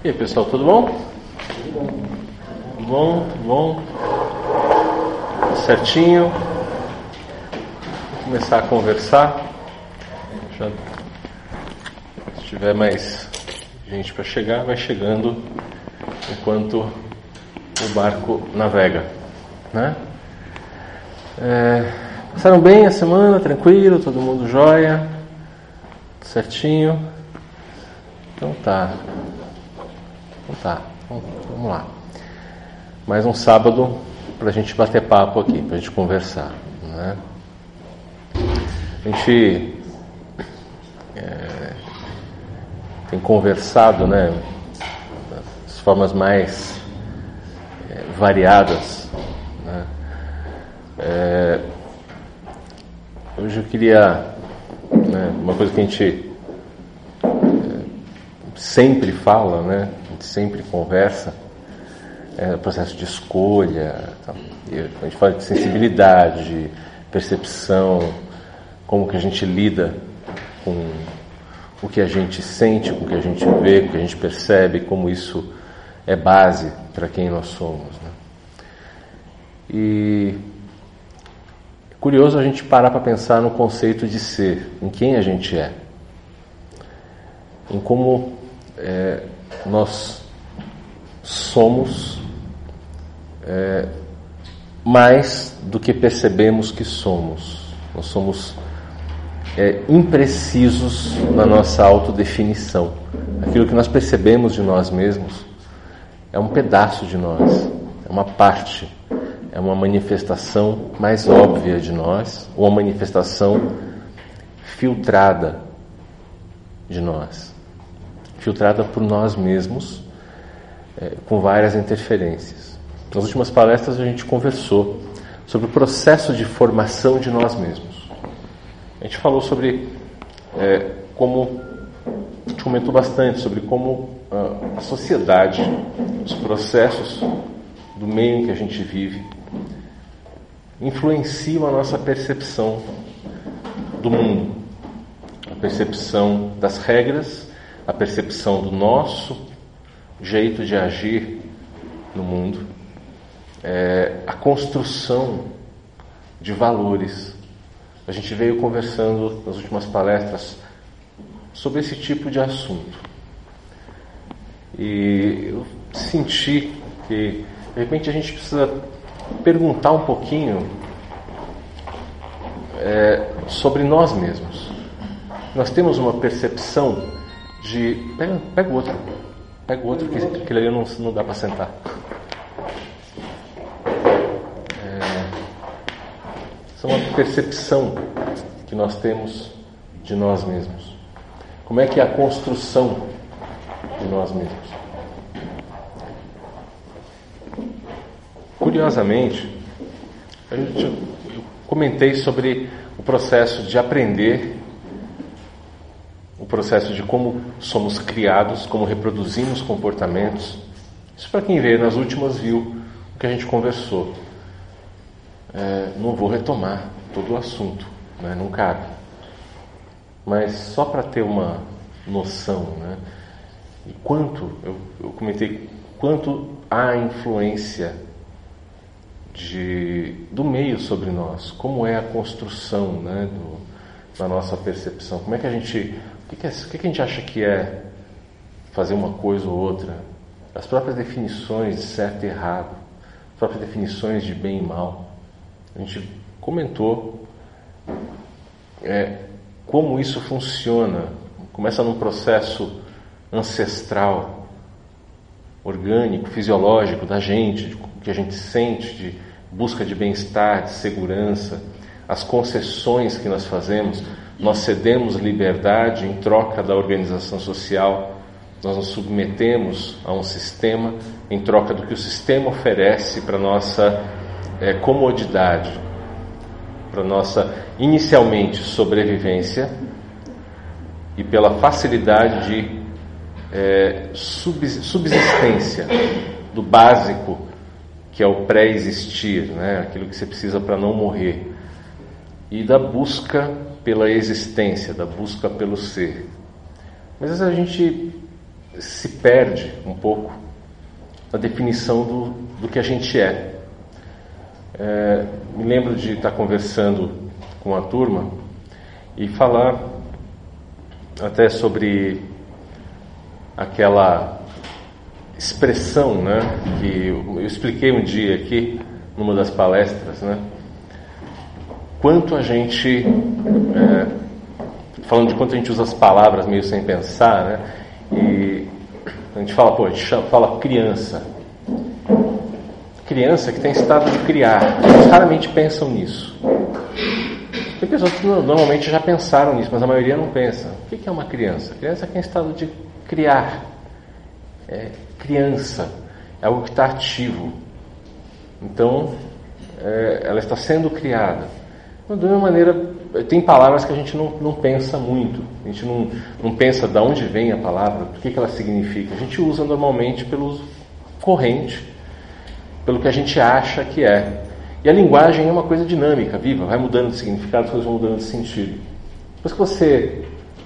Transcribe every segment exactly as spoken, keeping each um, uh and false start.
E aí, pessoal, tudo bom? Tudo bom, tudo bom? Certinho. Vou começar a conversar. Já, se tiver mais gente para chegar, vai chegando enquanto o barco navega, né? É, passaram bem a semana, tranquilo, todo mundo jóia, certinho. Então tá. Então tá, então, vamos lá. Mais um sábado pra gente bater papo aqui, pra gente conversar, né? A gente é, tem conversado, né, das formas mais é, variadas, né? É, hoje eu queria, né, uma coisa que a gente é, sempre fala, né, a gente sempre conversa, é o processo de escolha. Então, a gente fala de sensibilidade, de percepção, como que a gente lida com o que a gente sente, com o que a gente vê, com o que a gente percebe, como isso é base para quem nós somos, né? E é curioso a gente parar para pensar no conceito de ser, em quem a gente é, em como é, nós somos é, mais do que percebemos que somos. Nós somos é, imprecisos na nossa autodefinição. Aquilo que nós percebemos de nós mesmos é um pedaço de nós, é uma parte, é uma manifestação mais óbvia de nós, ou uma manifestação filtrada de nós, filtrada por nós mesmos, é, com várias interferências. Nas últimas palestras a gente conversou sobre o processo de formação de nós mesmos. A gente falou sobre é, como, a gente comentou bastante sobre como a, a sociedade, os processos do meio em que a gente vive, influenciam a nossa percepção do mundo, a percepção das regras, a percepção do nosso jeito de agir no mundo, é, a construção de valores. A gente veio conversando nas últimas palestras sobre esse tipo de assunto. E eu senti que, de repente, a gente precisa perguntar um pouquinho é, sobre nós mesmos. Nós temos uma percepção de... Pega, pega o outro. Pega o outro, que aquele ali não, não dá para sentar. É, essa é uma percepção que nós temos de nós mesmos. Como é que é a construção de nós mesmos? Curiosamente, a gente, eu comentei sobre o processo de aprender, o processo de como somos criados, como reproduzimos comportamentos. Isso, para quem veio nas últimas, viu o que a gente conversou. É, não vou retomar todo o assunto, né? Não cabe. Mas só para ter uma noção, né? E quanto, eu, eu comentei, quanto há influência de, do meio sobre nós, como é a construção, né, do, da nossa percepção, como é que a gente... O que, que, é, o que, que a gente acha que é fazer uma coisa ou outra? As próprias definições de certo e errado, as próprias definições de bem e mal. A gente comentou é, como isso funciona. Começa num processo ancestral, orgânico, fisiológico da gente, de, que a gente sente, de busca de bem-estar, de segurança, as concessões que nós fazemos. Nós cedemos liberdade em troca da organização social, nós nos submetemos a um sistema em troca do que o sistema oferece para a nossa é, comodidade, para a nossa, inicialmente, sobrevivência e pela facilidade de é, subsistência do básico, que é o pré-existir, né? Aquilo que você precisa para não morrer, e da busca pela existência, da busca pelo ser. Mas às vezes a gente se perde um pouco na definição do, do que a gente é. é. Me lembro de estar conversando com a turma e falar até sobre aquela expressão, né, que eu, eu expliquei um dia aqui numa das palestras, né, quanto a gente é, falando de quanto a gente usa as palavras meio sem pensar, né, e a gente fala, pô, a gente chama, fala criança criança que tem estado de criar. Eles raramente pensam nisso. Tem pessoas que normalmente já pensaram nisso, mas a maioria não pensa. O que é uma criança? A criança é quem está em estado de criar. É criança. É algo que está ativo. Então, é, ela está sendo criada. Então, de uma maneira, tem palavras que a gente não, não pensa muito. A gente não, não pensa de onde vem a palavra, o que, que ela significa. A gente usa normalmente pelo uso corrente, pelo que a gente acha que é. E a linguagem é uma coisa dinâmica, viva, vai mudando de significado, as coisas vão mudando de sentido. Depois que você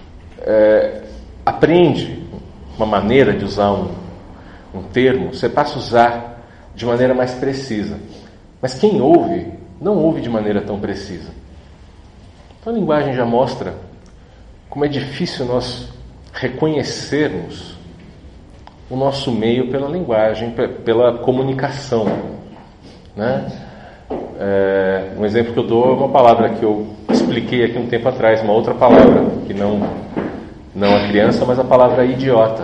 é, aprende uma maneira de usar um, um termo, você passa a usar de maneira mais precisa. Mas quem ouve, não ouve de maneira tão precisa. Então a linguagem já mostra como é difícil nós reconhecermos o nosso meio pela linguagem, pela comunicação, né? É, um exemplo que eu dou é uma palavra que eu expliquei aqui um tempo atrás, uma outra palavra, que não, não a criança, mas a palavra idiota,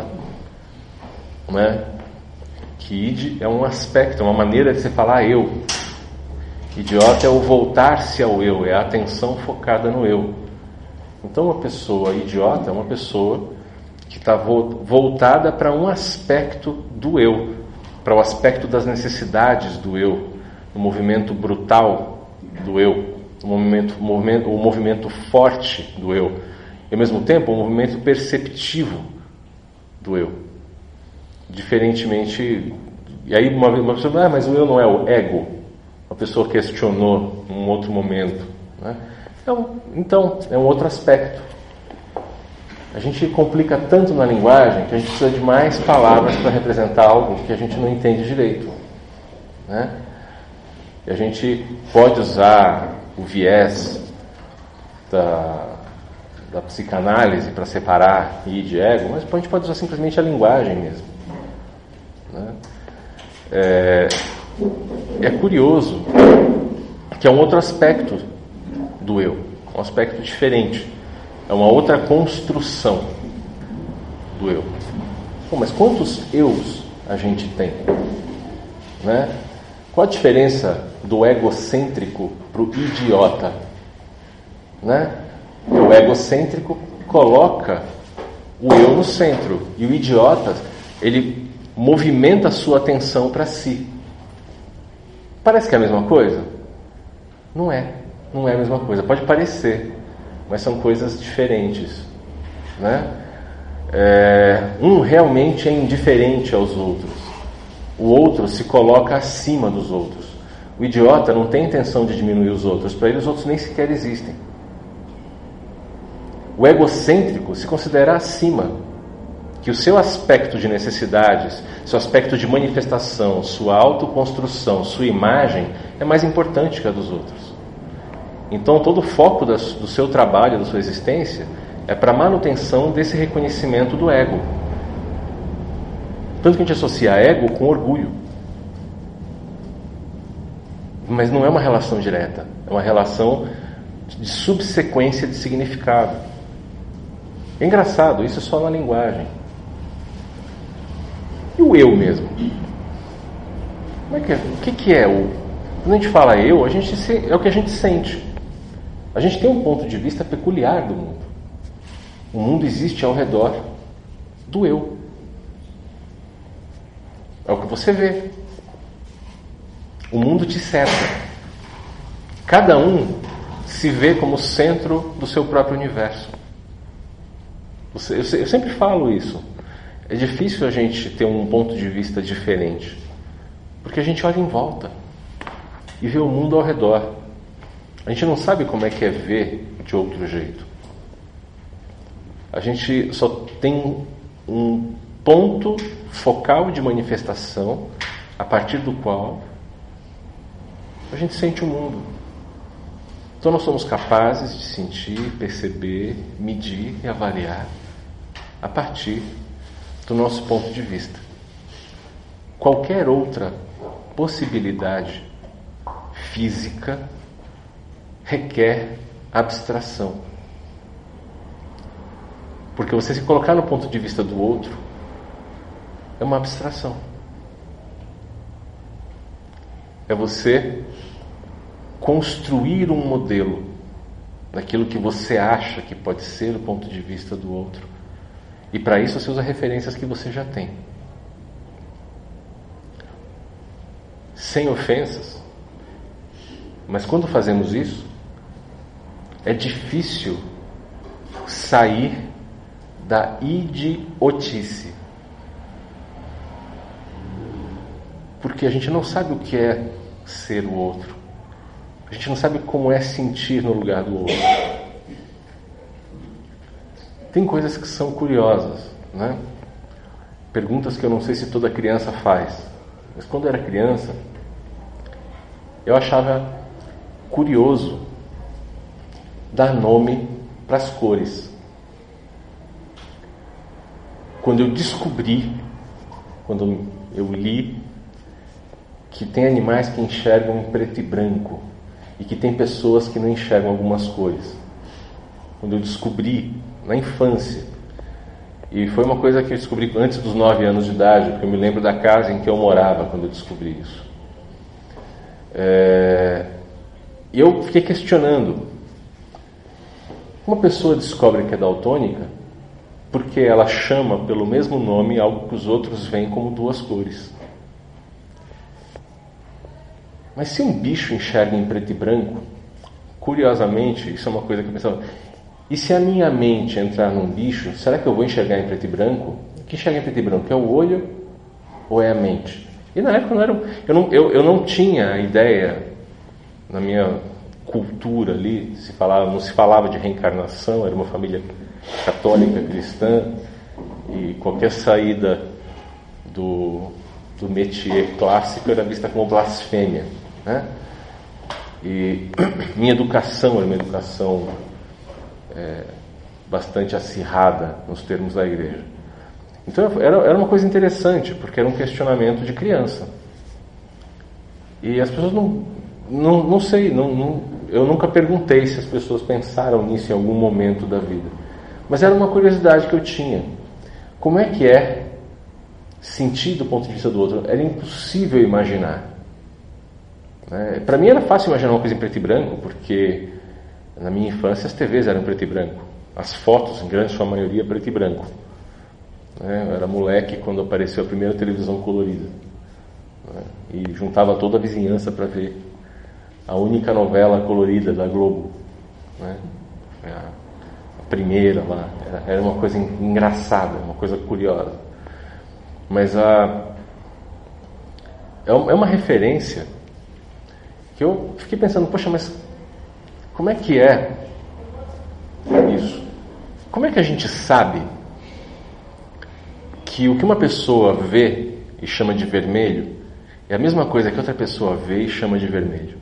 né? Que id é um aspecto, uma maneira de se falar eu. Idiota é o voltar-se ao eu, é a atenção focada no eu. Então uma pessoa idiota é uma pessoa que está voltada para um aspecto do eu, para o aspecto das necessidades do eu, o movimento brutal do eu, o movimento, o movimento, o movimento forte do eu, e ao mesmo tempo o movimento perceptivo do eu. Diferentemente, e aí uma, uma pessoa, ah, mas o eu não é o ego? Uma pessoa questionou em um outro momento, né? Então, então, é um outro aspecto. A gente complica tanto na linguagem que a gente precisa de mais palavras para representar algo que a gente não entende direito, né? E a gente pode usar o viés da, da psicanálise para separar id e ego, mas a gente pode usar simplesmente a linguagem mesmo, né? É, é curioso que é um outro aspecto do eu, um aspecto diferente. É uma outra construção do eu. Bom, mas quantos eus a gente tem? Né? Qual a diferença do egocêntrico para o idiota? Né? O egocêntrico coloca o eu no centro. E o idiota, ele movimenta a sua atenção para si. Parece que é a mesma coisa? Não é. Não é a mesma coisa. Pode parecer, mas são coisas diferentes, né? É, um realmente é indiferente aos outros, o outro se coloca acima dos outros. O idiota não tem intenção de diminuir os outros, para ele os outros nem sequer existem. O egocêntrico se considera acima, que o seu aspecto de necessidades, seu aspecto de manifestação, sua autoconstrução, sua imagem é mais importante que a dos outros. Então todo o foco das, do seu trabalho, da sua existência, é para a manutenção desse reconhecimento do ego. Tanto que a gente associa ego com orgulho. Mas não é uma relação direta, é uma relação de subsequência de significado. É engraçado, isso é só na linguagem. E o eu mesmo? Como é que é? O que, que é o... Quando a gente fala eu, a gente se, é o que a gente sente. A gente tem um ponto de vista peculiar do mundo. O mundo existe ao redor do eu. É o que você vê. O mundo te cerca. Cada um se vê como centro do seu próprio universo. Eu sempre falo isso. É difícil a gente ter um ponto de vista diferente, porque a gente olha em volta e vê o mundo ao redor. A gente não sabe como é que é ver de outro jeito. A gente só tem um ponto focal de manifestação a partir do qual a gente sente o mundo. Então nós somos capazes de sentir, perceber, medir e avaliar a partir do nosso ponto de vista. Qualquer outra possibilidade física requer abstração. Porque você se colocar no ponto de vista do outro é uma abstração. É você construir um modelo daquilo que você acha que pode ser o ponto de vista do outro. E para isso você usa referências que você já tem. Sem ofensas. Mas quando fazemos isso, é difícil sair da idiotice. Porque a gente não sabe o que é ser o outro. A gente não sabe como é sentir no lugar do outro. Tem coisas que são curiosas, né? Perguntas que eu não sei se toda criança faz. Mas quando eu era criança, eu achava curioso dar nome para as cores. Quando eu descobri, quando eu li, que tem animais que enxergam em preto e branco e que tem pessoas que não enxergam algumas cores. Quando eu descobri na infância, e foi uma coisa que eu descobri antes dos nove anos de idade, porque eu me lembro da casa em que eu morava quando eu descobri isso. É... E eu fiquei questionando. Uma pessoa descobre que é daltônica porque ela chama pelo mesmo nome algo que os outros veem como duas cores. Mas se um bicho enxerga em preto e branco, curiosamente, isso é uma coisa que eu pensava, e se a minha mente entrar num bicho, será que eu vou enxergar em preto e branco? O que enxerga em preto e branco? É o olho ou é a mente? E na época não era, eu, não, eu, eu não tinha a ideia, na minha cultura ali, se falava, não se falava de reencarnação, era uma família católica, cristã, e qualquer saída do, do métier clássico era vista como blasfêmia, né? E minha educação era uma educação é, bastante acirrada nos termos da igreja. Então era, era uma coisa interessante, porque era um questionamento de criança. E as pessoas não, não, não sei, não, não, eu nunca perguntei se as pessoas pensaram nisso em algum momento da vida. Mas era uma curiosidade que eu tinha. Como é que é sentir do ponto de vista do outro? Era impossível imaginar. É, para mim era fácil imaginar uma coisa em preto e branco, porque na minha infância as T Vs eram preto e branco. As fotos, em grande sua maioria, preto e branco. É, eu era moleque quando apareceu a primeira televisão colorida. É, e juntava toda a vizinhança para ver a única novela colorida da Globo. Né? A, a primeira lá. Era, era uma coisa engraçada, uma coisa curiosa. Mas a, é uma referência que eu fiquei pensando, poxa, mas como é que é isso? Como é que a gente sabe que o que uma pessoa vê e chama de vermelho é a mesma coisa que outra pessoa vê e chama de vermelho?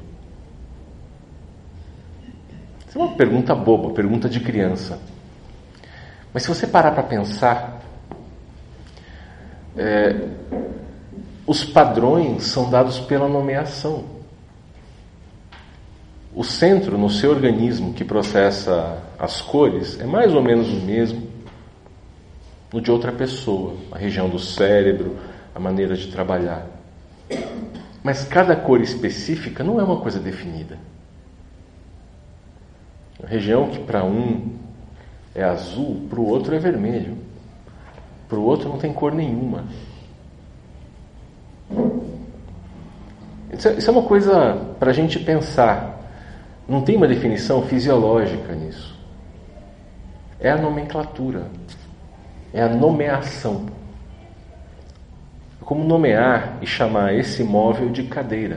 Isso é uma pergunta boba, pergunta de criança. Mas se você parar para pensar, é, os padrões são dados pela nomeação. O centro no seu organismo que processa as cores é mais ou menos o mesmo no de outra pessoa, a região do cérebro, a maneira de trabalhar. Mas cada cor específica não é uma coisa definida. A região que para um é azul, para o outro é vermelho. Para o outro não tem cor nenhuma. Isso é uma coisa para a gente pensar. Não tem uma definição fisiológica nisso. É a nomenclatura. É a nomeação. É como nomear e chamar esse móvel de cadeira.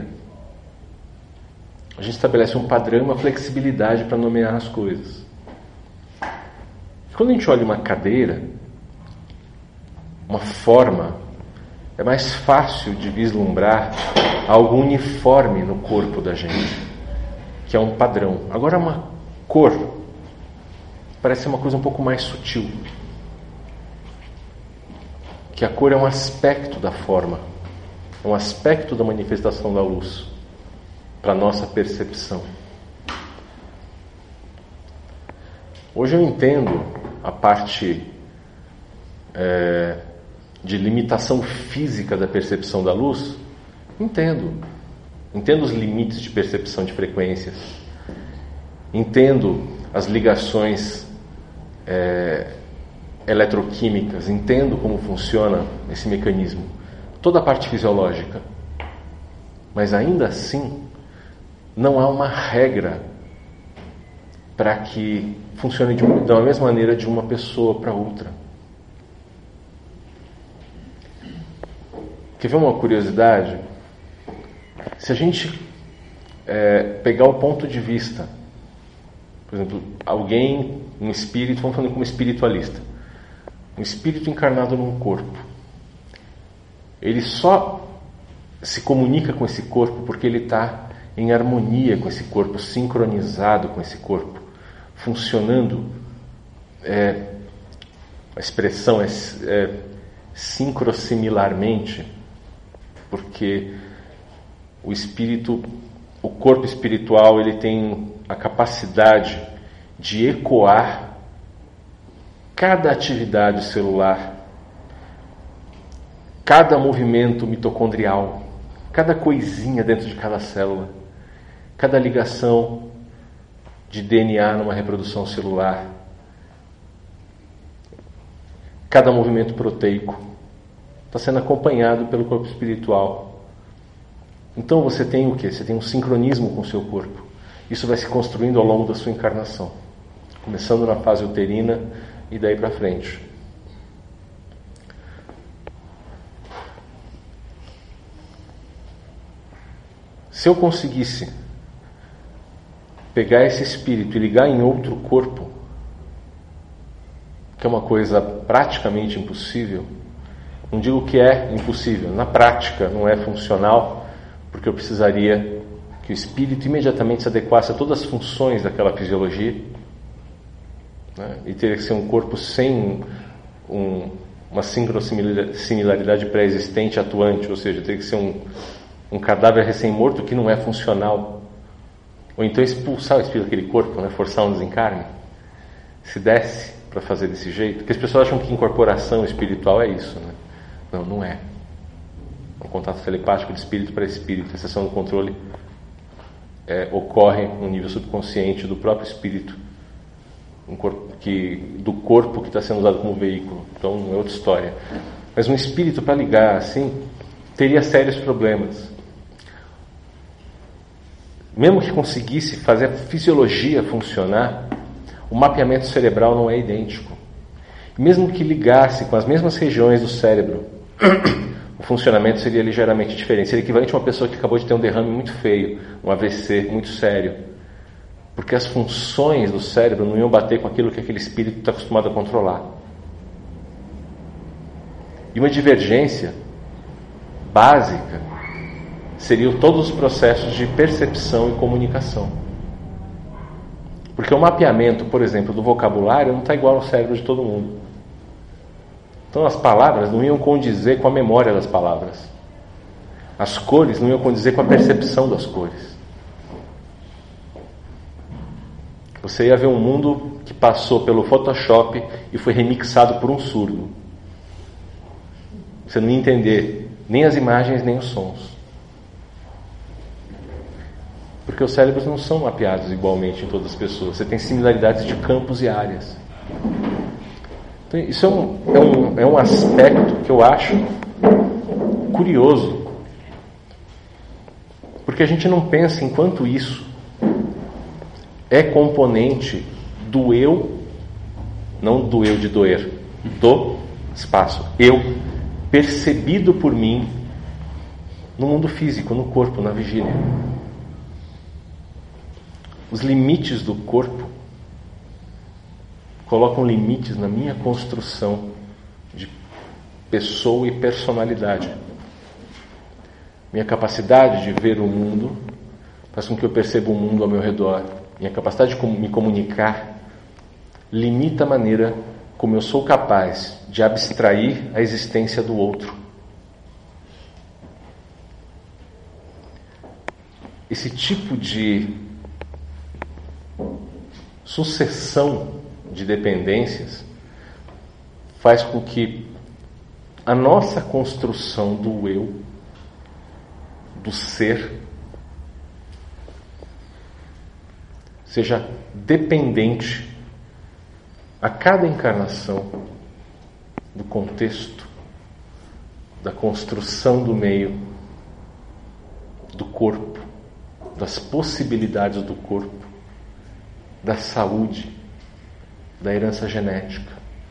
A gente estabelece um padrão, uma flexibilidade para nomear as coisas. Quando a gente olha uma cadeira, uma forma, é mais fácil de vislumbrar algo uniforme no corpo da gente, que é um padrão. Agora, uma cor parece ser uma coisa um pouco mais sutil, que a cor é um aspecto da forma, é um aspecto da manifestação da luz para a nossa percepção. Hoje eu entendo a parte é, de limitação física da percepção da luz. Entendo. Entendo os limites de percepção de frequências. Entendo as ligações é, eletroquímicas. Entendo como funciona esse mecanismo. Toda a parte fisiológica. Mas ainda assim, não há uma regra para que funcione de uma, da mesma maneira de uma pessoa para outra. Quer ver uma curiosidade? Se a gente é, pegar o ponto de vista, por exemplo, alguém, um espírito, vamos falando como espiritualista, um espírito encarnado num corpo, ele só se comunica com esse corpo porque ele está em harmonia com esse corpo, sincronizado com esse corpo, funcionando, é, a expressão é, é sincrosimilarmente, porque o espírito, o corpo espiritual, ele tem a capacidade de ecoar cada atividade celular, cada movimento mitocondrial, cada coisinha dentro de cada célula, cada ligação de D N A numa reprodução celular, cada movimento proteico está sendo acompanhado pelo corpo espiritual. Então você tem o quê? Você tem um sincronismo com o seu corpo. Isso vai se construindo ao longo da sua encarnação, começando na fase uterina e daí para frente. Se eu conseguisse pegar esse espírito e ligar em outro corpo, que é uma coisa praticamente impossível, não digo que é impossível, na prática não é funcional, porque eu precisaria que o espírito imediatamente se adequasse a todas as funções daquela fisiologia, né? E teria que ser um corpo sem um, uma sincrosimilaridade pré-existente atuante, ou seja, teria que ser um, um cadáver recém-morto que não é funcional. Ou então expulsar o espírito daquele corpo, né? Forçar um desencarne. Se desse para fazer desse jeito, porque as pessoas acham que incorporação espiritual é isso, né? Não, não é. É um contato telepático de espírito para espírito. A sessão do controle é, ocorre no nível subconsciente do próprio espírito, um corpo que, do corpo que está sendo usado como veículo. Então é outra história. Mas um espírito para ligar assim teria sérios problemas. Mesmo que conseguisse fazer a fisiologia funcionar, o mapeamento cerebral não é idêntico. Mesmo que ligasse com as mesmas regiões do cérebro, o funcionamento seria ligeiramente diferente. Seria equivalente a uma pessoa que acabou de ter um derrame muito feio, um A V C muito sério. Porque as funções do cérebro não iam bater com aquilo que aquele espírito está acostumado a controlar. E uma divergência básica seriam todos os processos de percepção e comunicação. Porque o mapeamento, por exemplo, do vocabulário não está igual ao cérebro de todo mundo. Então as palavras não iam condizer com a memória das palavras. As cores não iam condizer com a percepção das cores. Você ia ver um mundo que passou pelo Photoshop e foi remixado por um surdo. Você não ia entender nem as imagens nem os sons. Porque os cérebros não são mapeados igualmente em todas as pessoas. Você tem similaridades de campos e áreas. Então, isso é um, é, um, é um aspecto que eu acho curioso. Porque a gente não pensa enquanto isso é componente do eu, não do eu de doer, do espaço. Eu, percebido por mim no mundo físico, no corpo, na vigília. Os limites do corpo colocam limites na minha construção de pessoa e personalidade. Minha capacidade de ver o mundo faz com que eu perceba o mundo ao meu redor. Minha capacidade de me comunicar limita a maneira como eu sou capaz de abstrair a existência do outro. Esse tipo de sucessão de dependências faz com que a nossa construção do eu, do ser, seja dependente a cada encarnação do contexto, da construção do meio, do corpo, das possibilidades do corpo, da saúde, da herança genética.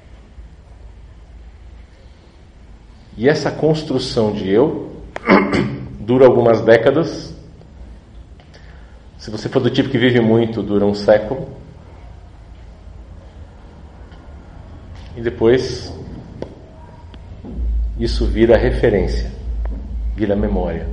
E essa construção de eu dura algumas décadas. Se você for do tipo que vive muito, dura um século. E depois isso vira referência, vira memória.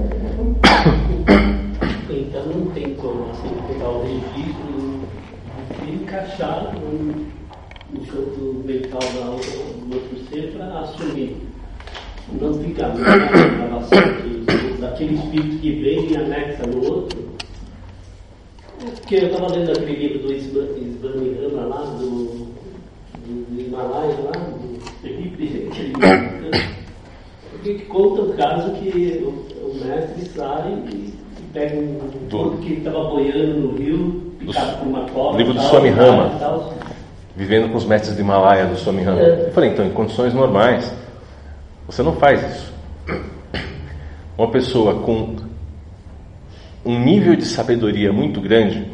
Então não tem como assim, pegar o registro e encaixar no, no campo mental do outro ser para assumir. Não fica na relação daquele espírito que vem e anexa no outro. Porque eu estava lendo aquele livro do Svanirama lá, do, do, do Himalaia lá, do Felipe, aquele porque conta o caso que o, o mestre sai e pega um ponto que estava boiando no rio, picado por uma cobra. Livro do Swami Rama, vivendo com os mestres do Himalaia, do Swami Rama. É. Eu falei, então, em condições normais, você não faz isso. Uma pessoa com um nível de sabedoria muito grande,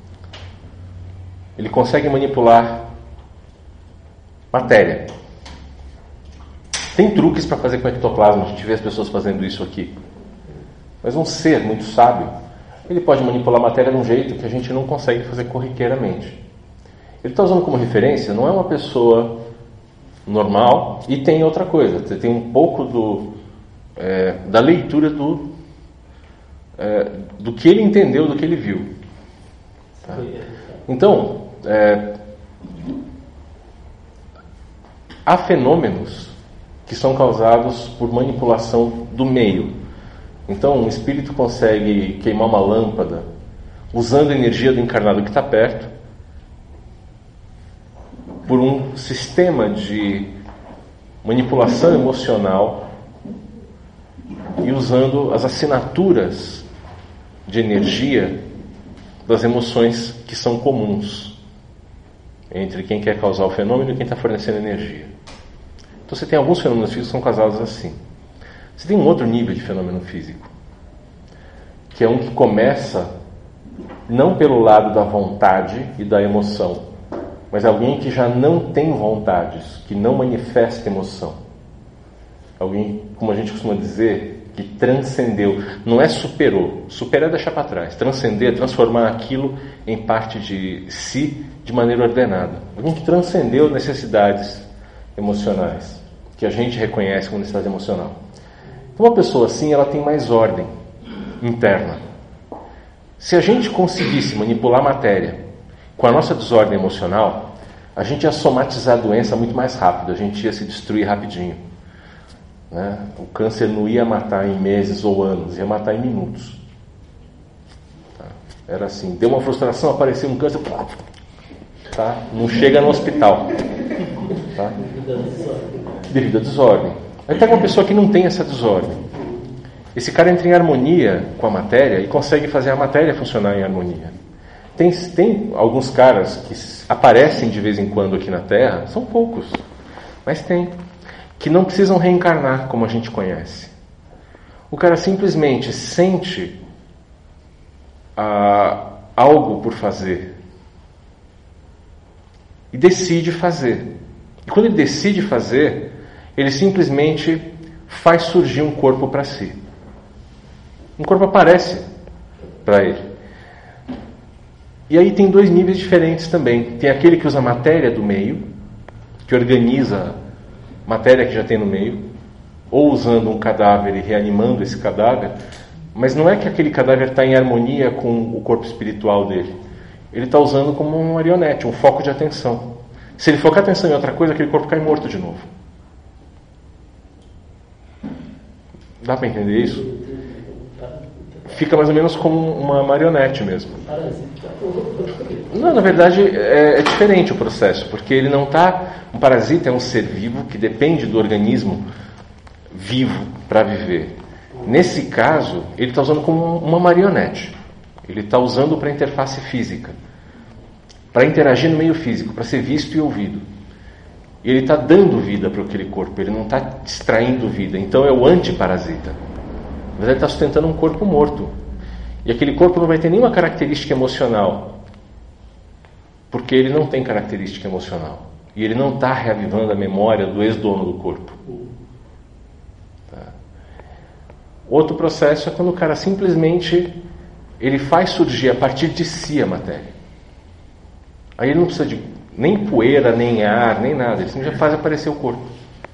ele consegue manipular matéria. Tem truques para fazer com ectoplasma, a gente vê as pessoas fazendo isso aqui. Mas um ser muito sábio, ele pode manipular matéria de um jeito que a gente não consegue fazer corriqueiramente. Ele está usando como referência, não é uma pessoa normal, e tem outra coisa, você tem um pouco do, é, da leitura do, é, do que ele entendeu, do que ele viu. Tá? Então, é, há fenômenos que são causados por manipulação do meio. Então, um espírito consegue queimar uma lâmpada usando a energia do encarnado que está perto, por um sistema de manipulação emocional e usando as assinaturas de energia das emoções que são comuns entre quem quer causar o fenômeno e quem está fornecendo energia. Então você tem alguns fenômenos físicos que são causados assim. Você tem um outro nível de fenômeno físico, que é um que começa não pelo lado da vontade e da emoção, mas alguém que já não tem vontades, que não manifesta emoção. Alguém, como a gente costuma dizer, que transcendeu. Não é superou. Superar é deixar para trás. Transcender é transformar aquilo em parte de si de maneira ordenada. Alguém que transcendeu necessidades emocionais, que a gente reconhece como necessidade emocional. Então, uma pessoa assim, ela tem mais ordem interna. Se a gente conseguisse manipular a matéria com a nossa desordem emocional, a gente ia somatizar a doença muito mais rápido, a gente ia se destruir rapidinho. Né? O câncer não ia matar em meses ou anos, ia matar em minutos. Tá? Era assim, deu uma frustração, apareceu um câncer, tá? Não chega no hospital. Tá? Devido à desordem. Aí pega uma pessoa que não tem essa desordem. Esse cara entra em harmonia com a matéria e consegue fazer a matéria funcionar em harmonia. Tem, tem alguns caras que aparecem de vez em quando aqui na Terra, são poucos, mas tem, que não precisam reencarnar como a gente conhece. O cara simplesmente sente ah, algo por fazer e decide fazer. E quando ele decide fazer, ele simplesmente faz surgir um corpo para si. Um corpo aparece para ele. E aí tem dois níveis diferentes também. Tem aquele que usa a matéria do meio, que organiza matéria que já tem no meio, ou usando um cadáver e reanimando esse cadáver, mas não é que aquele cadáver está em harmonia com o corpo espiritual dele. Ele está usando como uma marionete, um foco de atenção. Se ele focar atenção em outra coisa, aquele corpo cai morto de novo. Dá para entender isso? Fica mais ou menos como uma marionete mesmo. Não, na verdade é, é diferente o processo, porque ele não está... Um parasita é um ser vivo que depende do organismo vivo para viver. Nesse caso, ele está usando como uma marionete. Ele está usando para interface física, para interagir no meio físico, para ser visto e ouvido. E ele está dando vida para aquele corpo, ele não está extraindo vida. Então é o antiparasita. Mas ele está sustentando um corpo morto. E aquele corpo não vai ter nenhuma característica emocional, porque ele não tem característica emocional. E ele não está reavivando a memória do ex-dono do corpo. Tá. Outro processo é quando o cara simplesmente ele faz surgir a partir de si a matéria. Aí ele não precisa de nem poeira, nem ar, nem nada. Ele simplesmente faz aparecer o corpo.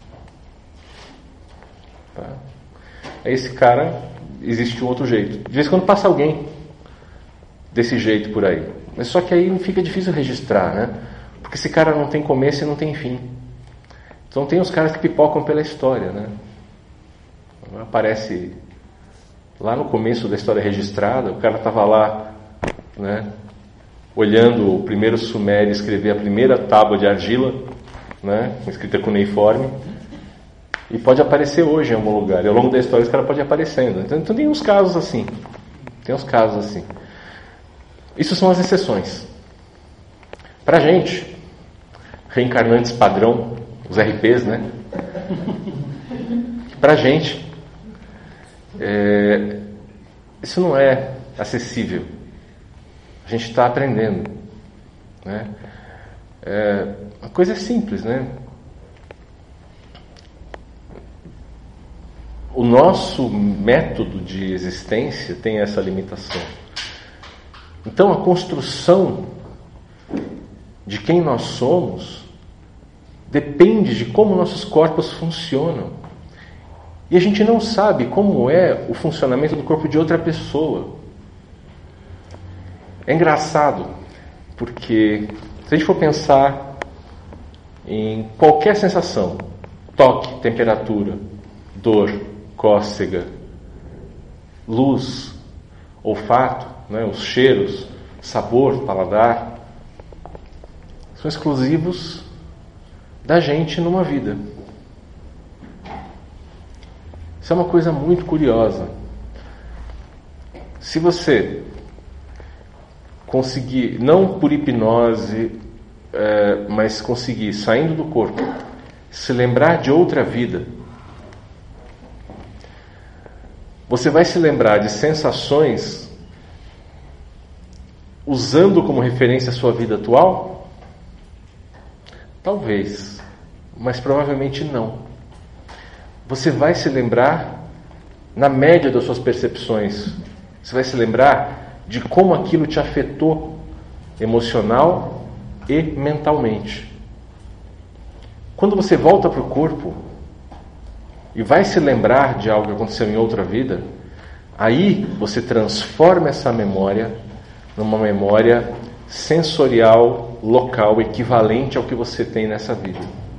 Tá. Aí esse cara, existe um outro jeito. De vez em quando passa alguém desse jeito por aí. Mas só que aí fica difícil registrar, né? Porque esse cara não tem começo e não tem fim. Então tem os caras que pipocam pela história, né? Aparece lá no começo da história registrada, o cara estava lá, né, olhando o primeiro sumério escrever a primeira tábua de argila, né, escrita cuneiforme, e pode aparecer hoje em algum lugar. E ao longo da história esse cara pode ir aparecendo. Então, então tem uns casos assim. Tem uns casos assim. Isso são as exceções. Pra gente, reencarnantes padrão, os R Ps, né? Pra gente, é, isso não é acessível. A gente está aprendendo, né? É, a coisa é simples, né? O nosso método de existência tem essa limitação. Então a construção de quem nós somos depende de como nossos corpos funcionam. E a gente não sabe como é o funcionamento do corpo de outra pessoa. É engraçado, porque se a gente for pensar em qualquer sensação, toque, temperatura, dor, cócega, luz, olfato, né, os cheiros, sabor, paladar, são exclusivos da gente numa vida. Isso é uma coisa muito curiosa. Se você conseguir, não por hipnose, é, mas conseguir, saindo do corpo, se lembrar de outra vida, você vai se lembrar de sensações usando como referência a sua vida atual? Talvez, mas provavelmente não. Você vai se lembrar na média das suas percepções. Você vai se lembrar de como aquilo te afetou emocional e mentalmente. Quando você volta para o corpo e vai se lembrar de algo que aconteceu em outra vida, aí você transforma essa memória numa memória sensorial, local, equivalente ao que você tem nessa vida.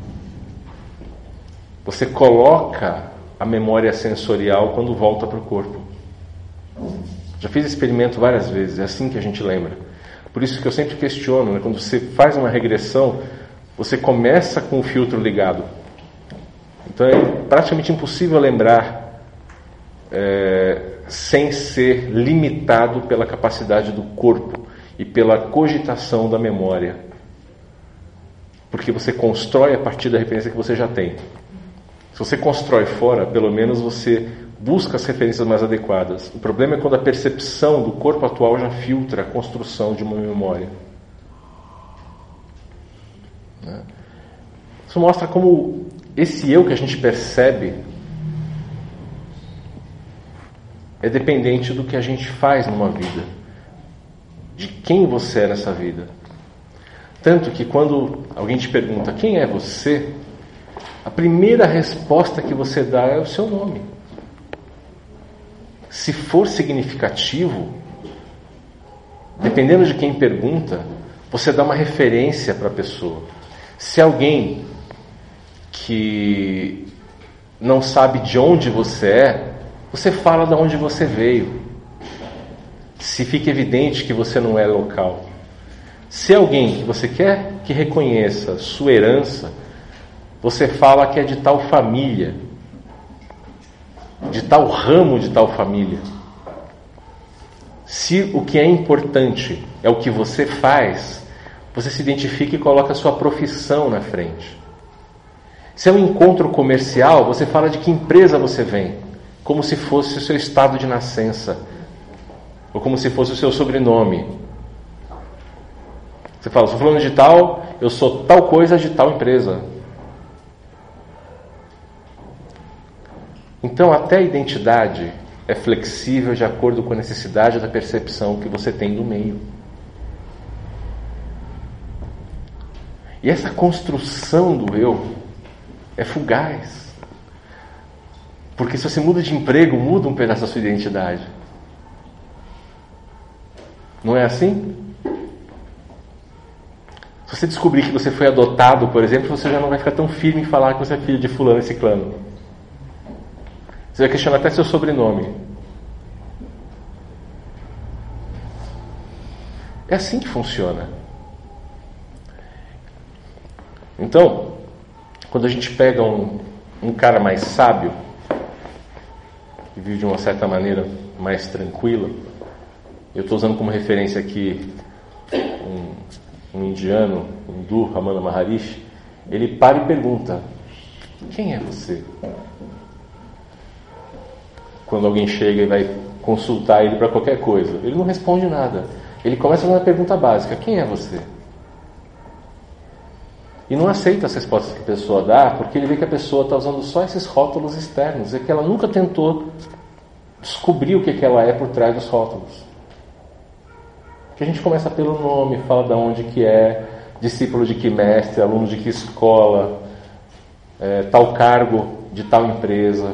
Você coloca a memória sensorial quando volta para o corpo. Já fiz esse experimento várias vezes, é assim que a gente lembra. Por isso que eu sempre questiono, né? Quando você faz uma regressão, você começa com o filtro ligado. Então é praticamente impossível lembrar é, sem ser limitado pela capacidade do corpo e pela cogitação da memória. Porque você constrói a partir da referência que você já tem. Se você constrói fora, pelo menos você busca as referências mais adequadas. O problema é quando a percepção do corpo atual já filtra a construção de uma memória. Isso mostra como esse eu que a gente percebe é dependente do que a gente faz numa vida, de quem você é nessa vida. Tanto que quando alguém te pergunta quem é você, a primeira resposta que você dá é o seu nome. Se for significativo, dependendo de quem pergunta, você dá uma referência para a pessoa. Se alguém que não sabe de onde você é, você fala de onde você veio. Se fica evidente que você não é local. Se é alguém que você quer que reconheça sua herança, você fala que é de tal família, de tal ramo de tal família. Se o que é importante é o que você faz, você se identifica e coloca a sua profissão na frente. Se é um encontro comercial, você fala de que empresa você vem, como se fosse o seu estado de nascença, ou como se fosse o seu sobrenome. Você fala, sou fulano de tal, eu sou tal coisa de tal empresa. Então, até a identidade é flexível de acordo com a necessidade da percepção que você tem do meio. E essa construção do eu é fugaz. Porque se você muda de emprego, muda um pedaço da sua identidade. Não é assim? Se você descobrir que você foi adotado, por exemplo, você já não vai ficar tão firme em falar que você é filho de fulano e ciclano. Você vai questionar até seu sobrenome. É assim que funciona. Então, quando a gente pega um, um cara mais sábio, que vive de uma certa maneira mais tranquila, eu estou usando como referência aqui um, um indiano, um hindu, Ramana Maharishi, ele para e pergunta, quem é você? Quando alguém chega e vai consultar ele para qualquer coisa, ele não responde nada. Ele começa com uma pergunta básica, quem é você? E não aceita as respostas que a pessoa dá, porque ele vê que a pessoa está usando só esses rótulos externos, e que ela nunca tentou descobrir o que, que ela é por trás dos rótulos. Que a gente começa pelo nome, fala de onde que é, discípulo de que mestre, aluno de que escola, é, tal cargo de tal empresa.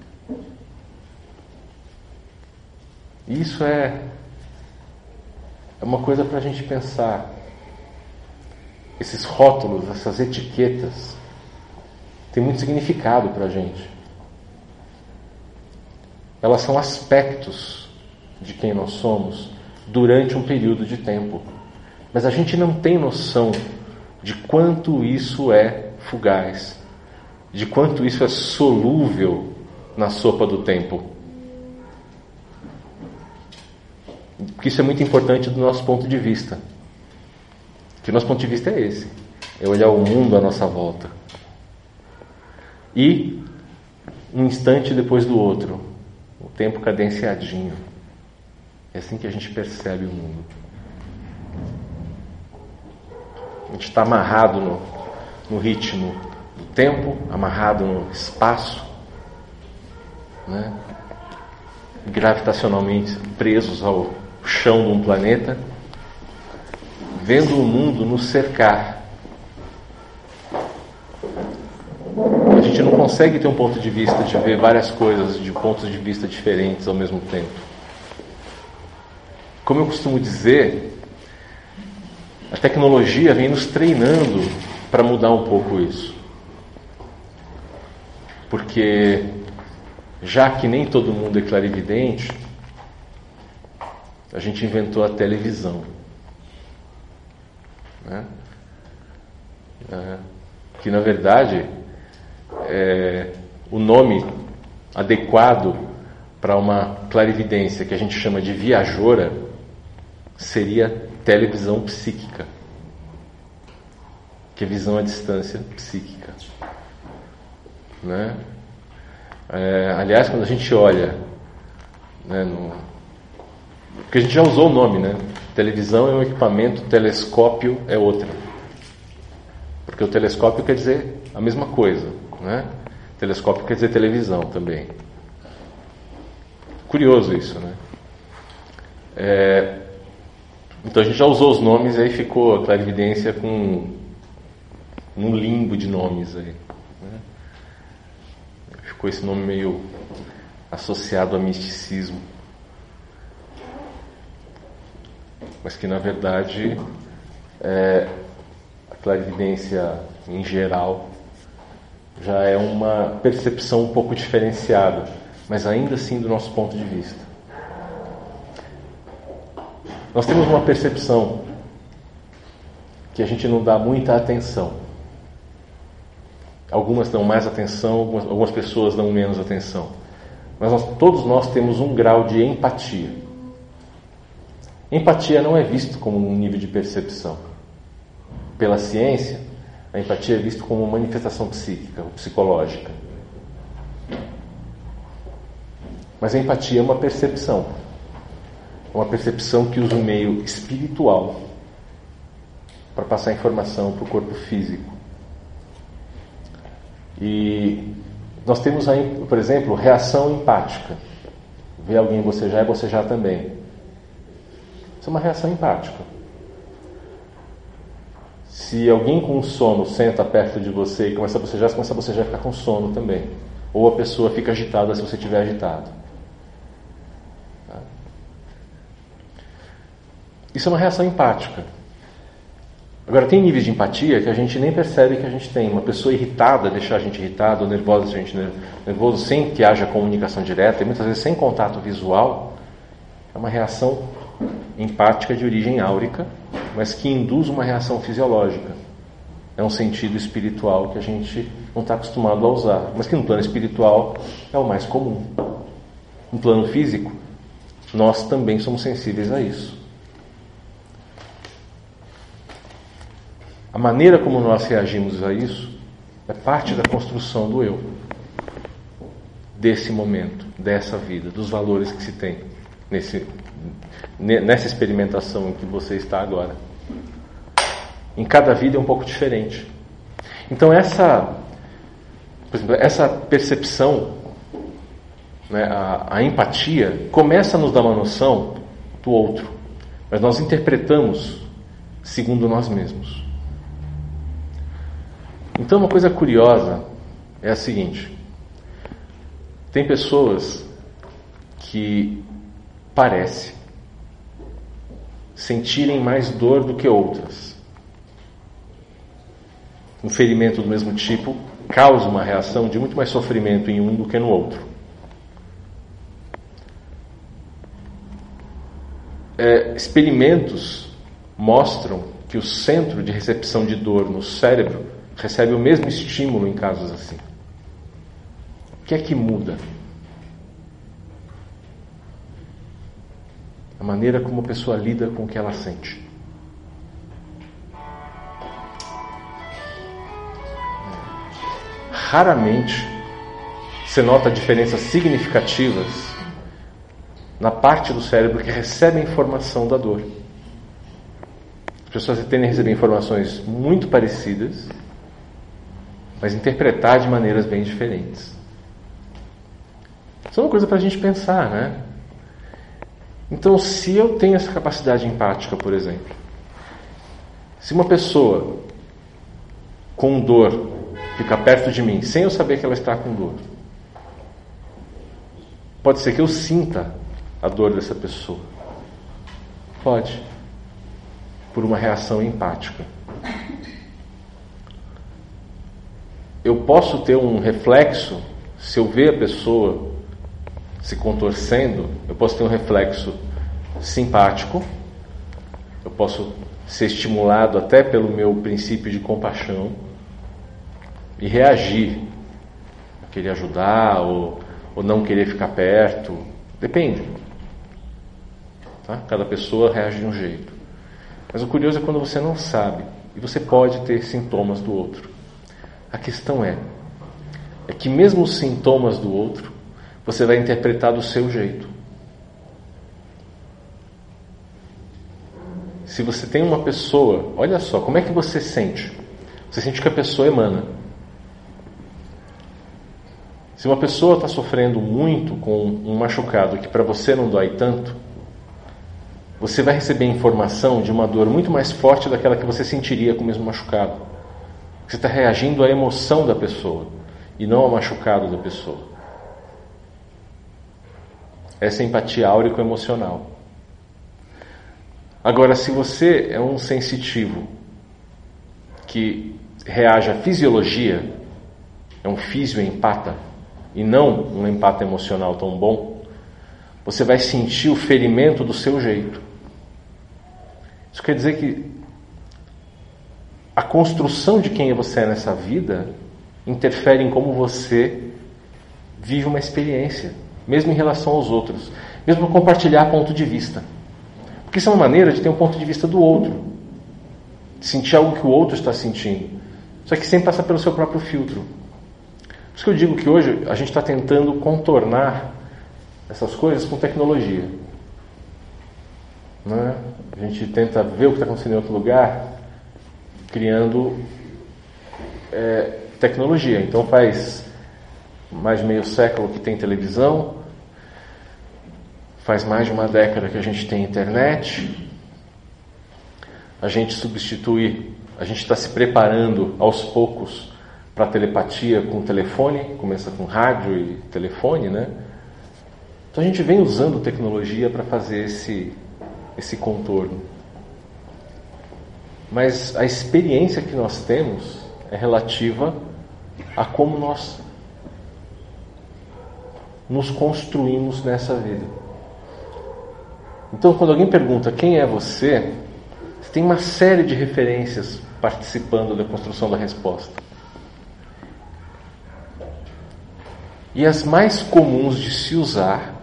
Isso é, é uma coisa para a gente pensar. Esses rótulos, essas etiquetas, têm muito significado para a gente. Elas são aspectos de quem nós somos durante um período de tempo. Mas a gente não tem noção de quanto isso é fugaz, de quanto isso é solúvel na sopa do tempo. Porque isso é muito importante do nosso ponto de vista. Que o nosso ponto de vista é esse. É olhar o mundo à nossa volta. E, um instante depois do outro, o tempo cadenciadinho. É assim que a gente percebe o mundo. A gente está amarrado no, no ritmo do tempo, amarrado no espaço, né? Gravitacionalmente presos ao chão de um planeta, vendo o mundo nos cercar. A gente não consegue ter um ponto de vista de ver várias coisas de pontos de vista diferentes ao mesmo tempo. Como eu costumo dizer, a tecnologia vem nos treinando para mudar um pouco isso. Porque, já que nem todo mundo é clarividente, a gente inventou a televisão. Né? É, que na verdade é, o nome adequado para uma clarividência que a gente chama de viajora seria televisão psíquica, que é visão à distância psíquica, né? É, aliás, quando a gente olha, né, no, porque a gente já usou o nome, né? Televisão é um equipamento, telescópio é outra. Porque o telescópio quer dizer a mesma coisa, né? Telescópio quer dizer televisão também. Curioso isso, né? É, então a gente já usou os nomes e aí ficou a clarividência com um limbo de nomes aí, né? ficou esse nome meio associado a misticismo, mas que na verdade é, a clarividência em geral já é uma percepção um pouco diferenciada, mas ainda assim do nosso ponto de vista. Nós temos uma percepção que a gente não dá muita atenção. Algumas dão mais atenção, algumas, algumas pessoas dão menos atenção. Mas nós, todos nós temos um grau de empatia. Empatia não é visto como um nível de percepção. Pela ciência, a empatia é vista como uma manifestação psíquica, ou psicológica. Mas a empatia é uma percepção. Uma percepção que usa o meio espiritual para passar informação para o corpo físico. E nós temos aí, por exemplo, reação empática. Ver alguém bocejar e bocejar também. Isso é uma reação empática. Se alguém com sono senta perto de você e começa a bocejar, você começa a bocejar e ficar com sono também. Ou a pessoa fica agitada se você estiver agitado. Tá? Isso é uma reação empática. Agora, tem níveis de empatia que a gente nem percebe que a gente tem. Uma pessoa irritada deixar a gente irritado, ou nervosa deixar a gente nervoso, sem que haja comunicação direta, e muitas vezes sem contato visual, é uma reação empática de origem áurica, mas que induz uma reação fisiológica. É um sentido espiritual que a gente não está acostumado a usar, mas que no plano espiritual é o mais comum. No plano físico, nós também somos sensíveis a isso. A maneira como nós reagimos a isso é parte da construção do eu, desse momento, dessa vida, dos valores que se tem nesse, nessa experimentação em que você está agora. Em cada vida é um pouco diferente. Então essa, por exemplo, essa percepção, né, a, a empatia, começa a nos dar uma noção do outro, mas nós interpretamos segundo nós mesmos. Então uma coisa curiosa é a seguinte: tem pessoas que parecem sentirem mais dor do que outras. Um ferimento do mesmo tipo causa uma reação de muito mais sofrimento em um do que no outro. É, experimentos mostram que o centro de recepção de dor no cérebro recebe o mesmo estímulo em casos assim. O que é que muda? A maneira como a pessoa lida com o que ela sente. Raramente você nota diferenças significativas na parte do cérebro que recebe a informação da dor. As pessoas tendem a receber informações muito parecidas, mas interpretar de maneiras bem diferentes. Isso é uma coisa para a gente pensar, né? Então, se eu tenho essa capacidade empática, por exemplo, se uma pessoa com dor fica perto de mim, sem eu saber que ela está com dor, pode ser que eu sinta a dor dessa pessoa. Pode. Por uma reação empática. Eu posso ter um reflexo, se eu ver a pessoa se contorcendo, eu posso ter um reflexo simpático, eu posso ser estimulado até pelo meu princípio de compaixão e reagir, querer ajudar ou, ou não querer ficar perto, depende. Tá? Cada pessoa reage de um jeito. Mas o curioso é quando você não sabe e você pode ter sintomas do outro. A questão é, é que mesmo os sintomas do outro, você vai interpretar do seu jeito. Se você tem uma pessoa, olha só, como é que você sente? Você sente que a pessoa emana. Se uma pessoa está sofrendo muito com um machucado que para você não dói tanto, você vai receber informação de uma dor muito mais forte daquela que você sentiria com o mesmo machucado. Você está reagindo à emoção da pessoa e não ao machucado da pessoa. essa empatia áurico-emocional. Agora, se você é um sensitivo que reage à fisiologia, é um fisio-empata, e não um empata emocional tão bom, você vai sentir o ferimento do seu jeito. Isso quer dizer que a construção de quem você é nessa vida interfere em como você vive uma experiência, mesmo em relação aos outros, mesmo compartilhar ponto de vista. Porque isso é uma maneira de ter um ponto de vista do outro, de sentir algo que o outro está sentindo, só que sem passar pelo seu próprio filtro. Por isso que eu digo que hoje a gente está tentando contornar essas coisas com tecnologia. Não é? A gente tenta ver o que está acontecendo em outro lugar, criando é, tecnologia. Então faz mais de meio século que tem televisão, faz mais de uma década que a gente tem internet, a gente substitui, a gente está se preparando aos poucos para a telepatia com telefone, começa com rádio e telefone, né? Então a gente vem usando tecnologia para fazer esse, esse contorno. Mas a experiência que nós temos é relativa a como nós nos construímos nessa vida. Então, quando alguém pergunta quem é você, você tem uma série de referências participando da construção da resposta. E as mais comuns de se usar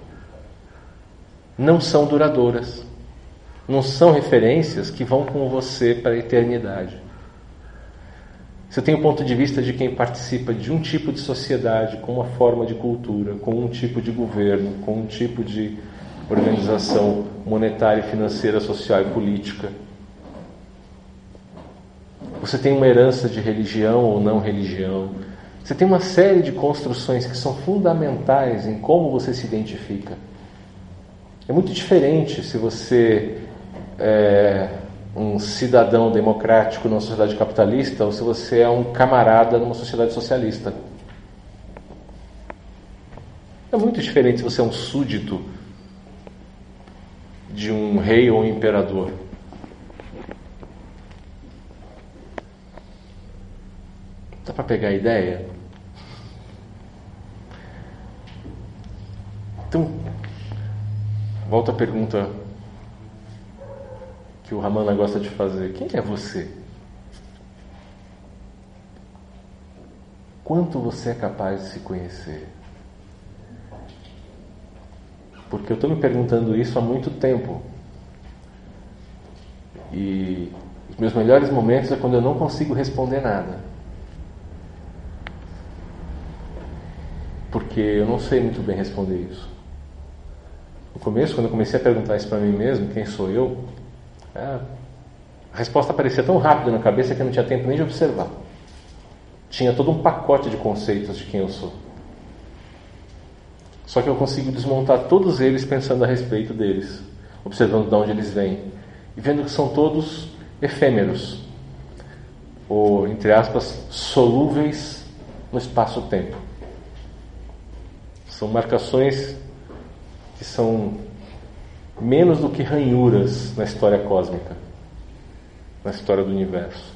não são duradouras. Não são referências que vão com você para a eternidade. Você tem o ponto de vista de quem participa de um tipo de sociedade, com uma forma de cultura, com um tipo de governo, com um tipo de organização monetária, financeira, social e política. Você tem uma herança de religião ou não religião. Você tem uma série de construções que são fundamentais em como você se identifica. É muito diferente se você é um cidadão democrático numa sociedade capitalista ou se você é um camarada numa sociedade socialista. É muito diferente se você é um súdito de um rei ou um imperador. Dá para pegar a ideia? Então, volta a pergunta que o Ramana gosta de fazer. Quem é você? Quanto você é capaz de se conhecer? Porque eu estou me perguntando isso há muito tempo. E os meus melhores momentos é quando eu não consigo responder nada. Porque eu não sei muito bem responder isso. No começo, quando eu comecei a perguntar isso para mim mesmo, quem sou eu? A resposta aparecia tão rápida na cabeça que eu não tinha tempo nem de observar. Tinha todo um pacote de conceitos de quem eu sou. Só que eu consigo desmontar todos eles pensando a respeito deles, observando de onde eles vêm e vendo que são todos efêmeros, ou, entre aspas, solúveis no espaço-tempo. São marcações que são menos do que ranhuras na história cósmica, na história do universo.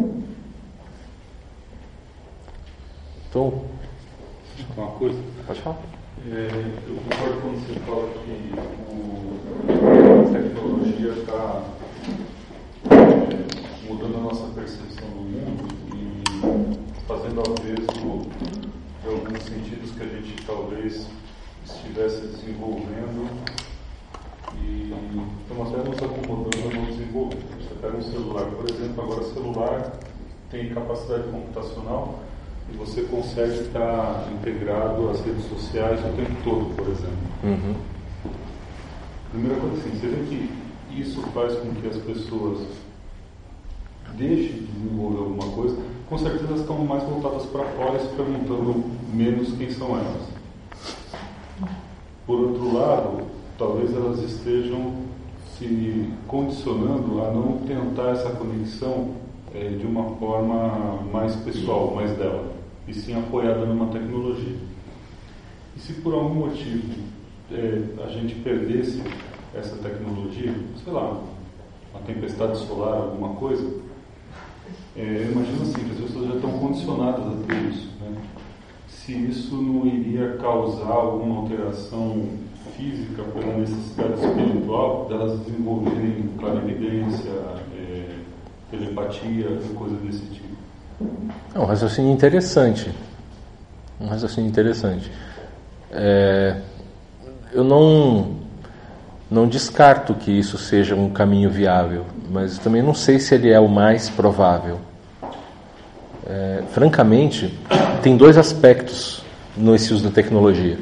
Então, deixa eu falar uma coisa. Pode falar. É, eu concordo quando você fala que o, a tecnologia está é, mudando a nossa percepção do mundo e fazendo avesso de alguns sentidos que a gente talvez estivesse desenvolvendo e estamos até nos acomodando a não desenvolver. Você pega um celular, por exemplo, agora o celular tem capacidade computacional e você consegue estar integrado às redes sociais o tempo todo, por exemplo. Uhum. Primeira coisa assim, você vê que isso faz com que as pessoas deixem de desenvolver alguma coisa, com certeza elas estão mais voltadas para fora e se perguntando menos quem são elas. Por outro lado, talvez elas estejam se condicionando a não tentar essa conexão é, de uma forma mais pessoal, mais dela, e sim apoiada numa tecnologia. E se por algum motivo é, a gente perdesse essa tecnologia, sei lá, uma tempestade solar, alguma coisa, é, imagina assim, que as pessoas já estão condicionadas a ter isso, né? Se isso não iria causar alguma alteração física pela necessidade espiritual delas desenvolverem clarividência, é, telepatia, coisa desse tipo. É um raciocínio interessante. Um raciocínio interessante. É, eu não, não descarto que isso seja um caminho viável, mas também não sei se ele é o mais provável. É, francamente, tem dois aspectos nesse uso da tecnologia.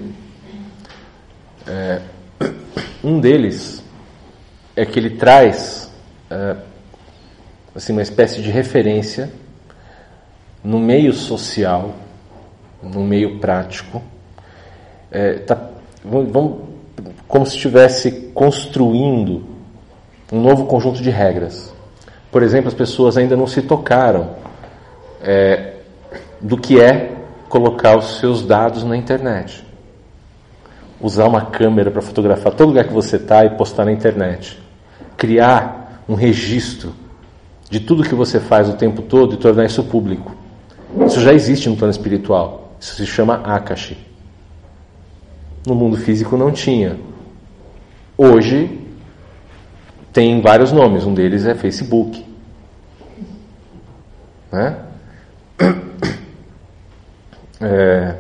É, um deles é que ele traz é, assim, uma espécie de referência no meio social, no meio prático, é, tá, vamos, como se estivesse construindo um novo conjunto de regras. Por exemplo, as pessoas ainda não se tocaram é, do que é colocar os seus dados na internet. Usar uma câmera para fotografar todo lugar que você está e postar na internet. Criar um registro de tudo que você faz o tempo todo e tornar isso público. Isso já existe no plano espiritual. Isso se chama Akashi. No mundo físico não tinha. Hoje tem vários nomes. Um deles é Facebook. Né? É...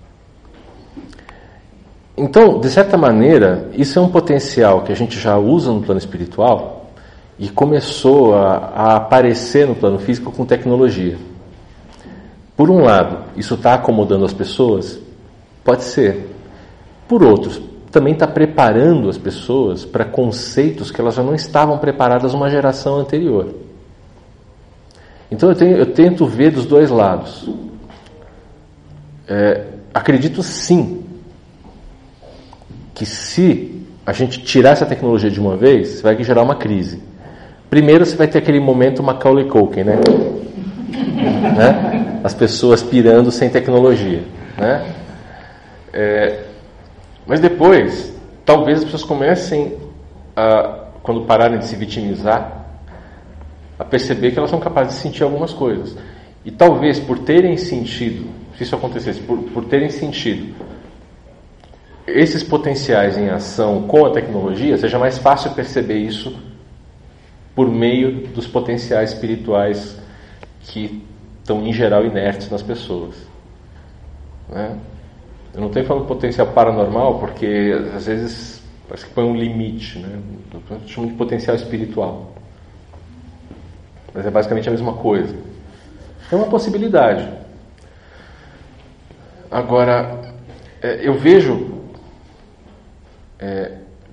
Então, de certa maneira, isso é um potencial que a gente já usa no plano espiritual e começou a, a aparecer no plano físico com tecnologia. Por um lado, isso está acomodando as pessoas? Pode ser. Por outro, também está preparando as pessoas para conceitos que elas já não estavam preparadas numa geração anterior. Então eu, tenho, eu tento ver dos dois lados. É, acredito sim que se a gente tirar essa tecnologia de uma vez, vai gerar uma crise. Primeiro você vai ter aquele momento Macaulay Culkin, né? né? As pessoas pirando sem tecnologia, né? É, mas depois, talvez as pessoas comecem a, quando pararem de se vitimizar, a perceber que elas são capazes de sentir algumas coisas. E talvez por terem sentido, se isso acontecesse, por, por terem sentido esses potenciais em ação com a tecnologia, seja mais fácil perceber isso por meio dos potenciais espirituais que estão, em geral, inertes nas pessoas. Né? Eu não estou falando potencial paranormal, porque, às vezes, parece que põe um limite. Né? Eu chamo de potencial espiritual. Mas é basicamente a mesma coisa. É uma possibilidade. Agora, eu vejo é,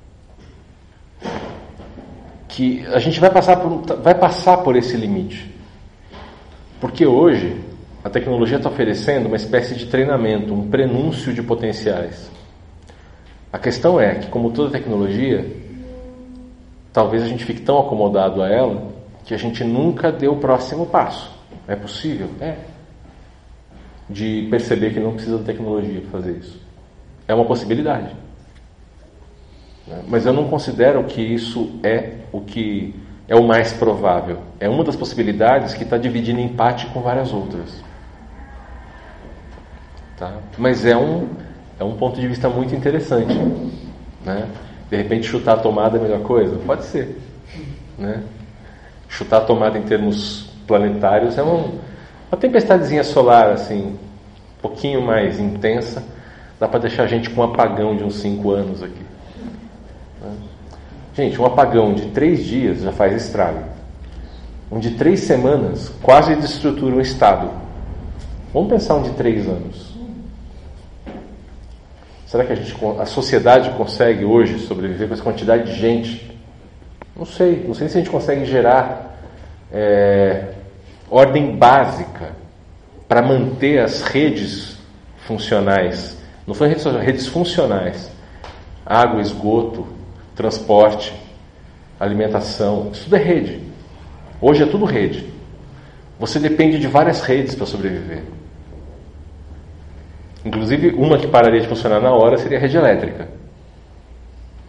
que a gente vai passar, por, vai passar por esse limite. Porque hoje a tecnologia está oferecendo uma espécie de treinamento, um prenúncio de potenciais. A questão é que, como toda tecnologia, talvez a gente fique tão acomodado a ela que a gente nunca dê o próximo passo. É possível? É. De perceber que não precisa de tecnologia para fazer isso. É uma possibilidade. Mas eu não considero que isso é o que é o mais provável. É uma das possibilidades que está dividindo empate com várias outras. Tá? Mas é um, é um ponto de vista muito interessante. Né? De repente chutar a tomada é a melhor coisa? Pode ser. Né? Chutar a tomada em termos planetários é um, uma tempestadezinha solar assim, um pouquinho mais intensa. Dá para deixar a gente com um apagão de uns cinco anos aqui. Gente, um apagão de três dias já faz estrago. Um de três semanas quase destrutura um estado. Vamos pensar um de três anos. Será que a, gente, a sociedade consegue hoje sobreviver com essa quantidade de gente? Não sei. Não sei se a gente consegue gerar é, ordem básica para manter as redes funcionais. Não são redes, redes funcionais. Água, esgoto, transporte, alimentação, isso tudo é rede. Hoje é tudo rede. Você depende de várias redes para sobreviver. Inclusive, uma que pararia de funcionar na hora seria a rede elétrica.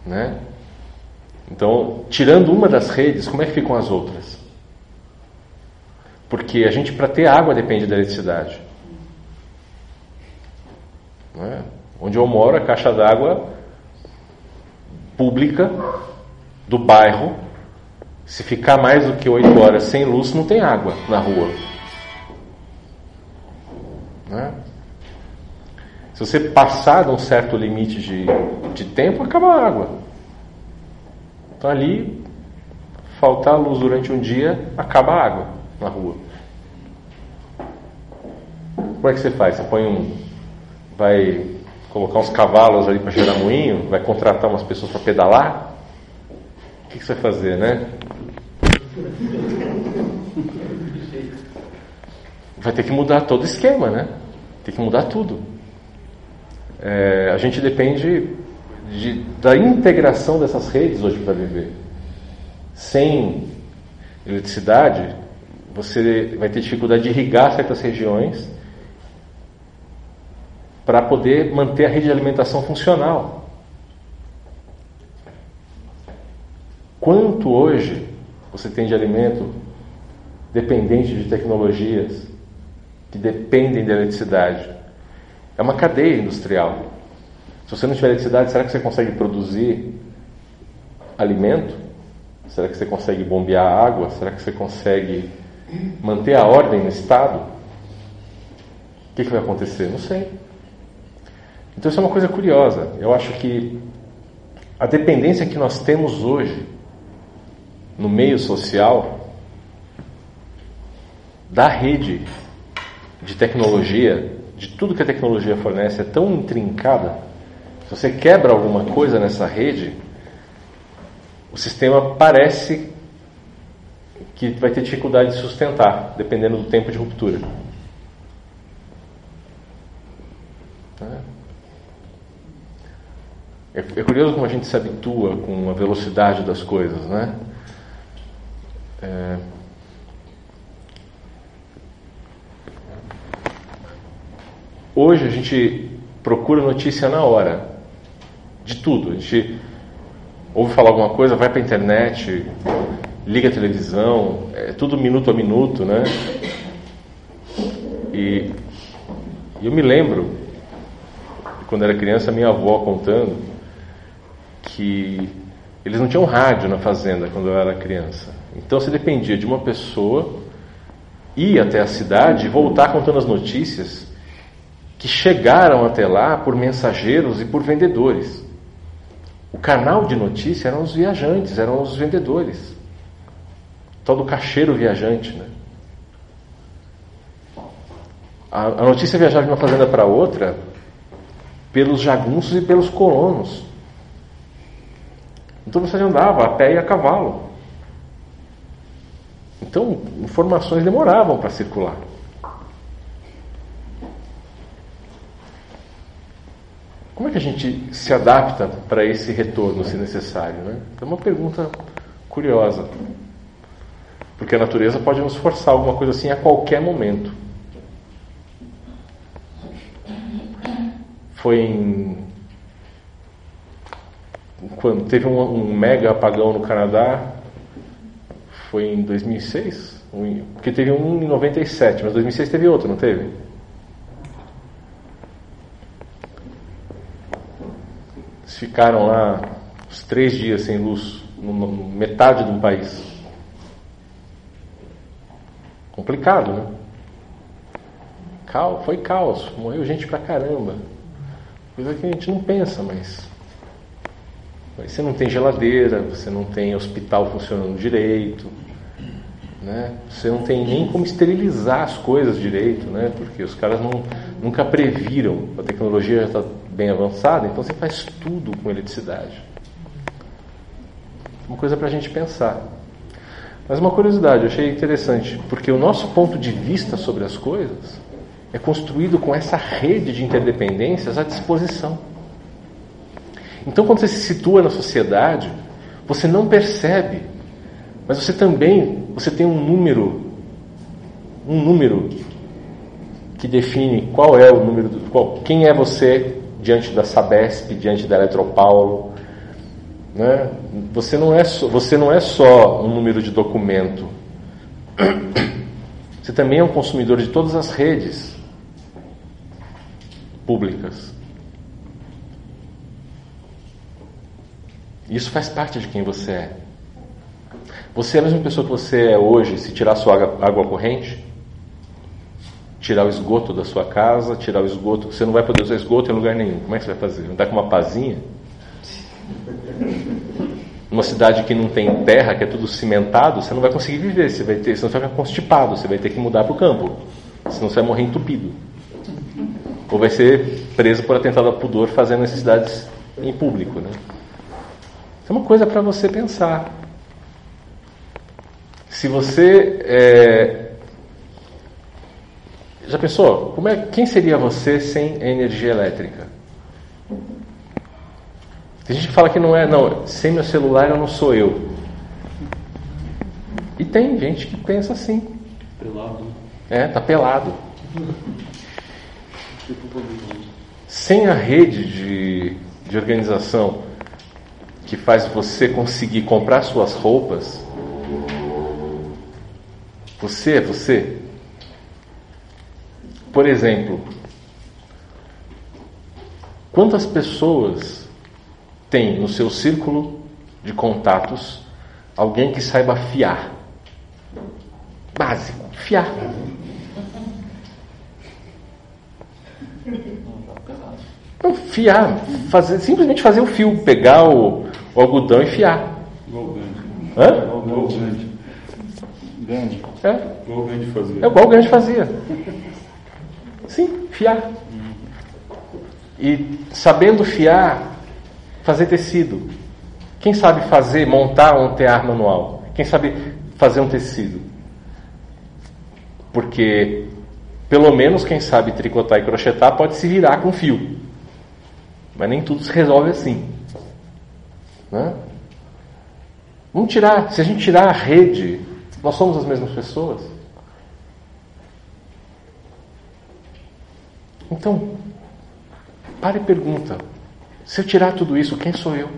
né? Então, tirando uma das redes, como é que ficam as outras? Porque a gente, para ter água, depende da eletricidade. Não é? Onde eu moro, a caixa d'água pública do bairro, se ficar mais do que oito horas sem luz, não tem água na rua. Não é? Se você passar de um certo limite de, de tempo, acaba a água. Então ali, faltar luz durante um dia, acaba a água na rua. Como é que você faz? Você põe um... vai colocar uns cavalos ali para gerar moinho? Vai contratar umas pessoas para pedalar? O que, que você vai fazer, né? Vai ter que mudar todo o esquema, né? Tem que mudar tudo. É, a gente depende de, da integração dessas redes hoje para viver. Sem eletricidade, você vai ter dificuldade de irrigar certas regiões para poder manter a rede de alimentação funcional. Quanto hoje você tem de alimento dependente de tecnologias que dependem da eletricidade? É uma cadeia industrial. Se você não tiver eletricidade, será que você consegue produzir alimento? Será que você consegue bombear água? Será que você consegue manter a ordem no estado? O que, que vai acontecer? Não sei. Então isso é uma coisa curiosa. Eu acho que a dependência que nós temos hoje no meio social da rede de tecnologia, de tudo que a tecnologia fornece, é tão intrincada. Se você quebra alguma coisa nessa rede, o sistema parece que vai ter dificuldade de sustentar, dependendo do tempo de ruptura. É, é curioso como a gente se habitua com a velocidade das coisas, né? É... Hoje a gente procura notícia na hora, de tudo. A gente ouve falar alguma coisa, vai para a internet, liga a televisão, é tudo minuto a minuto, né? E eu me lembro, quando era criança, minha avó contando que eles não tinham rádio na fazenda quando eu era criança. Então você dependia de uma pessoa ir até a cidade e voltar contando as notícias que chegaram até lá por mensageiros e por vendedores. O canal de notícia eram os viajantes, eram os vendedores. O tal do caixeiro viajante, né? A, a notícia viajava de uma fazenda para outra pelos jagunços e pelos colonos. Então você andava a pé e a cavalo. Então, informações demoravam para circular. Como é que a gente se adapta para esse retorno, se necessário, né? É uma pergunta curiosa. Porque a natureza pode nos forçar alguma coisa assim a qualquer momento. Foi em... quando teve um, um mega apagão no Canadá, foi em dois mil e seis? Porque teve um em noventa e sete, mas em dois mil e seis teve outro, não teve? Eles ficaram lá uns três dias sem luz, numa, metade de um país. Complicado, né? Foi caos, morreu gente pra caramba. Coisa que a gente não pensa, mas... Você não tem geladeira, você não tem hospital funcionando direito, né? Você não tem nem como esterilizar as coisas direito, né? Porque os caras não, nunca previram. A tecnologia já está bem avançada, então você faz tudo com eletricidade. Uma coisa para a gente pensar. Mas uma curiosidade, eu achei interessante, porque o nosso ponto de vista sobre as coisas é construído com essa rede de interdependências à disposição. Então, quando você se situa na sociedade, você não percebe, mas você também, você tem um número, um número que define qual é o número, do, qual, quem é você diante da Sabesp, diante da Eletropaulo, Né? Você não é só, você não é só um número de documento. Você também é um consumidor de todas as redes públicas. Isso faz parte de quem você é. Você é a mesma pessoa que você é hoje se tirar sua água, água corrente, tirar o esgoto da sua casa, tirar o esgoto. Você não vai poder usar esgoto em lugar nenhum. Como é que você vai fazer? Andar com uma pazinha? Numa cidade que não tem terra, que é tudo cimentado, você não vai conseguir viver. Você vai ter, senão você vai ficar constipado. Você vai ter que mudar para o campo. Senão você vai morrer entupido. Ou vai ser preso por atentado ao pudor fazendo necessidades em público, né? Isso é uma coisa para você pensar. Se você é... já pensou? Como é, quem seria você sem a energia elétrica? Tem gente que fala que não é, não, sem meu celular eu não sou eu. E tem gente que pensa assim. Pelado. É, tá pelado. Sem a rede de, de organização que faz você conseguir comprar suas roupas, você é você. Por exemplo, quantas pessoas tem no seu círculo de contatos alguém que saiba fiar? Básico, fiar. Não, fiar, fazer, simplesmente fazer o fio, pegar o, o algodão e fiar. Igual o Gandhi. Hã? Igual o Gandhi. Gandhi. É. Igual o Gandhi fazia. É igual o Gandhi fazia. Sim, fiar. E sabendo fiar, fazer tecido. Quem sabe fazer, montar um tear manual? Quem sabe fazer um tecido? Porque, pelo menos, quem sabe tricotar e crochetar pode se virar com fio. Mas nem tudo se resolve assim. Né? Vamos tirar, se a gente tirar a rede, nós somos as mesmas pessoas. Então, pare e pergunta: se eu tirar tudo isso, quem sou eu?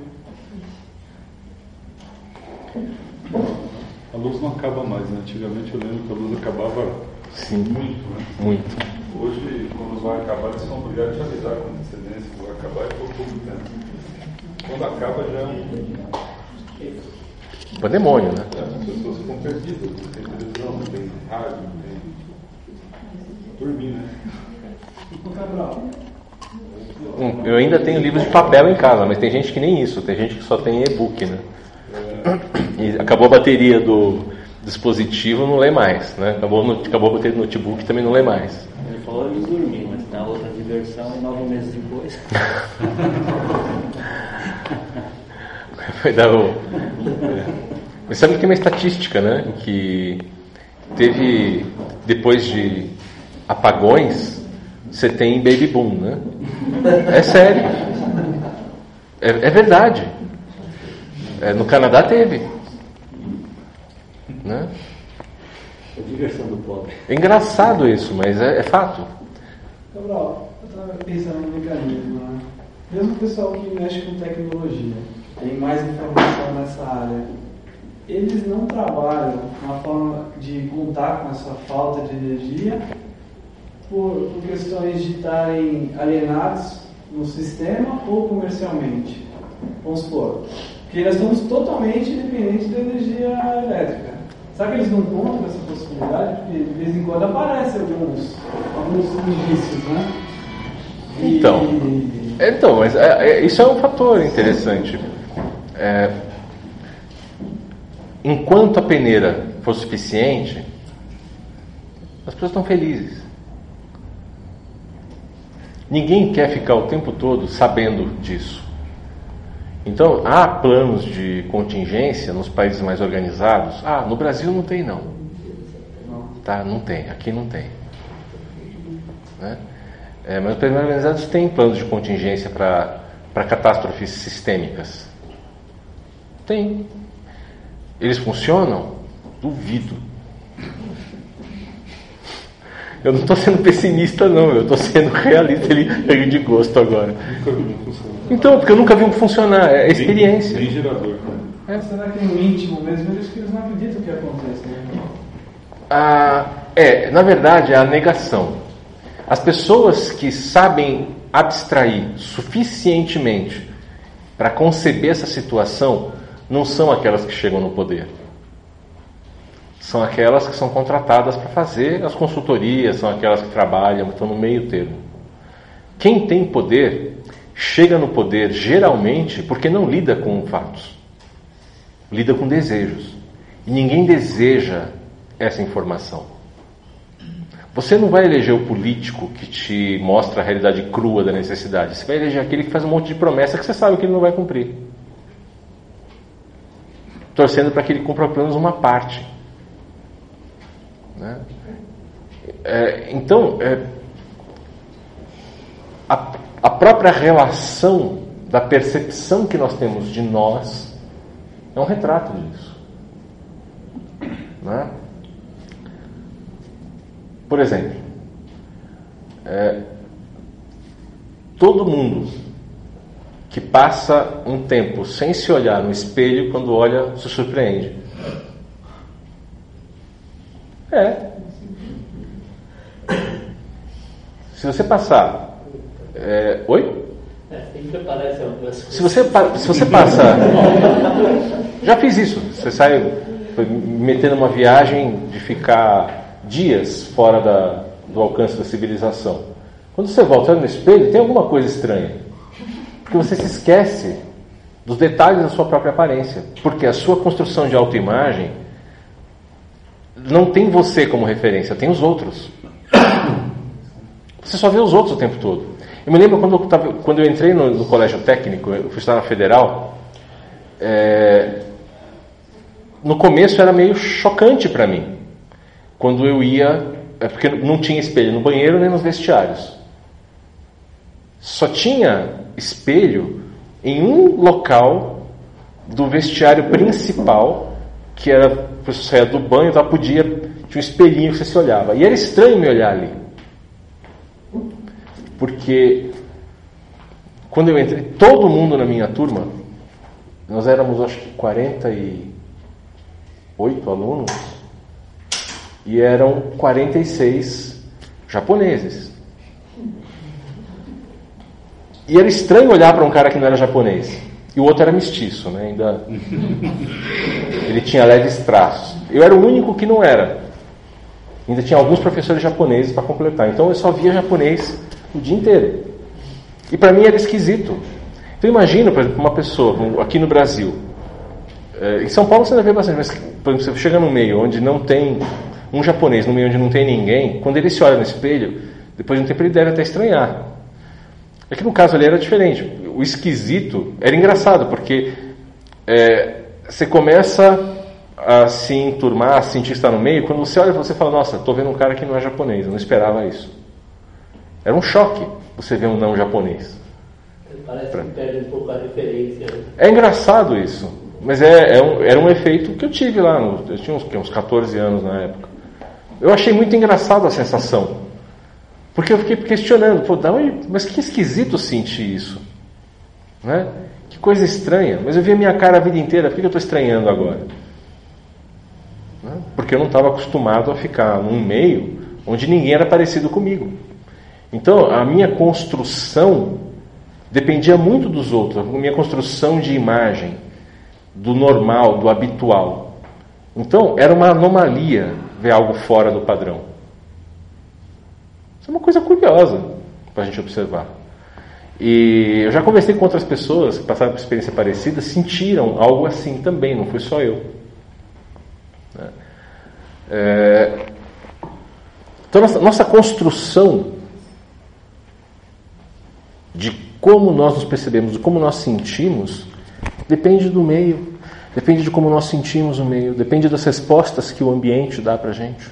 A luz não acaba mais, né? Antigamente eu lembro que a luz acabava Sim, muito, né? muito. Hoje, quando vai acabar, eles são obrigados a te avisar com antecedência que vai acabar e por pouco tempo. Quando acaba, já é um Pandemônio, né? As pessoas ficam perdidas, não tem televisão, não tem rádio, não tem. Dormir, né? Hum, eu ainda tenho livros de papel em casa, mas tem gente que nem isso, tem gente que só tem e-book, né? E acabou a bateria do dispositivo, não lê mais, né? Acabou, acabou a bateria do notebook, também não lê mais. Ele falou de dormir, mas na outra diversão e nove meses depois. Vai dar o... Mas sabe que tem uma estatística, né? Que teve, depois de apagões, você tem baby boom, né? É sério. É, é verdade. É, no Canadá teve. Né? A diversão do pobre. É engraçado isso, mas é, é fato. Cabral, eu estava pensando no mecanismo, né? Mesmo o pessoal que mexe com tecnologia, tem mais informação nessa área, eles não trabalham uma forma de contar com essa falta de energia por, por questões de estarem alienados no sistema ou comercialmente. Vamos supor, porque nós estamos totalmente dependentes da energia elétrica. Será que eles não contam essa possibilidade? Porque de vez em quando aparecem alguns, alguns indícios, né? E... Então, então mas é, é, isso é um fator interessante. É, enquanto a peneira for suficiente, as pessoas estão felizes. Ninguém quer ficar o tempo todo sabendo disso. Então, há planos de contingência nos países mais organizados? Ah, no Brasil não tem, não. Tá, não tem. Aqui não tem. Né? É, mas os países mais organizados têm planos de contingência para para catástrofes sistêmicas. Tem. Eles funcionam? Duvido. Eu não estou sendo pessimista, não. Eu estou sendo realista. Ele pega de gosto agora. Nunca vi um funcionar. Então, porque eu nunca vi um funcionar. É experiência. Bem gerador. É, será que no íntimo mesmo eles, eles não acreditam que acontece, né? Ah, é, na verdade, é a negação. As pessoas que sabem abstrair suficientemente para conceber essa situação não são aquelas que chegam no poder. São aquelas que são contratadas para fazer as consultorias, são aquelas que trabalham, estão no meio termo. Quem tem poder, chega no poder geralmente porque não lida com fatos. Lida com desejos. E ninguém deseja essa informação. Você não vai eleger o político que te mostra a realidade crua da necessidade. Você vai eleger aquele que faz um monte de promessa que você sabe que ele não vai cumprir. Torcendo para que ele cumpra pelo menos uma parte. Né? É, então, é, a, a própria relação da percepção que nós temos de nós é um retrato disso. Né? Por exemplo, é, todo mundo que passa um tempo sem se olhar no espelho, quando olha, se surpreende. É. Se você passar... É, oi? É, sempre aparece algumas coisas. Se você, se você passa... Já fiz isso. Você sai metendo uma viagem de ficar dias fora da, do alcance da civilização. Quando você volta no espelho, tem alguma coisa estranha. Porque você se esquece dos detalhes da sua própria aparência. Porque a sua construção de autoimagem não tem você como referência, tem os outros. Você só vê os outros o tempo todo. Eu me lembro quando eu, tava, quando eu entrei no, no colégio técnico, eu fui estudar na Federal, é, no começo era meio chocante para mim. Quando eu ia, é porque não tinha espelho no banheiro nem nos vestiários. Só tinha espelho em um local do vestiário principal, que era, você saía do banho, tá, podia, tinha um espelhinho que você se olhava. E era estranho me olhar ali. Porque quando eu entrei, todo mundo na minha turma, nós éramos acho que quarenta e oito alunos, e eram quarenta e seis japoneses. E era estranho olhar para um cara que não era japonês. E o outro era mestiço, né? Ainda ele tinha leves traços. Eu era o único que não era. Ainda tinha alguns professores japoneses para completar. Então eu só via japonês o dia inteiro. E para mim era esquisito. Então imagina, por exemplo, uma pessoa aqui no Brasil. Em São Paulo você ainda vê bastante, mas por exemplo, você chega num meio onde não tem um japonês, num meio onde não tem ninguém, quando ele se olha no espelho, depois de um tempo ele deve até estranhar. Aqui no caso ali era diferente. O esquisito era engraçado, porque é, você começa a se enturmar, a sentir estar no meio, quando você olha você fala, nossa, estou vendo um cara que não é japonês, eu não esperava isso. Era um choque você ver um não japonês. Parece pra... que perde um pouco a referência. É engraçado isso, mas é, é um, era um efeito que eu tive lá, no, eu tinha uns, uns catorze anos na época. Eu achei muito engraçado a sensação. Porque eu fiquei questionando, pô, mas que esquisito sentir isso. Né? Que coisa estranha. Mas eu vi a minha cara a vida inteira, por que eu estou estranhando agora? Né? Porque eu não estava acostumado a ficar num meio onde ninguém era parecido comigo. Então, a minha construção dependia muito dos outros, a minha construção de imagem, do normal, do habitual. Então, era uma anomalia ver algo fora do padrão. Isso é uma coisa curiosa para a gente observar. E eu já conversei com outras pessoas que passaram por experiência parecida, sentiram algo assim também, não fui só eu. É... Então, nossa, nossa construção de como nós nos percebemos, de como nós sentimos, depende do meio, depende de como nós sentimos o meio, depende das respostas que o ambiente dá para a gente.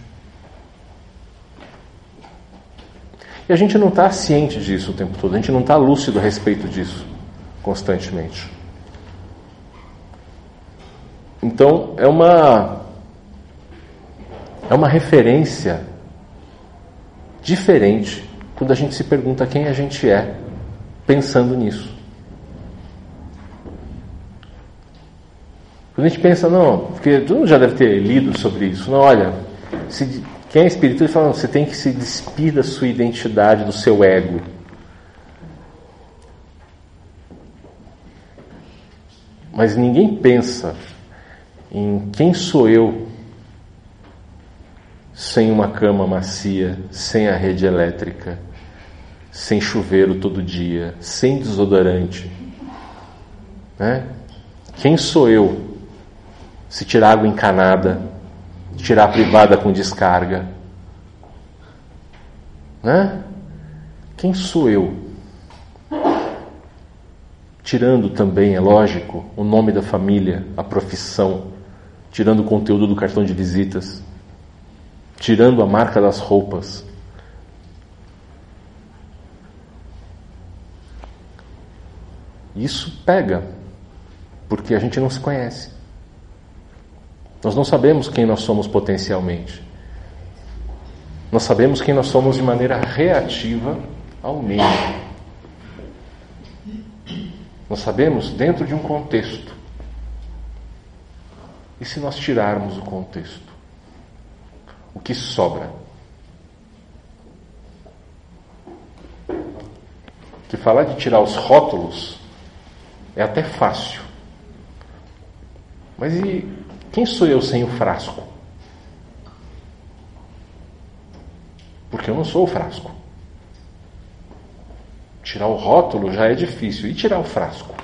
E a gente não está ciente disso o tempo todo, a gente não está lúcido a respeito disso constantemente. Então, é uma, é uma referência diferente quando a gente se pergunta quem a gente é pensando nisso. Quando a gente pensa, não, porque todo mundo já deve ter lido sobre isso, não, olha, se, quem é espírita, ele fala, não, você tem que se despir da sua identidade, do seu ego. Mas ninguém pensa em quem sou eu sem uma cama macia, sem a rede elétrica, sem chuveiro todo dia, sem desodorante, né? Quem sou eu se tirar água encanada, tirar a privada com descarga, né? Quem sou eu? Tirando também, é lógico, o nome da família, a profissão, tirando o conteúdo do cartão de visitas, tirando a marca das roupas. Isso pega, porque a gente não se conhece. Nós não sabemos quem nós somos potencialmente. Nós sabemos quem nós somos de maneira reativa ao meio. Nós sabemos dentro de um contexto. E se nós tirarmos o contexto? O que sobra? Que falar de tirar os rótulos é até fácil. Mas e quem sou eu sem o frasco? Porque eu não sou o frasco. Tirar o rótulo já é difícil. E tirar o frasco?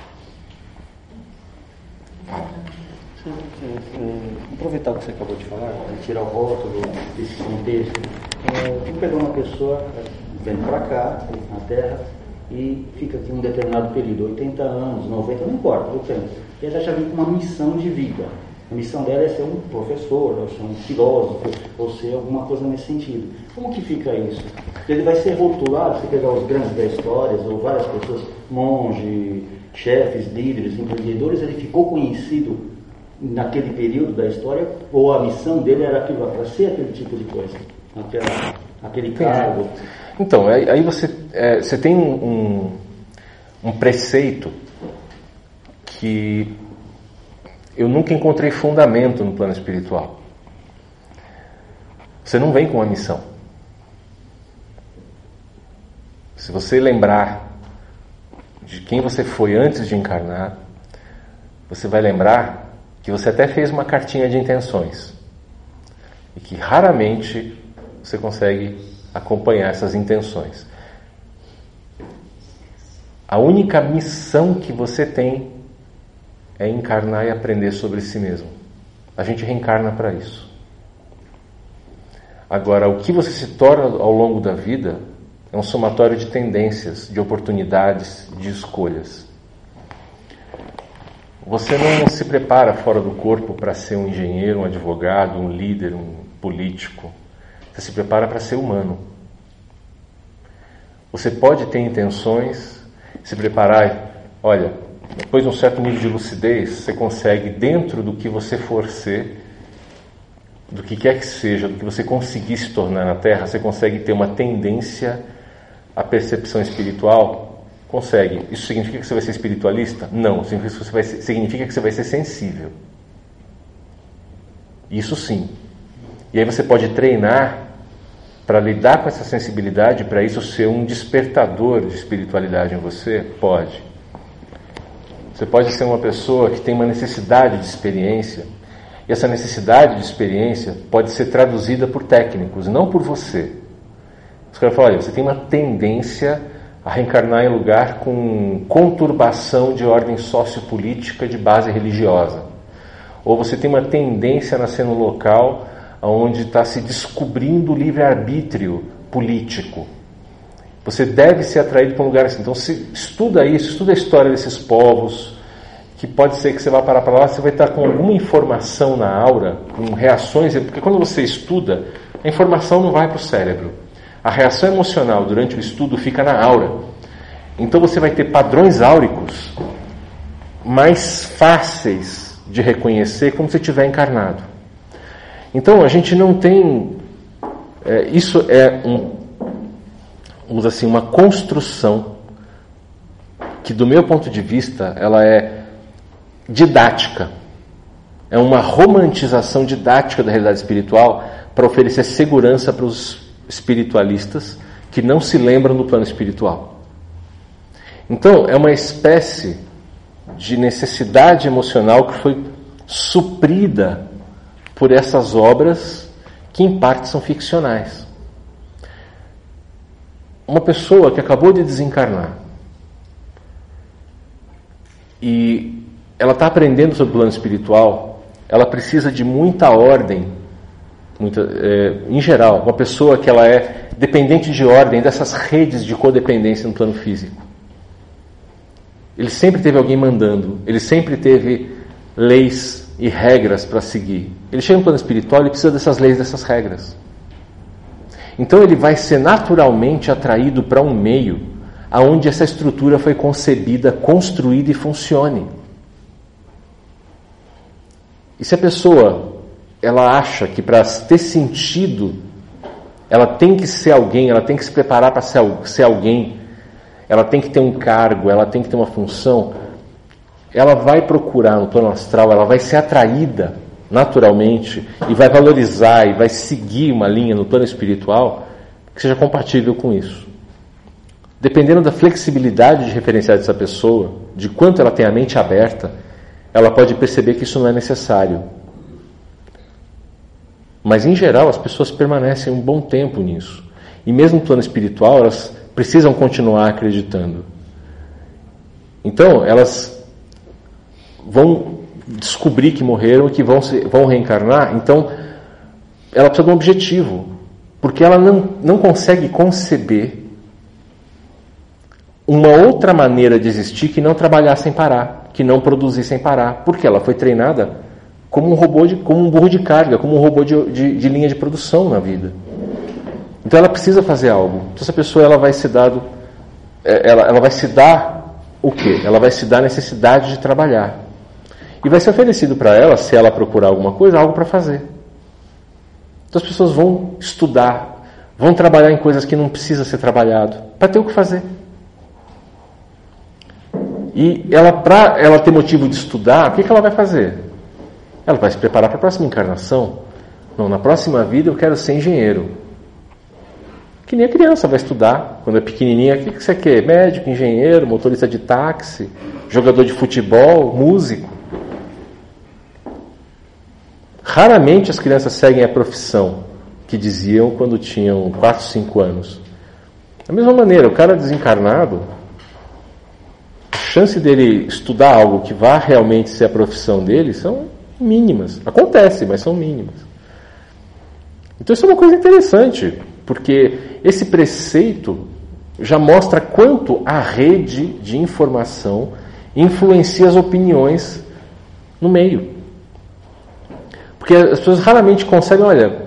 Fala. Sim, sim, sim. Aproveitar o que você acabou de falar, tirar o rótulo desse contexto. É, tem que pegar uma pessoa, vem para cá, na Terra, e fica aqui um determinado período, oitenta anos, noventa, não importa, o tempo. E ela já vem com uma missão de vida. A missão dela é ser um professor, ou ser um filósofo, ou ser alguma coisa nesse sentido. Como que fica isso? Ele vai ser rotulado, se pegar os grandes da história, ou várias pessoas, monges, chefes, líderes, empreendedores, ele ficou conhecido naquele período da história, ou a missão dele era aquilo, para ser aquele tipo de coisa, aquela, aquele cargo. Então, aí você, é, você tem um, um preceito que eu nunca encontrei fundamento no plano espiritual. Você não vem com uma missão. Se você lembrar de quem você foi antes de encarnar, você vai lembrar que você até fez uma cartinha de intenções e que raramente você consegue acompanhar essas intenções. A única missão que você tem é encarnar e aprender sobre si mesmo. A gente reencarna para isso. Agora, o que você se torna ao longo da vida é um somatório de tendências, de oportunidades, de escolhas. Você não se prepara fora do corpo para ser um engenheiro, um advogado, um líder, um político. Você se prepara para ser humano. Você pode ter intenções, se preparar, olha, depois de um certo nível de lucidez, você consegue, dentro do que você for ser, do que quer que seja, do que você conseguir se tornar na Terra, você consegue ter uma tendência à percepção espiritual? Consegue. Isso significa que você vai ser espiritualista? Não. Significa que você vai ser, significa que você vai ser sensível. Isso sim. E aí você pode treinar para lidar com essa sensibilidade, para isso ser um despertador de espiritualidade em você? Pode. Você pode ser uma pessoa que tem uma necessidade de experiência, e essa necessidade de experiência pode ser traduzida por técnicos, não por você. Os caras falam, olha, você tem uma tendência a reencarnar em lugar com conturbação de ordem sociopolítica de base religiosa. Ou você tem uma tendência a nascer no local onde está se descobrindo o livre-arbítrio político. Você deve ser atraído para um lugar assim. Então, se estuda isso, estuda a história desses povos, que pode ser que você vá parar para lá, você vai estar com alguma informação na aura, com reações, porque quando você estuda, a informação não vai para o cérebro. A reação emocional durante o estudo fica na aura. Então você vai ter padrões áuricos mais fáceis de reconhecer quando você estiver encarnado. Então a gente não tem... É, isso é um vamos assim, uma construção que, do meu ponto de vista, ela é didática. É uma romantização didática da realidade espiritual para oferecer segurança para os espiritualistas que não se lembram do plano espiritual. Então, é uma espécie de necessidade emocional que foi suprida por essas obras que, em parte, são ficcionais. Uma pessoa que acabou de desencarnar e ela está aprendendo sobre o plano espiritual, ela precisa de muita ordem, muita, é, em geral, uma pessoa que ela é dependente de ordem, dessas redes de codependência no plano físico. Ele sempre teve alguém mandando, ele sempre teve leis e regras para seguir. Ele chega no plano espiritual, ele precisa dessas leis, dessas regras. Então ele vai ser naturalmente atraído para um meio aonde essa estrutura foi concebida, construída e funcione. E se a pessoa ela acha que para ter sentido ela tem que ser alguém, ela tem que se preparar para ser, ser alguém, ela tem que ter um cargo, ela tem que ter uma função, ela vai procurar no plano astral, ela vai ser atraída naturalmente e vai valorizar e vai seguir uma linha no plano espiritual que seja compatível com isso. Dependendo da flexibilidade de referenciar dessa pessoa, de quanto ela tem a mente aberta, ela pode perceber que isso não é necessário. Mas, em geral, as pessoas permanecem um bom tempo nisso. E mesmo no plano espiritual, elas precisam continuar acreditando. Então, elas vão descobrir que morreram e que vão, se, vão reencarnar. Então, ela precisa de um objetivo. Porque ela não, não consegue conceber uma outra maneira de existir que não trabalhar sem parar, que não produzir sem parar. Porque ela foi treinada como um robô, de, como um burro de carga, como um robô de, de, de linha de produção na vida. Então ela precisa fazer algo. Então essa pessoa ela vai se dar, ela, ela vai se dar o quê? Ela vai se dar a necessidade de trabalhar. E vai ser oferecido para ela, se ela procurar alguma coisa, algo para fazer. Então as pessoas vão estudar, vão trabalhar em coisas que não precisa ser trabalhado, para ter o que fazer. E ela, para ela ter motivo de estudar, o que, que ela vai fazer? Ela vai se preparar para a próxima encarnação. Não, na próxima vida eu quero ser engenheiro. Que nem a criança vai estudar, quando é pequenininha, o que, que você quer? Médico, engenheiro, motorista de táxi, jogador de futebol, músico. Raramente as crianças seguem a profissão que diziam quando tinham quatro, cinco anos. Da mesma maneira, o cara desencarnado, a chance dele estudar algo que vá realmente ser a profissão dele são mínimas. Acontece, mas são mínimas. Então isso é uma coisa interessante, porque esse preceito já mostra quanto a rede de informação influencia as opiniões no meio. Porque as pessoas raramente conseguem, olha,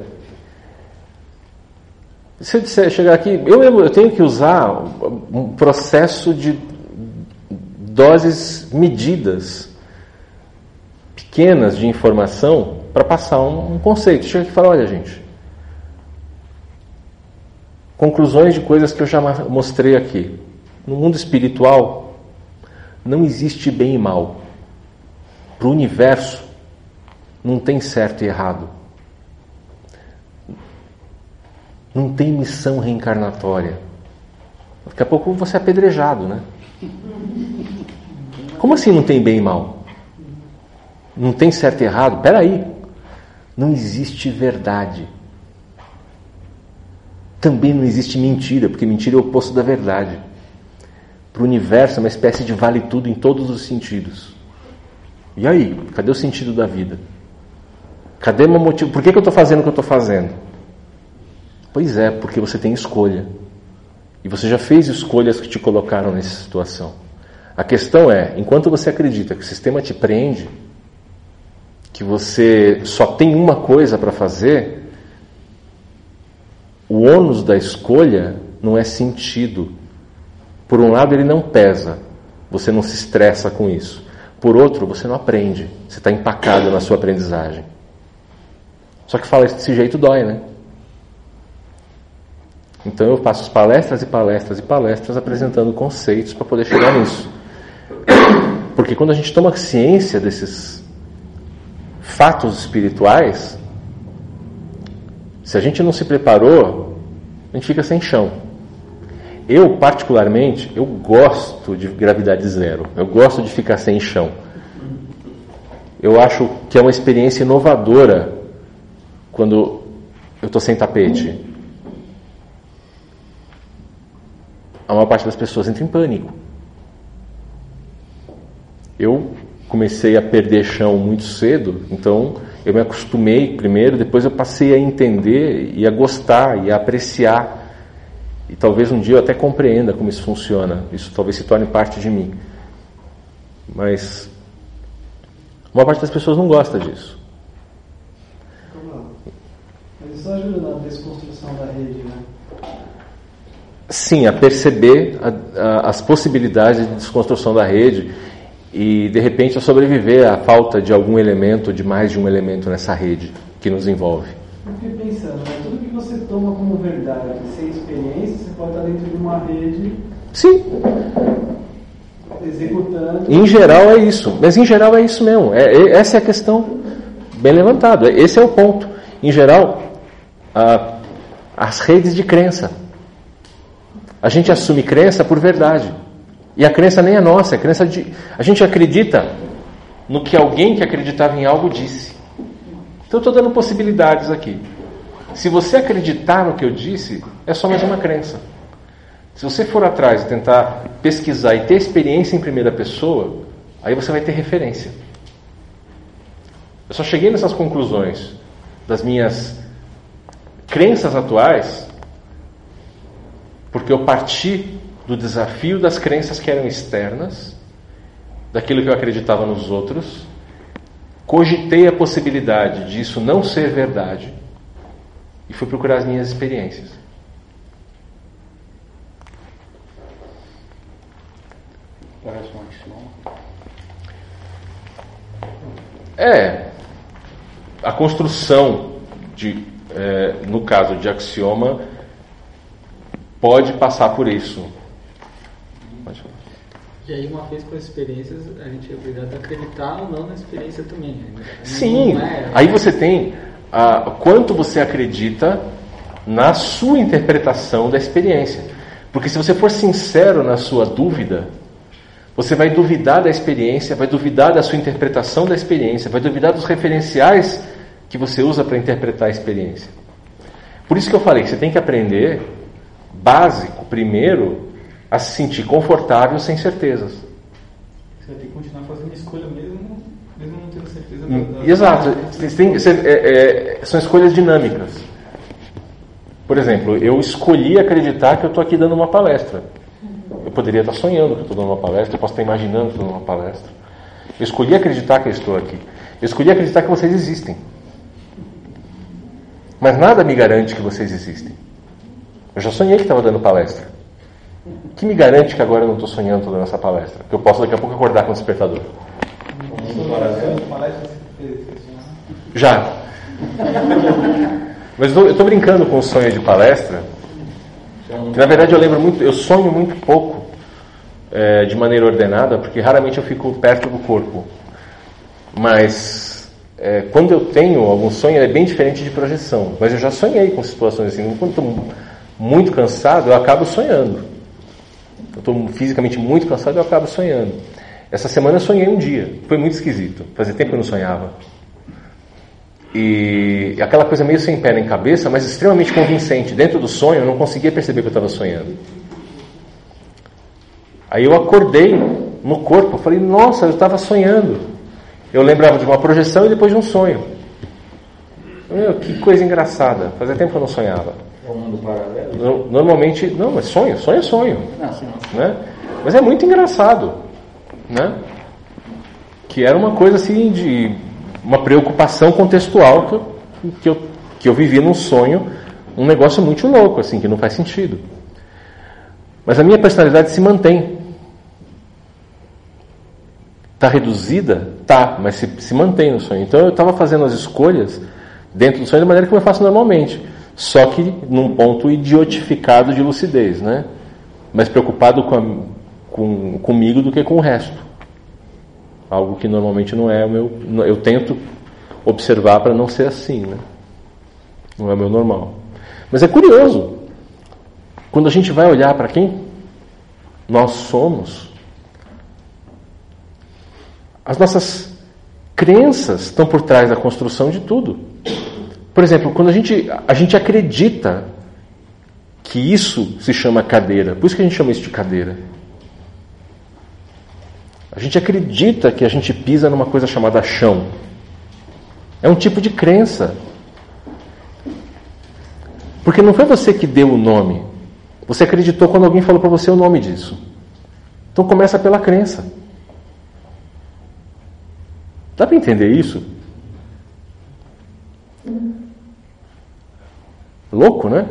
se eu disser, chegar aqui, eu, eu tenho que usar um processo de doses medidas, pequenas de informação, para passar um, um conceito. Chega aqui e fala, olha gente, conclusões de coisas que eu já mostrei aqui. No mundo espiritual, não existe bem e mal. Para o universo, não tem certo e errado. Não tem missão reencarnatória. Daqui a pouco você é apedrejado, né? Como assim não tem bem e mal? Não tem certo e errado? Espera aí. Não existe verdade. Também não existe mentira, porque mentira é o oposto da verdade. Para o universo é uma espécie de vale tudo em todos os sentidos. E aí? Cadê o sentido da vida? Cadê o meu motivo? Por que, que eu estou fazendo o que eu estou fazendo? Pois é, porque você tem escolha. E você já fez escolhas que te colocaram nessa situação. A questão é, enquanto você acredita que o sistema te prende, que você só tem uma coisa para fazer, o ônus da escolha não é sentido. Por um lado, ele não pesa. Você não se estressa com isso. Por outro, você não aprende. Você está empacado na sua aprendizagem. Só que falar desse jeito dói, né? Então eu faço palestras e palestras e palestras apresentando conceitos para poder chegar nisso. Porque quando a gente toma ciência desses fatos espirituais, se a gente não se preparou, a gente fica sem chão. Eu, particularmente, eu gosto de gravidade zero. Eu gosto de ficar sem chão. Eu acho que é uma experiência inovadora quando eu estou sem tapete. A maior parte das pessoas entra em pânico. Eu comecei a perder chão muito cedo, então eu me acostumei primeiro, depois eu passei a entender e a gostar e a apreciar. E talvez um dia eu até compreenda como isso funciona. Isso talvez se torne parte de mim. Mas a maior parte das pessoas não gosta disso. Mas isso ajuda na desconstrução da rede, né? Sim, a perceber a, a, as possibilidades de desconstrução da rede e, de repente, a sobreviver à falta de algum elemento, de mais de um elemento nessa rede que nos envolve. Eu fiquei pensando, né? Tudo que você toma como verdade, sem experiência, você pode estar dentro de uma rede... Sim. Executando... Em geral é isso, mas em geral é isso mesmo. É, é, essa é a questão bem levantada. Esse é o ponto. Em geral, a, as redes de crença. A gente assume crença por verdade. E a crença nem é nossa, é crença de... A gente acredita no que alguém que acreditava em algo disse. Então eu estou dando possibilidades aqui. Se você acreditar no que eu disse, é só mais uma crença. Se você for atrás e tentar pesquisar e ter experiência em primeira pessoa, aí você vai ter referência. Eu só cheguei nessas conclusões das minhas crenças atuais porque eu parti do desafio das crenças que eram externas, daquilo que eu acreditava nos outros, cogitei a possibilidade de isso não ser verdade e fui procurar as minhas experiências. Parece um axioma. É, a construção de, é, no caso de axioma, pode passar por isso. Pode falar. E aí, uma vez com as experiências, a gente é obrigado a acreditar ou não na experiência também. Né? Sim, é... aí você tem a, quanto você acredita na sua interpretação da experiência. Porque se você for sincero na sua dúvida, você vai duvidar da experiência, vai duvidar da sua interpretação da experiência, vai duvidar dos referenciais que você usa para interpretar a experiência. Por isso que eu falei que você tem que aprender, básico, primeiro, a se sentir confortável sem certezas. Você vai ter que continuar fazendo escolha mesmo, mesmo não tendo certeza. Hum, da... Exato. Você tem, você, é, é, são escolhas dinâmicas. Por exemplo, eu escolhi acreditar que eu estou aqui dando uma palestra. Eu poderia estar sonhando que eu estou dando uma palestra, eu posso estar imaginando que eu estou dando uma palestra. Eu escolhi acreditar que eu estou aqui. Eu escolhi acreditar que vocês existem. Mas nada me garante que vocês existem. Eu já sonhei que estava dando palestra. O que me garante que agora eu não estou sonhando, estou dando essa palestra? Que eu posso daqui a pouco acordar com o despertador. Já. Mas eu estou brincando com o sonho de palestra. Que, na verdade eu lembro muito, eu sonho muito pouco é, de maneira ordenada, porque raramente eu fico perto do corpo. Mas é, quando eu tenho algum sonho é bem diferente de projeção. Mas eu já sonhei com situações assim. Quando estou muito cansado, eu acabo sonhando. Eu estou fisicamente muito cansado, eu acabo sonhando. Essa semana eu sonhei um dia. Foi muito esquisito. Fazia tempo que eu não sonhava. E aquela coisa meio sem pé nem cabeça, mas extremamente convincente. Dentro do sonho, eu não conseguia perceber que eu estava sonhando. Aí eu acordei no corpo. Eu falei, nossa, eu estava sonhando. Eu lembrava de uma projeção e depois de um sonho. Meu, que coisa engraçada. Fazia tempo que eu não sonhava. É um mundo paralelo? Normalmente, não, mas sonho, sonho é sonho. Não, sim, sim. Né? Mas é muito engraçado, né? Que era uma coisa assim de uma preocupação contextual que eu, que eu, que eu vivi num sonho, um negócio muito louco, assim, que não faz sentido. Mas a minha personalidade se mantém. Está reduzida? Tá, mas se, se mantém no sonho. Então eu estava fazendo as escolhas dentro do sonho da maneira como eu faço normalmente. só que num ponto idiotificado de lucidez, né? Mais preocupado com, a, com comigo do que com o resto. Algo que normalmente não é o meu... Eu tento observar para não ser assim, né? Não é o meu normal. Mas é curioso. Quando a gente vai olhar para quem nós somos, as nossas crenças estão por trás da construção de tudo. Por exemplo, quando a gente, a gente acredita que isso se chama cadeira, por isso que a gente chama isso de cadeira. A gente acredita que a gente pisa numa coisa chamada chão. É um tipo de crença. Porque não foi você que deu o nome. Você acreditou quando alguém falou para você o nome disso. Então começa pela crença. Dá para entender isso? Louco, né?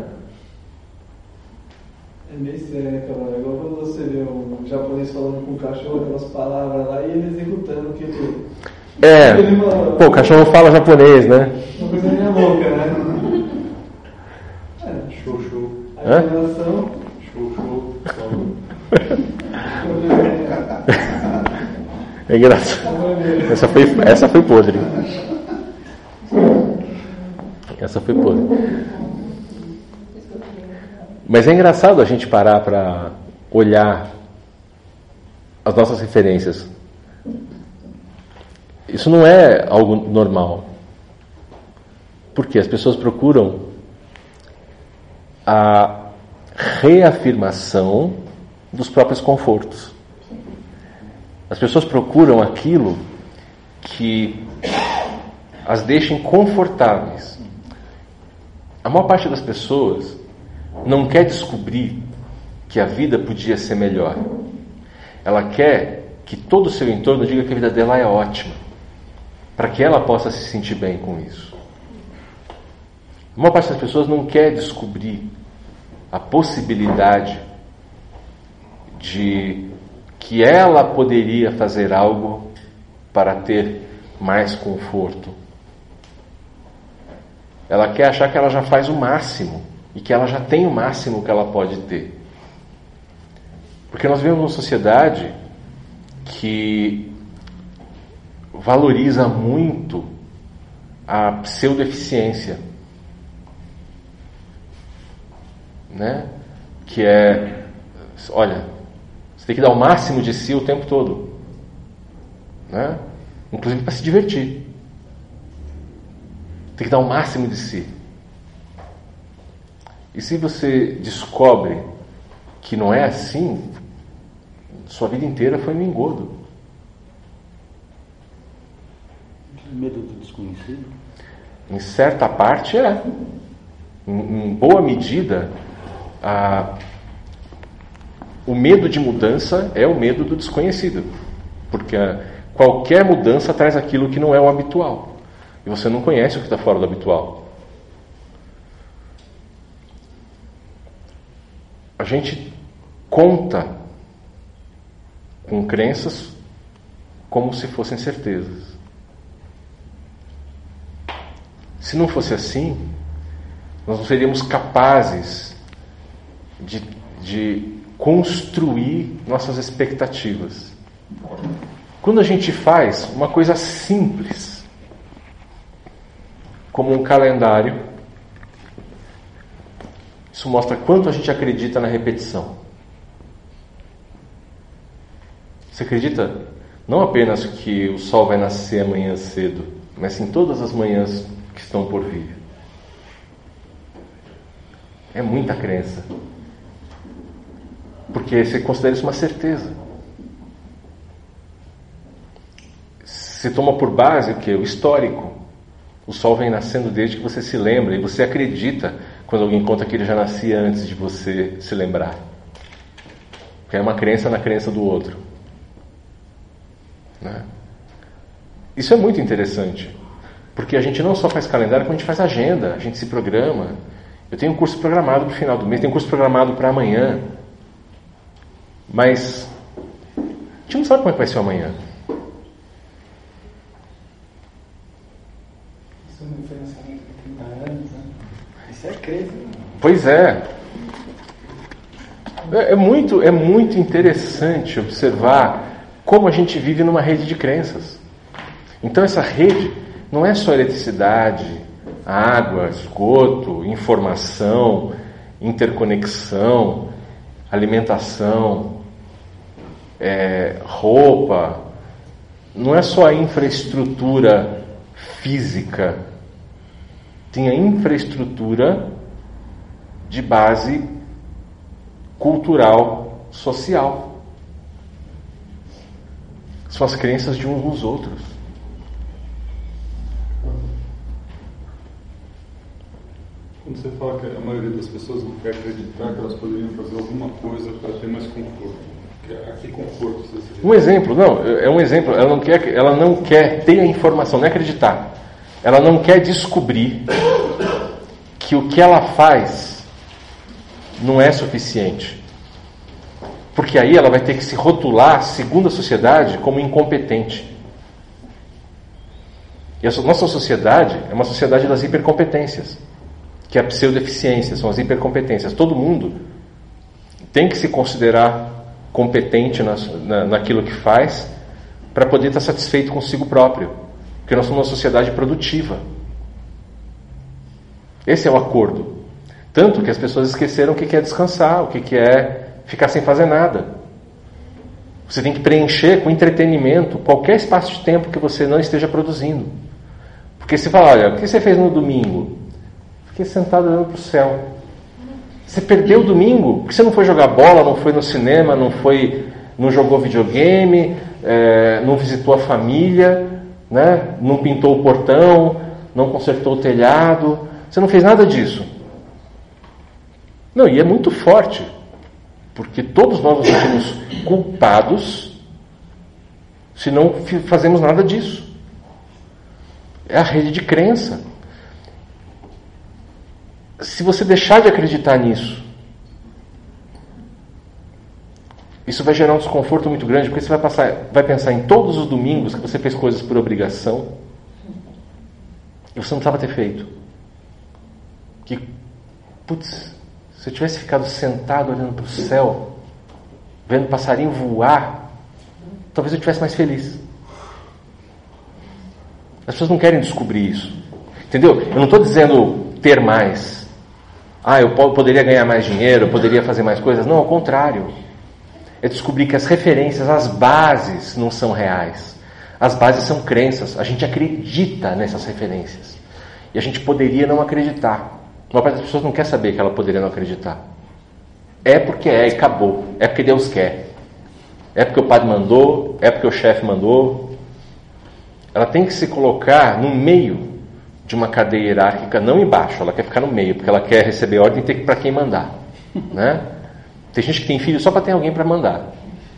É meio sério, cara. É igual quando você vê um japonês falando com o cachorro, aquelas palavras lá, e ele executando o que ele... É, ele fala, pô, o cachorro fala japonês, né? Uma coisa meio louca, né? Show, show. A geração... Show, show. É engraçado. Essa foi, essa foi podre. Essa foi podre. Mas é engraçado a gente parar para olhar as nossas referências. Isso não é algo normal. Porque as pessoas procuram a reafirmação dos próprios confortos. As pessoas procuram aquilo que as deixem confortáveis. A maior parte das pessoas não quer descobrir que a vida podia ser melhor. Ela quer que todo o seu entorno diga que a vida dela é ótima, para que ela possa se sentir bem com isso. A maior parte das pessoas não quer descobrir a possibilidade de que ela poderia fazer algo para ter mais conforto. Ela quer achar que ela já faz o máximo e que ela já tem o máximo que ela pode ter. Porque nós vivemos uma sociedade que valoriza muito a pseudoeficiência, né? Que é, olha, você tem que dar o máximo de si o tempo todo, né? Inclusive para se divertir. Tem que dar o máximo de si. E se você descobre que não é assim, sua vida inteira foi um engodo. Medo do desconhecido? Em certa parte é. Em, em boa medida, a, o medo de mudança é o medo do desconhecido. Porque a, qualquer mudança traz aquilo que não é o habitual. E você não conhece o que está fora do habitual. A gente conta com crenças como se fossem certezas. Se não fosse assim, nós não seríamos capazes de, de construir nossas expectativas. Quando a gente faz uma coisa simples, como um calendário, isso mostra quanto a gente acredita na repetição. Você acredita não apenas que o sol vai nascer amanhã cedo, mas em todas as manhãs que estão por vir. É muita crença. Porque você considera isso uma certeza. Você toma por base o quê? O histórico. O sol vem nascendo desde que você se lembra, e você acredita quando alguém conta que ele já nascia antes de você se lembrar. Que é uma crença na crença do outro. Né? Isso é muito interessante. Porque a gente não só faz calendário, como a gente faz agenda, a gente se programa. Eu tenho um curso programado para o final do mês, tenho um curso programado para amanhã. Mas a gente não sabe como é que vai ser o amanhã. Isso não foi assim há trinta anos, né? Isso é crença. Pois é. É, é, muito, é muito interessante observar como a gente vive numa rede de crenças. Então essa rede não é só eletricidade, água, esgoto, informação, interconexão, alimentação, é, roupa. Não é só a infraestrutura física. Tem a infraestrutura de base cultural, social. São as crenças de uns nos outros. Quando você fala que a maioria das pessoas não quer acreditar que elas poderiam fazer alguma coisa para ter mais conforto. A que conforto você se Um exemplo, não, é um exemplo. Ela não quer, ela não quer ter a informação, não é acreditar. Ela não quer descobrir que o que ela faz não é suficiente. Porque aí ela vai ter que se rotular, segundo a sociedade, como incompetente. E a nossa sociedade é uma sociedade das hipercompetências, que é a pseudoeficiência, são as hipercompetências. Todo mundo tem que se considerar competente na, na, naquilo que faz para poder estar satisfeito consigo próprio. Porque nós somos uma sociedade produtiva. Esse é o acordo. Tanto que as pessoas esqueceram o que é descansar, o que é ficar sem fazer nada. Você tem que preencher com entretenimento qualquer espaço de tempo que você não esteja produzindo. Porque você fala, olha, o que você fez no domingo? Fiquei sentado olhando para o céu. Você perdeu o domingo? Porque você não foi jogar bola, não foi no cinema, não foi, não jogou videogame, é, não visitou a família, né? Não pintou o portão, não consertou o telhado. Você não fez nada disso. Não, e é muito forte. Porque todos nós nos sentimos culpados se não fazemos nada disso. É a rede de crença. Se você deixar de acreditar nisso, isso vai gerar um desconforto muito grande, porque você vai, passar, vai pensar em todos os domingos que você fez coisas por obrigação e você não precisava ter feito. Que, putz, se eu tivesse ficado sentado olhando para o céu, vendo passarinho voar, talvez eu estivesse mais feliz. As pessoas não querem descobrir isso. Entendeu? Eu não estou dizendo ter mais. Ah, eu poderia ganhar mais dinheiro, eu poderia fazer mais coisas. Não, ao contrário. É descobrir que as referências, as bases não são reais. As bases são crenças. A gente acredita nessas referências. E a gente poderia não acreditar. A maior parte das pessoas não quer saber que ela poderia não acreditar. É porque é e acabou. É porque Deus quer. É porque o padre mandou. É porque o chefe mandou. Ela tem que se colocar no meio de uma cadeia hierárquica, não embaixo. Ela quer ficar no meio, porque ela quer receber ordem e ter para quem mandar. Né? Tem gente que tem filho só para ter alguém para mandar.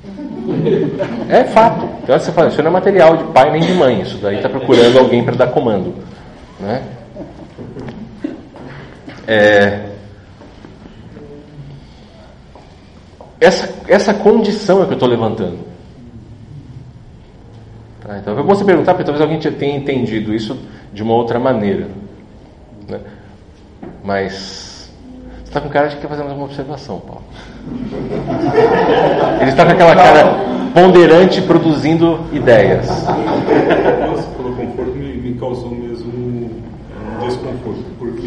É fato. Então você fala, isso não é material de pai nem de mãe. Isso daí está procurando alguém para dar comando. Né? É... Essa, essa condição é que eu estou levantando. Tá, então é bom você perguntar, porque talvez alguém tenha entendido isso de uma outra maneira. Né? Mas você está com cara de que quer fazer mais uma observação, Paulo. Ele está com aquela cara ponderante produzindo ideias. Você falou conforto, me, me causou mesmo um desconforto. Por quê?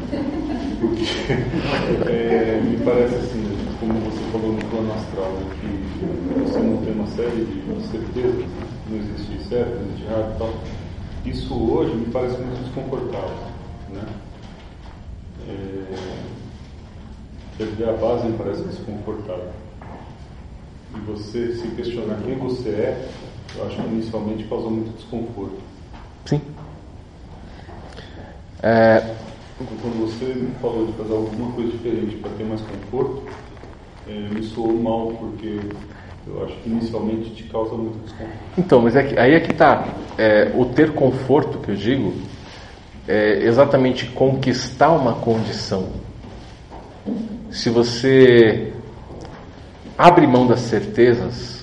Porque é, me parece assim, como você falou no plano astral, que você não tem uma série de certezas, não existe certo, não existe errado e tal. Isso hoje me parece muito desconfortável, né? É, perder a base me parece desconfortável. E você se questionar quem você é, eu acho que inicialmente causa muito desconforto. Sim. É... Quando você me falou de fazer alguma coisa diferente para ter mais conforto, é, me soou mal, porque eu acho que inicialmente te causa muito desconforto. Então, mas é que, aí é que está. É, o ter conforto, que eu digo, é exatamente conquistar uma condição. Se você abre mão das certezas,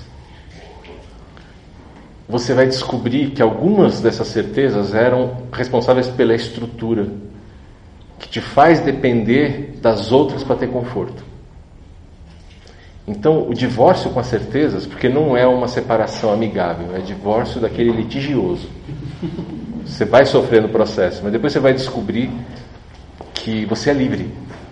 você vai descobrir que algumas dessas certezas eram responsáveis pela estrutura. que te faz depender das outras para ter conforto. Então, o divórcio com as certezas, porque não é uma separação amigável, é divórcio daquele litigioso. Você vai sofrer no processo, mas depois você vai descobrir que você é livre.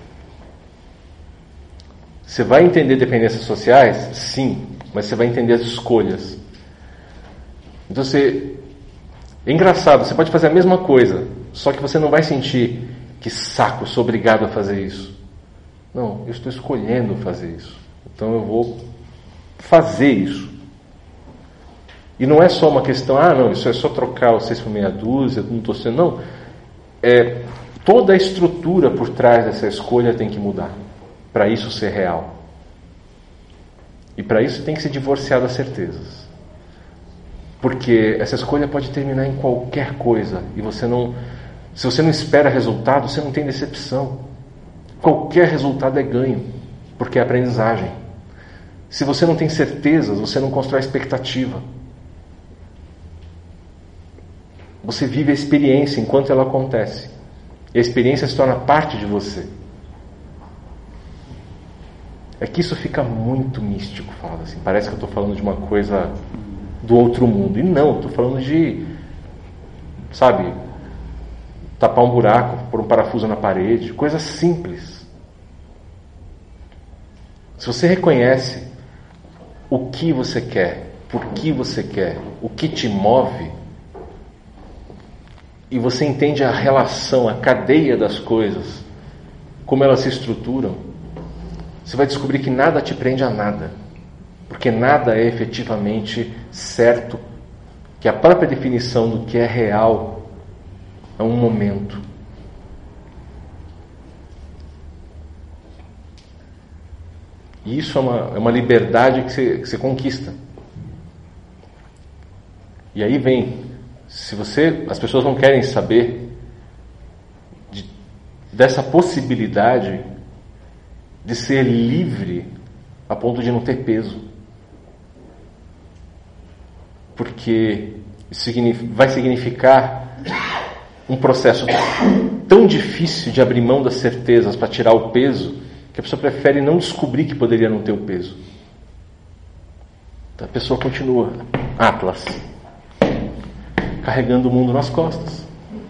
Você vai entender dependências sociais? Sim, mas você vai entender as escolhas. Então você... É engraçado, você pode fazer a mesma coisa, só que você não vai sentir que saco, sou obrigado a fazer isso. Não, eu estou escolhendo fazer isso. Então eu vou fazer isso. E não é só uma questão, ah não, isso é só trocar o seis por meia dúzia, não estou sendo, não. É, toda a estrutura por trás dessa escolha tem que mudar, para isso ser real. E para isso tem que se divorciar das certezas. Porque essa escolha pode terminar em qualquer coisa, e você não, se você não espera resultado, você não tem decepção. Qualquer resultado é ganho, porque é aprendizagem. Se você não tem certezas, você não constrói expectativa. Você vive a experiência enquanto ela acontece. E a experiência se torna parte de você. É que isso fica muito místico, fala assim. Parece que eu estou falando de uma coisa do outro mundo. E não, estou falando de, sabe, tapar um buraco, pôr um parafuso na parede, coisa simples. Se você reconhece o que você quer, por que você quer, o que te move, e você entende a relação, a cadeia das coisas, como elas se estruturam, você vai descobrir que nada te prende a nada, porque nada é efetivamente certo, que a própria definição do que é real é um momento. E isso é uma, é uma liberdade que você, que você conquista. E aí vem, se você, as pessoas não querem saber de, dessa possibilidade de ser livre a ponto de não ter peso. Porque vai significar um processo tão difícil de abrir mão das certezas para tirar o peso, que a pessoa prefere não descobrir que poderia não ter o peso. Então a pessoa continua, Atlas, carregando o mundo nas costas.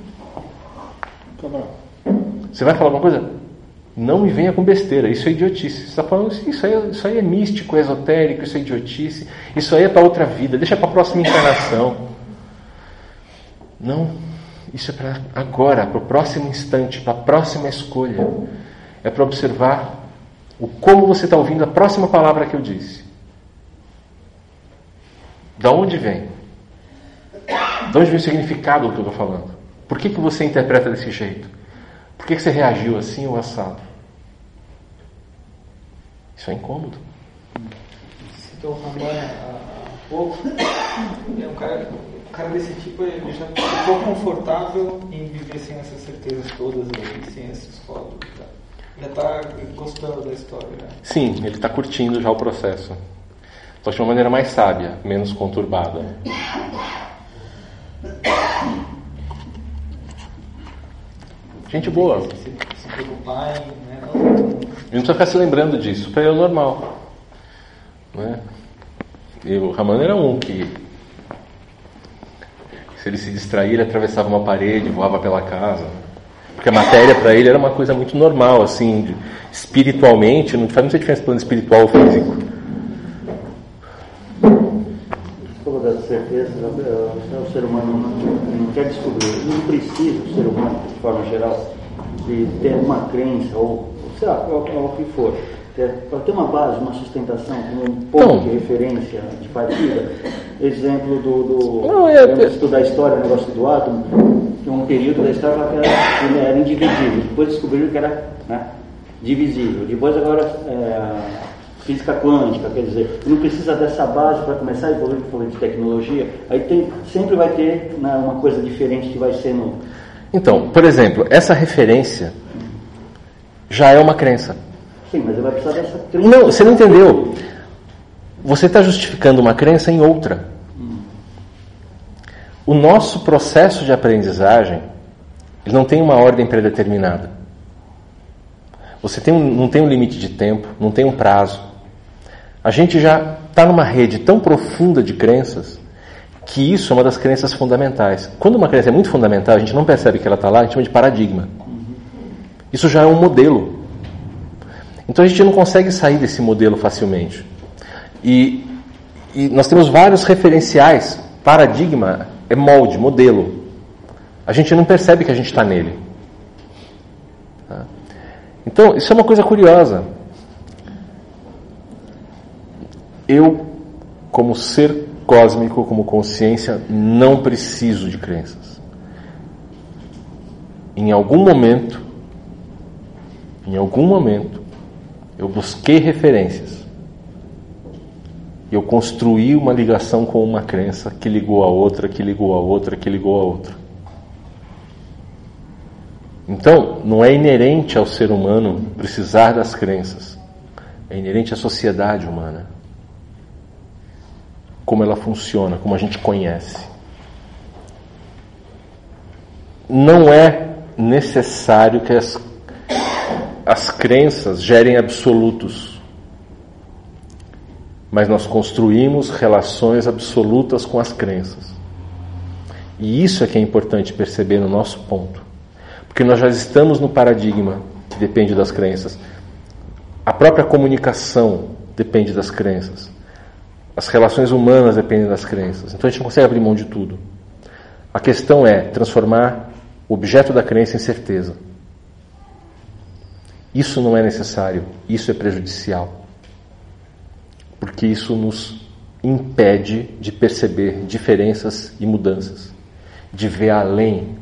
Você vai falar alguma coisa? Não me venha com besteira, isso é idiotice. Você está falando isso aí, isso aí é místico, é esotérico, isso é idiotice, isso aí é para outra vida, deixa para a próxima encarnação. Não, isso é para agora, para o próximo instante, para a próxima escolha. É para observar o como você está ouvindo a próxima palavra que eu disse. Da onde vem? De onde vem o significado do que eu estou falando? Por que, que você interpreta desse jeito? Por que, que você reagiu assim ou assado? Isso é incômodo. Citou o Ramon há pouco. É um cara, um cara desse tipo, ele já ficou confortável em viver sem essas certezas todas, sem esses códigos. Tá? Já está gostando da história, né? Sim, ele está curtindo já o processo. Só de uma maneira mais sábia, menos conturbada. Gente boa. Se, se preocupar em... Né, não... Ele não precisa ficar se lembrando disso. Para ele é normal. Né? E o Ramon era um que... Se ele se distraía, ele atravessava uma parede, voava pela casa. Porque a matéria para ele era uma coisa muito normal, assim, de, espiritualmente, não faz muita diferença plano espiritual ou físico. Como dá certeza, o ser humano não, não quer descobrir, não precisa, o ser humano, de forma geral, de ter uma crença, ou sei lá, o que for, para ter uma base, uma sustentação, um ponto então, de referência, de partida. Exemplo do, do não, é, é, estudar a história, o negócio do átomo, um período da história que era, que era indivisível, depois descobriram que era, né, divisível, depois agora é, física quântica, quer dizer, não precisa dessa base para começar a evoluir, falando de tecnologia, aí tem, sempre vai ter, né, uma coisa diferente que vai sendo... Então, por exemplo, essa referência já é uma crença. Sim, mas vai precisar dessa crença. Não, você não entendeu. Você está justificando uma crença em outra. O nosso processo de aprendizagem, ele não tem uma ordem predeterminada. Você tem um, não tem um limite de tempo, não tem um prazo. A gente já está numa rede tão profunda de crenças que isso é uma das crenças fundamentais. Quando uma crença é muito fundamental, a gente não percebe que ela está lá, a gente chama de paradigma. Isso já é um modelo. Então a gente não consegue sair desse modelo facilmente. E, e nós temos vários referenciais. Paradigma é molde, modelo. A gente não percebe que a gente está nele. Tá? Então, isso é uma coisa curiosa. Eu, como ser cósmico, como consciência, não preciso de crenças. Em algum momento, em algum momento, eu busquei referências. Eu construí uma ligação com uma crença que ligou a outra, que ligou a outra, que ligou a outra. Então, não é inerente ao ser humano precisar das crenças. É inerente à sociedade humana. Como ela funciona, como a gente conhece. Não é necessário que as, as crenças gerem absolutos. Mas nós construímos relações absolutas com as crenças. E isso é que é importante perceber no nosso ponto. Porque nós já estamos no paradigma que depende das crenças. A própria comunicação depende das crenças. As relações humanas dependem das crenças. Então a gente não consegue abrir mão de tudo. A questão é transformar o objeto da crença em certeza. Isso não é necessário. Isso é prejudicial. Porque isso nos impede de perceber diferenças e mudanças. De ver além.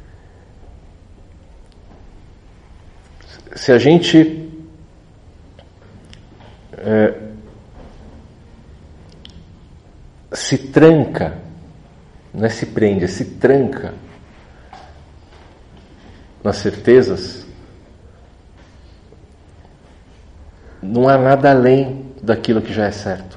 Se a gente é, se tranca, não é se prende, é se tranca nas certezas, não há nada além daquilo que já é certo.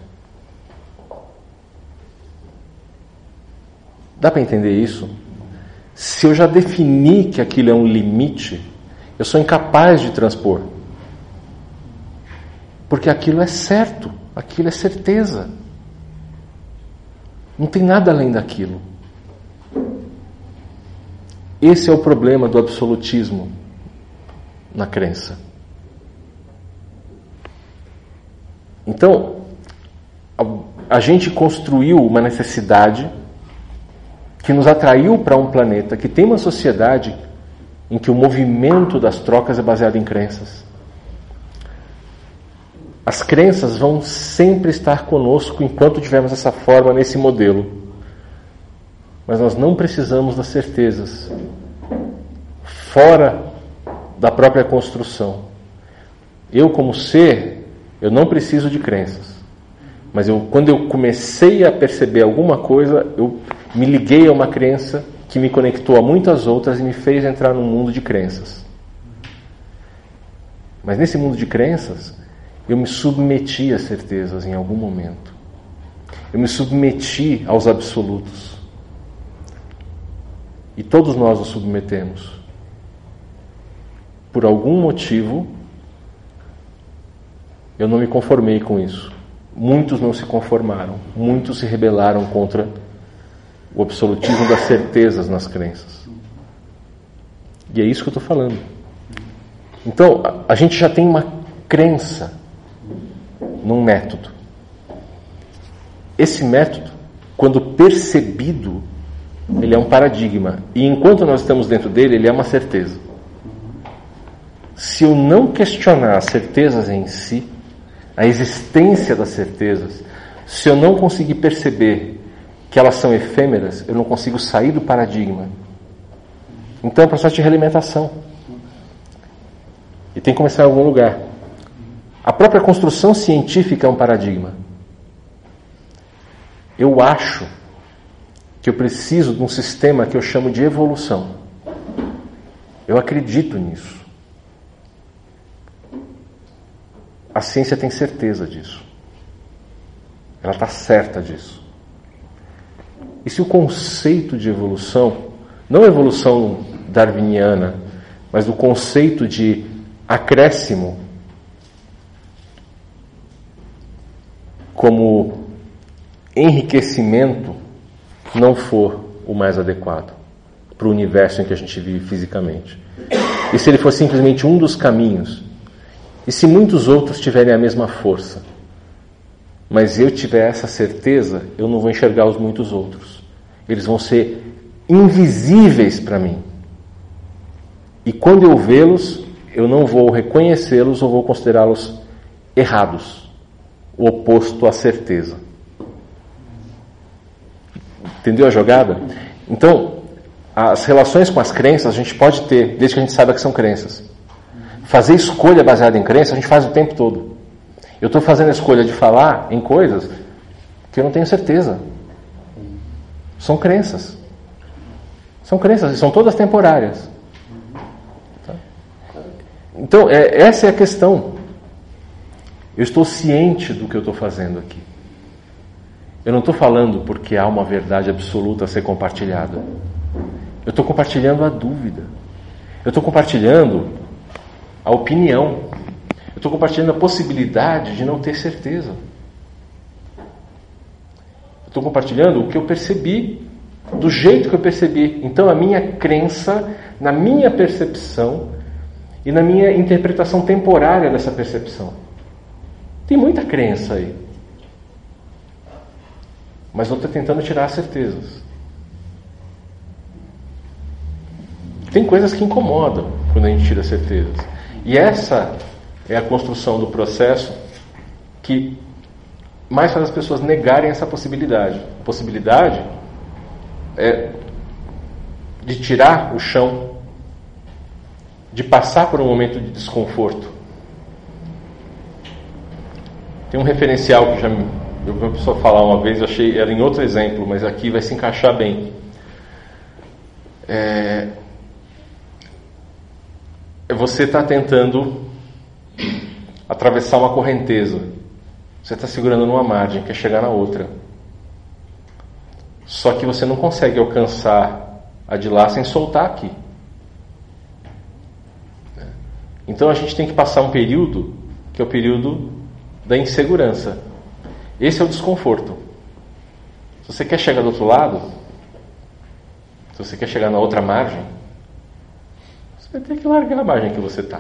Dá para entender isso? Se eu já defini que aquilo é um limite, eu sou incapaz de transpor. Porque aquilo é certo, aquilo é certeza. Não tem nada além daquilo. Esse é o problema do absolutismo na crença. Então, a, a gente construiu uma necessidade que nos atraiu para um planeta que tem uma sociedade em que o movimento das trocas é baseado em crenças. As crenças vão sempre estar conosco enquanto tivermos essa forma, nesse modelo. Mas nós não precisamos das certezas fora da própria construção. Eu, como ser, eu não preciso de crenças. Mas eu, quando eu comecei a perceber alguma coisa, eu me liguei a uma crença que me conectou a muitas outras e me fez entrar num mundo de crenças. Mas nesse mundo de crenças, eu me submeti a certezas em algum momento. Eu me submeti aos absolutos. E todos nós nos submetemos. Por algum motivo, eu não me conformei com isso. Muitos não se conformaram. Muitos se rebelaram contra o absolutismo das certezas nas crenças. E é isso que eu estou falando. Então, a, a gente já tem uma crença num método. Esse método, quando percebido, ele é um paradigma. E enquanto nós estamos dentro dele, ele é uma certeza. Se eu não questionar as certezas em si, a existência das certezas, se eu não conseguir perceber que elas são efêmeras, eu não consigo sair do paradigma. Então é um processo de realimentação. E tem que começar em algum lugar. A própria construção científica é um paradigma. Eu acho que eu preciso de um sistema que eu chamo de evolução. Eu acredito nisso. A ciência tem certeza disso. Ela está certa disso. E se o conceito de evolução, não a evolução darwiniana, mas o conceito de acréscimo como enriquecimento não for o mais adequado para o universo em que a gente vive fisicamente. E se ele for simplesmente um dos caminhos, e se muitos outros tiverem a mesma força, mas eu tiver essa certeza, eu não vou enxergar os muitos outros. Eles vão ser invisíveis para mim. E quando eu vê-los, eu não vou reconhecê-los ou vou considerá-los errados, o oposto à certeza. Entendeu a jogada? Então, as relações com as crenças a gente pode ter, desde que a gente saiba que são crenças. Fazer escolha baseada em crença a gente faz o tempo todo. Eu estou fazendo a escolha de falar em coisas que eu não tenho certeza. São crenças. São crenças e são todas temporárias. Tá? Então, é, essa é a questão. Eu estou ciente do que eu estou fazendo aqui. Eu não estou falando porque há uma verdade absoluta a ser compartilhada. Eu estou compartilhando a dúvida. Eu estou compartilhando a opinião. Eu estou compartilhando a possibilidade de não ter certeza. Eu estou compartilhando o que eu percebi, do jeito que eu percebi. Então a minha crença, na minha percepção e na minha interpretação temporária dessa percepção. Tem muita crença aí. Mas eu estou tentando tirar as certezas. Tem coisas que incomodam quando a gente tira certezas. E essa é a construção do processo que mais faz as pessoas negarem essa possibilidade. A possibilidade é de tirar o chão, de passar por um momento de desconforto. Tem um referencial que já me, eu vi uma pessoa falar uma vez, eu achei, era em outro exemplo, mas aqui vai se encaixar bem. É, você está tentando atravessar uma correnteza. Você está segurando numa margem, quer chegar na outra. Só que você não consegue alcançar a de lá sem soltar aqui. Então a gente tem que passar um período, que é o período da insegurança. Esse é o desconforto. Se você quer chegar do outro lado, se você quer chegar na outra margem, você vai ter que largar a margem que você está.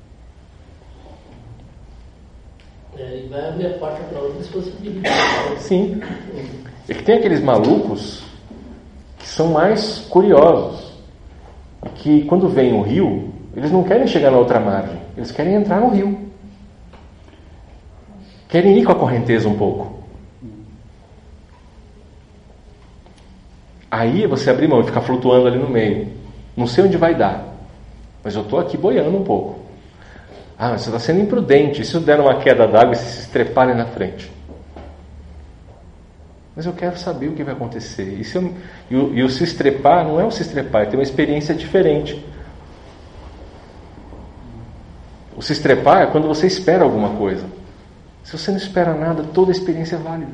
É, e vai abrir a porta para outras possibilidades. Sim. É que tem aqueles malucos que são mais curiosos. E que quando vem um rio, eles não querem chegar na outra margem. Eles querem entrar no rio. Querem ir com a correnteza um pouco. Aí você abrir mão e ficar flutuando ali no meio. Não sei onde vai dar, mas eu estou aqui boiando um pouco. Ah, mas você está sendo imprudente. E se eu der uma queda d'água e se estreparem na frente? Mas eu quero saber o que vai acontecer. E, se eu, e, o, e o se estrepar não é o se estrepar, é ter uma experiência diferente. O se estrepar é quando você espera alguma coisa. Se você não espera nada, toda a experiência é válida.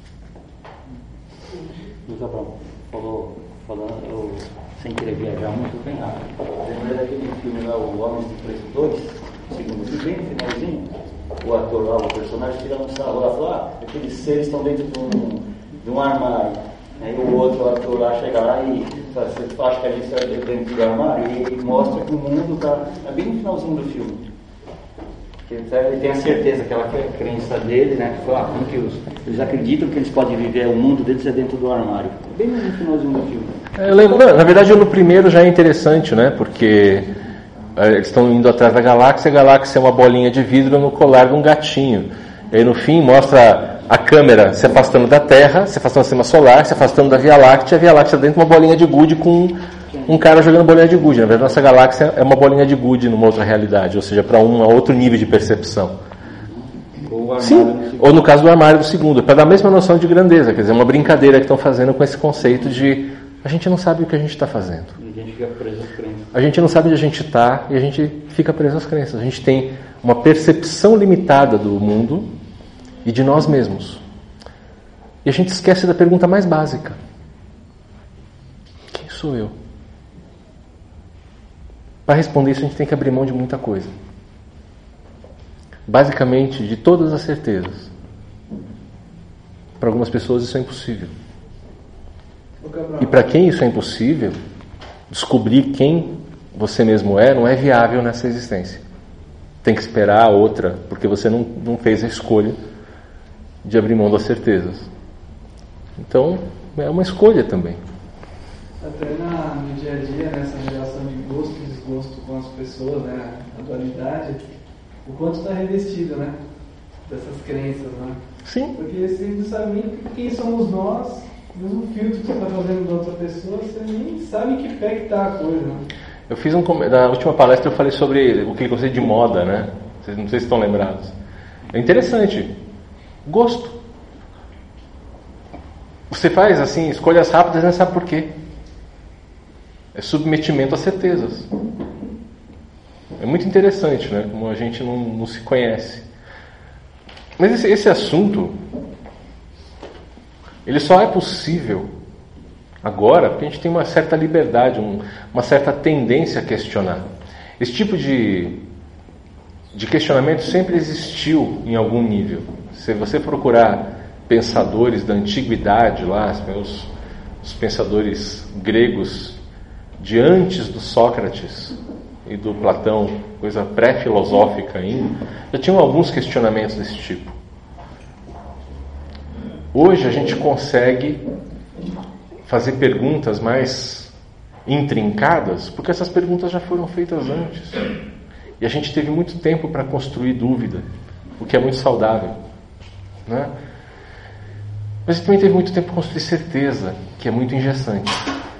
Isabel, falou, falando, eu sem querer viajar muito bem rápido. Lembrei daquele filme lá, O Homens de Preço dois, segundo, bem no finalzinho, o ator lá, o personagem, tirando um sarro lá, falou, ah, aqueles seres estão dentro de um, de um armário. Aí o outro ator lá chega lá e fala, você acha que a gente está dentro do armário? E, e mostra que o mundo está, é bem no finalzinho do filme. Ele tem a certeza, aquela crença dele, né? Que fala, ah, que os, eles acreditam que eles podem viver, o mundo deles é dentro do armário. Bem no finalzinho do filme. É, eu lembro, na verdade, no primeiro já é interessante, né? Porque é, eles estão indo atrás da galáxia, a galáxia é uma bolinha de vidro no colar de um gatinho. E aí no fim mostra a câmera se afastando da Terra, se afastando do sistema solar, se afastando da Via Láctea, a Via Láctea dentro de uma bolinha de gude com um cara jogando bolinha de gude. Na verdade, nossa galáxia é uma bolinha de gude numa outra realidade, ou seja, para um outro nível de percepção. Ou Sim, ou no caso do armário do segundo, para dar a mesma noção de grandeza, quer dizer, uma brincadeira que estão fazendo com esse conceito de a gente não sabe o que a gente está fazendo. A gente fica preso às crenças. A gente não sabe onde a gente está e a gente fica preso às crenças. A gente tem uma percepção limitada do mundo e de nós mesmos. E a gente esquece da pergunta mais básica. Quem sou eu? Para responder isso, a gente tem que abrir mão de muita coisa. basicamente de todas as certezas. Para algumas pessoas isso é impossível. E para quem isso é impossível, descobrir quem você mesmo é não é viável nessa existência. Tem que esperar a outra, porque você não, não fez a escolha de abrir mão das certezas. Então, é uma escolha também. Até na, no dia a dia, nessa relação de gosto e desgosto com as pessoas, né, a dualidade, o quanto está revestido, né, dessas crenças, né? Sim. Porque você não sabe nem quem somos nós, mesmo filtro que você está fazendo da outra pessoa, você nem sabe em que pé que está a coisa, né? Eu fiz um... Na última palestra eu falei sobre o que eu gostei de moda, né? Vocês não sei se estão lembrados. É interessante. Gosto. Você faz, assim, escolhas rápidas e não sabe por quê. É submetimento a certezas. É muito interessante, né? Como a gente não, não se conhece. Mas esse, esse assunto, ele só é possível agora porque a gente tem uma certa liberdade, um, uma certa tendência a questionar. Esse tipo de, de questionamento sempre existiu em algum nível. Se você procurar pensadores da antiguidade, lá, os, os pensadores gregos de antes do Sócrates e do Platão, coisa pré-filosófica ainda, já tinham alguns questionamentos desse tipo. Hoje a gente consegue fazer perguntas mais intrincadas, porque essas perguntas já foram feitas antes. E a gente teve muito tempo para construir dúvida, o que é muito saudável, né? Mas também teve muito tempo para construir certeza, que é muito engessante.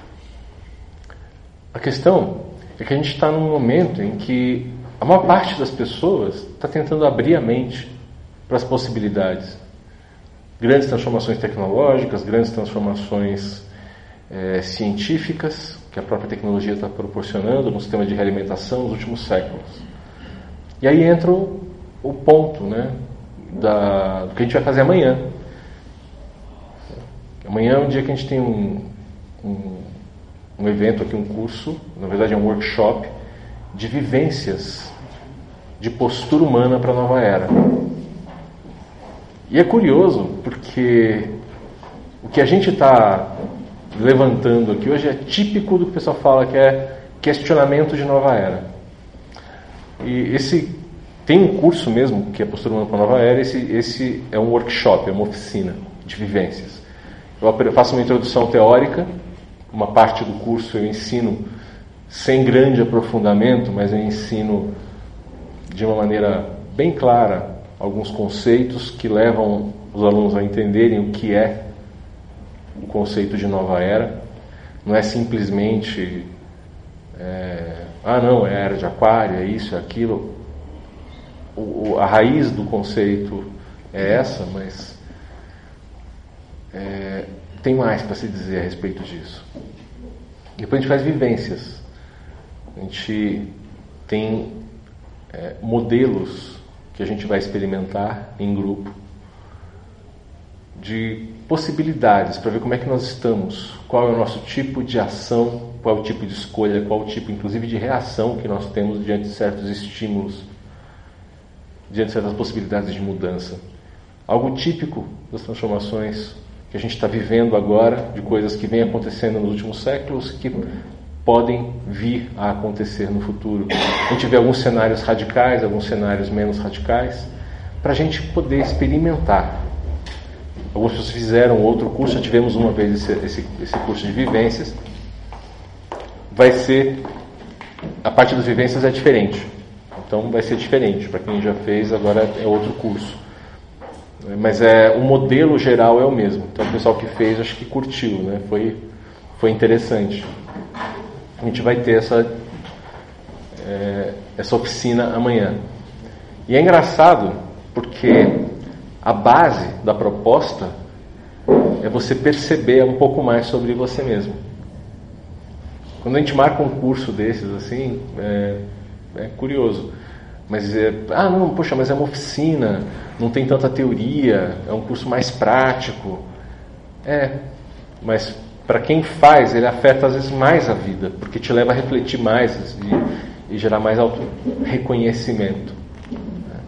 A questão é que a gente está num momento em que a maior parte das pessoas está tentando abrir a mente para as possibilidades. Grandes transformações tecnológicas, grandes transformações é, científicas, que a própria tecnologia está proporcionando no sistema de realimentação nos últimos séculos. E aí entra o, o ponto, né, da, do que a gente vai fazer amanhã. Amanhã é um dia que a gente tem um, um, um evento aqui, um curso, na verdade é um workshop, de vivências de postura humana para a nova era. E é curioso, porque o que a gente está levantando aqui hoje é típico do que o pessoal fala que é questionamento de nova era. E esse tem um curso mesmo, que é postura humana para a nova era, esse, esse é um workshop, é uma oficina de vivências. Eu faço uma introdução teórica, uma parte do curso eu ensino sem grande aprofundamento, mas eu ensino de uma maneira bem clara alguns conceitos que levam os alunos a entenderem o que é o conceito de nova era. Não é simplesmente é, ah não, é a era de aquário, é isso, é aquilo. O, a raiz do conceito é essa, mas É, tem mais para se dizer a respeito disso. Depois a gente faz vivências. A gente tem é, modelos que a gente vai experimentar em grupo de possibilidades para ver como é que nós estamos, qual é o nosso tipo de ação, qual é o tipo de escolha, qual é o tipo inclusive de reação que nós temos diante de certos estímulos, diante de certas possibilidades de mudança. Algo típico das transformações que a gente está vivendo agora, de coisas que vêm acontecendo nos últimos séculos, que podem vir a acontecer no futuro. A gente vê alguns cenários radicais, alguns cenários menos radicais, para a gente poder experimentar. Algumas pessoas fizeram outro curso, já tivemos uma vez esse, esse, esse curso de vivências. Vai ser, a parte das vivências é diferente, então vai ser diferente, para quem já fez, agora é outro curso. Mas é, o modelo geral é o mesmo. Então o pessoal que fez acho que curtiu, né? Foi, foi interessante. A gente vai ter essa, é, essa oficina amanhã. E é engraçado porque a base da proposta é você perceber um pouco mais sobre você mesmo. Quando a gente marca um curso desses assim, é, é curioso. Mas é, ah não, poxa, mas é uma oficina, não tem tanta teoria, é um curso mais prático. É, mas para quem faz, ele afeta às vezes mais a vida, porque te leva a refletir mais e, e gerar mais auto-reconhecimento.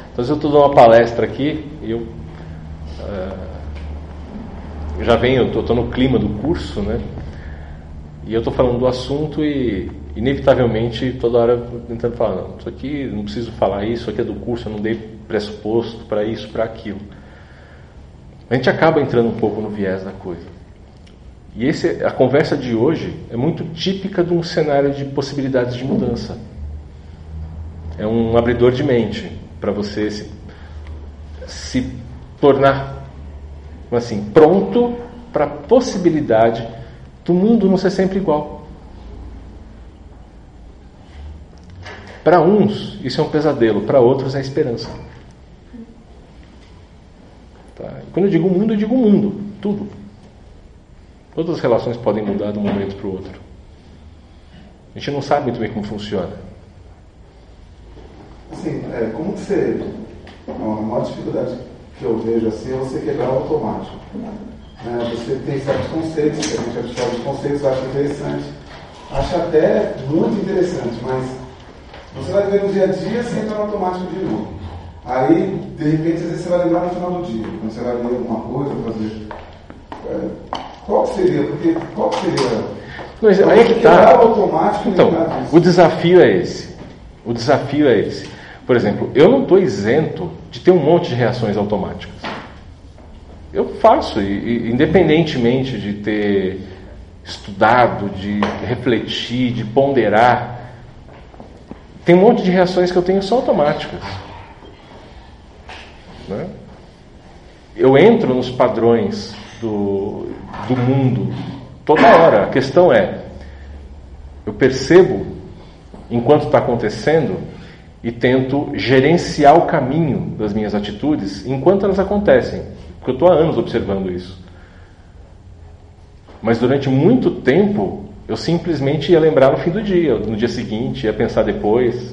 Então, se eu estou dando uma palestra aqui, eu uh, já venho, eu estou no clima do curso, né? E eu estou falando do assunto e, inevitavelmente, toda hora tentando falar, não, isso aqui, não preciso falar isso, isso aqui é do curso, eu não dei pressuposto para isso, para aquilo. A gente acaba entrando um pouco no viés da coisa. E esse, a conversa de hoje é muito típica de um cenário de possibilidades de mudança. É um abridor de mente para você se, se tornar assim, pronto para a possibilidade do mundo não ser sempre igual. Para uns, isso é um pesadelo, para outros é esperança. Tá? E quando eu digo mundo, eu digo mundo, tudo. Todas as relações podem mudar de um momento para o outro. A gente não sabe muito bem como funciona. Assim, é, como que você... A maior dificuldade que eu vejo assim é você quebrar o automático. É, você tem certos conceitos, que a gente absorve os conceitos, acha interessante. Acha até muito interessante, mas você vai ver no dia a dia, você entra no automático de novo. Aí, de repente, às vezes você vai lembrar no final do dia, quando você vai ler alguma coisa, fazer... É, qual que seria? Porque qual que seria? Mas aí é que está. Então, o o desafio é esse. O desafio é esse. Por exemplo, eu não estou isento de ter um monte de reações automáticas. Eu faço, e, e, independentemente de ter estudado, de refletir, de ponderar, tem um monte de reações que eu tenho que são automáticas. Né? Eu entro nos padrões do, do mundo toda hora. A questão é, eu percebo enquanto está acontecendo e tento gerenciar o caminho das minhas atitudes enquanto elas acontecem, porque eu estou há anos observando isso. Mas durante muito tempo eu simplesmente ia lembrar no fim do dia, no dia seguinte, ia pensar depois.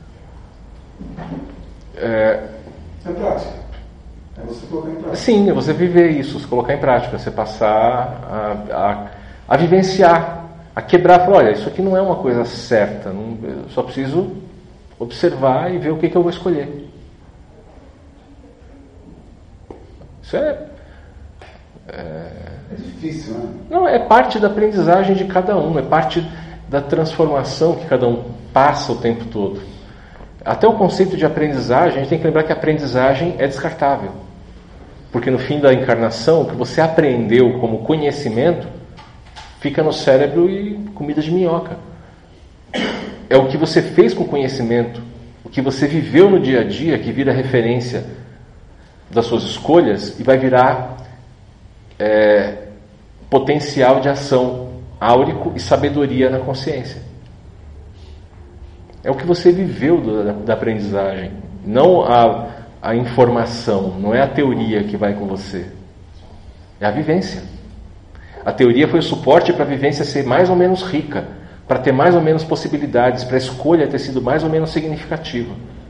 É, é prática. É você colocar em prática. Sim, é você viver isso, se colocar em prática, você passar a, a, a vivenciar, a quebrar, falar, olha, isso aqui não é uma coisa certa, não, eu só preciso observar e ver o que, que eu vou escolher. Isso é, é... É difícil, né? Não, é parte da aprendizagem de cada um, é parte da transformação que cada um passa o tempo todo. Até o conceito de aprendizagem, a gente tem que lembrar que a aprendizagem é descartável. Porque no fim da encarnação, o que você aprendeu como conhecimento fica no cérebro e comida de minhoca. É o que você fez com o conhecimento, o que você viveu no dia a dia, que vira referência das suas escolhas e vai virar é, potencial de ação áurico e sabedoria na consciência. É o que você viveu da, da aprendizagem, não a, a informação, não é a teoria que vai com você, é a vivência. A teoria foi o suporte para a vivência ser mais ou menos rica, para ter mais ou menos possibilidades, para a escolha ter sido mais ou menos significativa.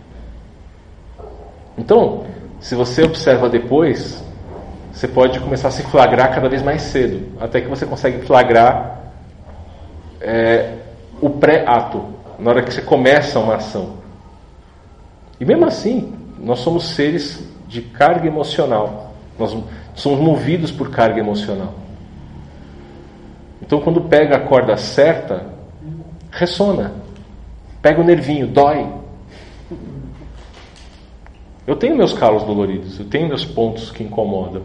Então, se você observa depois, você pode começar a se flagrar cada vez mais cedo, até que você consegue flagrar é, o pré-ato, na hora que você começa uma ação. E mesmo assim, nós somos seres de carga emocional, nós somos movidos por carga emocional. Então, quando pega a corda certa, ressona, pega o nervinho, dói. Eu tenho meus calos doloridos, eu tenho meus pontos que incomodam.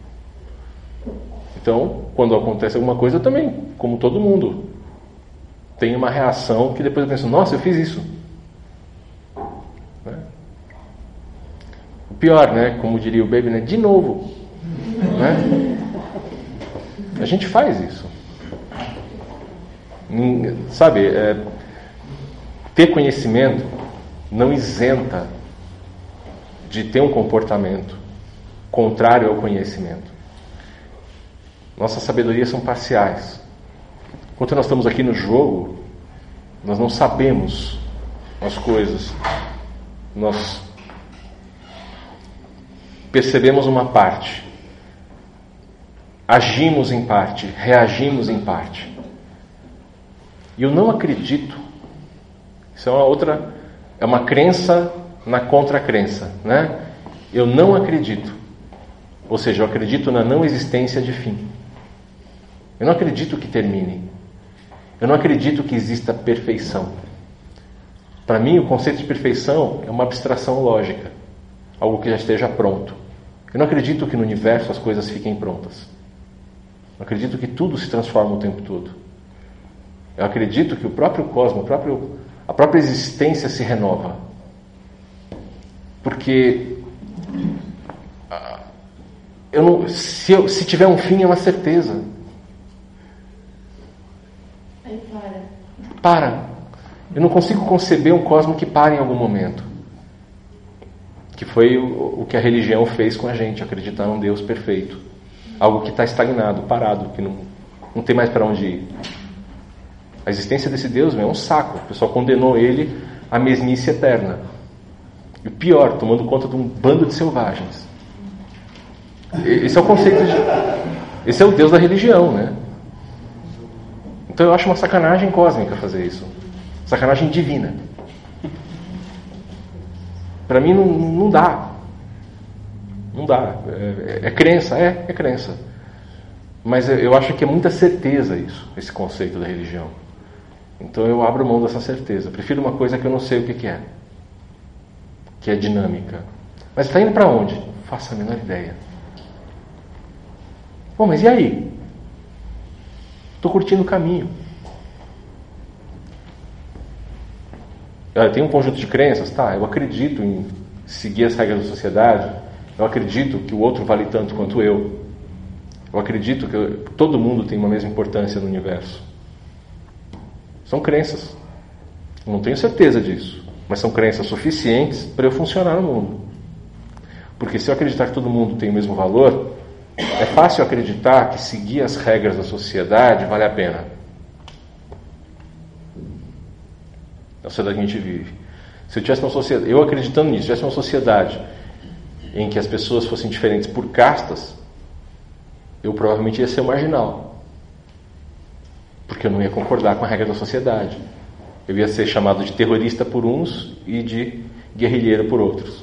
Então, quando acontece alguma coisa, eu também, como todo mundo, tenho uma reação que depois eu penso, nossa, eu fiz isso. Né? O pior, né, como diria o Baby, né, de novo. Né? A gente faz isso. Sabe, é, ter conhecimento não isenta de ter um comportamento contrário ao conhecimento. Nossas sabedorias são parciais. Enquanto nós estamos aqui no jogo, nós não sabemos as coisas. Nós percebemos uma parte, agimos em parte, reagimos em parte. E eu não acredito, isso é uma outra, é uma crença na contracrença, né? Eu não acredito. Ou seja, eu acredito na não existência de fim. Eu não acredito que termine. Eu não acredito que exista perfeição. Para mim, o conceito de perfeição é uma abstração lógica. Algo que já esteja pronto. Eu não acredito que no universo as coisas fiquem prontas. Eu acredito que tudo se transforma o tempo todo. Eu acredito que o próprio cosmos, o próprio, a própria existência se renova. Porque eu não, se, eu, se tiver um fim é uma certeza. Aí para. Para. Eu não consigo conceber um cosmos que pare em algum momento. Que foi o, o que a religião fez com a gente, acreditar num Deus perfeito. Algo que está estagnado, parado, que não, não tem mais para onde ir. A existência desse Deus é um saco. O pessoal condenou ele à mesmice eterna. E o pior, tomando conta de um bando de selvagens. Esse é o conceito de... Esse é o Deus da religião, né? Então eu acho uma sacanagem cósmica fazer isso. Sacanagem divina. Para mim não, não dá. Não dá. É, é, é crença, é, é crença. Mas eu, eu acho que é muita certeza isso, esse conceito da religião. Então eu abro mão dessa certeza. Prefiro uma coisa que eu não sei o que, que é. Que é dinâmica. Mas está indo para onde? Faço a menor ideia. Bom, mas e aí? Estou curtindo o caminho. Eu tenho um conjunto de crenças, tá? Eu acredito em seguir as regras da sociedade. Eu acredito que o outro vale tanto quanto eu. Eu acredito que eu, todo mundo tem uma mesma importância no universo. São crenças. Eu não tenho certeza disso, mas são crenças suficientes para eu funcionar no mundo. Porque se eu acreditar que todo mundo tem o mesmo valor, é fácil acreditar que seguir as regras da sociedade vale a pena. É a sociedade que a gente vive. Se eu tivesse uma sociedade, eu acreditando nisso, tivesse uma sociedade em que as pessoas fossem diferentes por castas, eu provavelmente ia ser um marginal. Porque eu não ia concordar com a regra da sociedade. Eu ia ser chamado de terrorista por uns e de guerrilheiro por outros.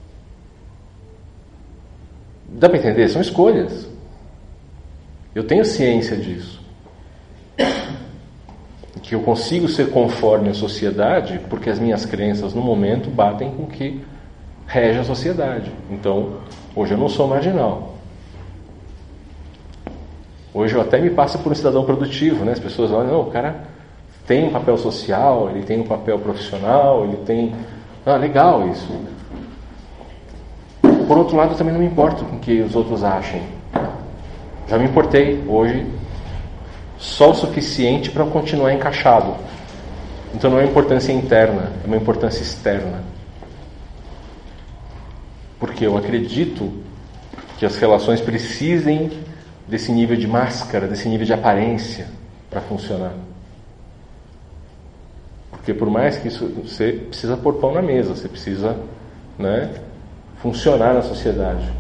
Dá para entender? São escolhas. Eu tenho ciência disso. Que eu consigo ser conforme a sociedade porque as minhas crenças no momento batem com o que rege a sociedade. Então, hoje eu não sou marginal. Hoje eu até me passo por um cidadão produtivo, né? As pessoas olham, não, o cara tem um papel social, ele tem um papel profissional, ele tem... Ah, legal isso. Por outro lado, eu também não me importo com o que os outros achem. Já me importei. Hoje, só o suficiente para eu continuar encaixado. Então não é uma importância interna, é uma importância externa. Porque eu acredito que as relações precisem desse nível de máscara, desse nível de aparência para funcionar. Porque por mais que isso, você precisa pôr pão na mesa, você precisa, né, funcionar na sociedade.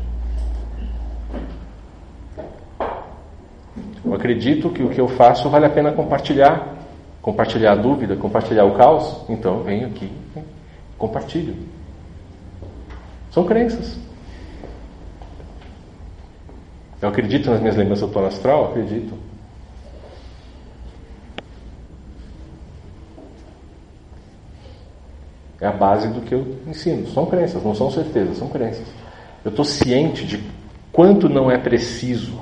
Eu acredito que o que eu faço vale a pena compartilhar. Compartilhar a dúvida, compartilhar o caos. Então eu venho aqui e compartilho. São crenças. Eu acredito nas minhas lembranças do plano astral? Acredito. É a base do que eu ensino. São crenças, não são certezas, são crenças. Eu estou ciente de quanto não é preciso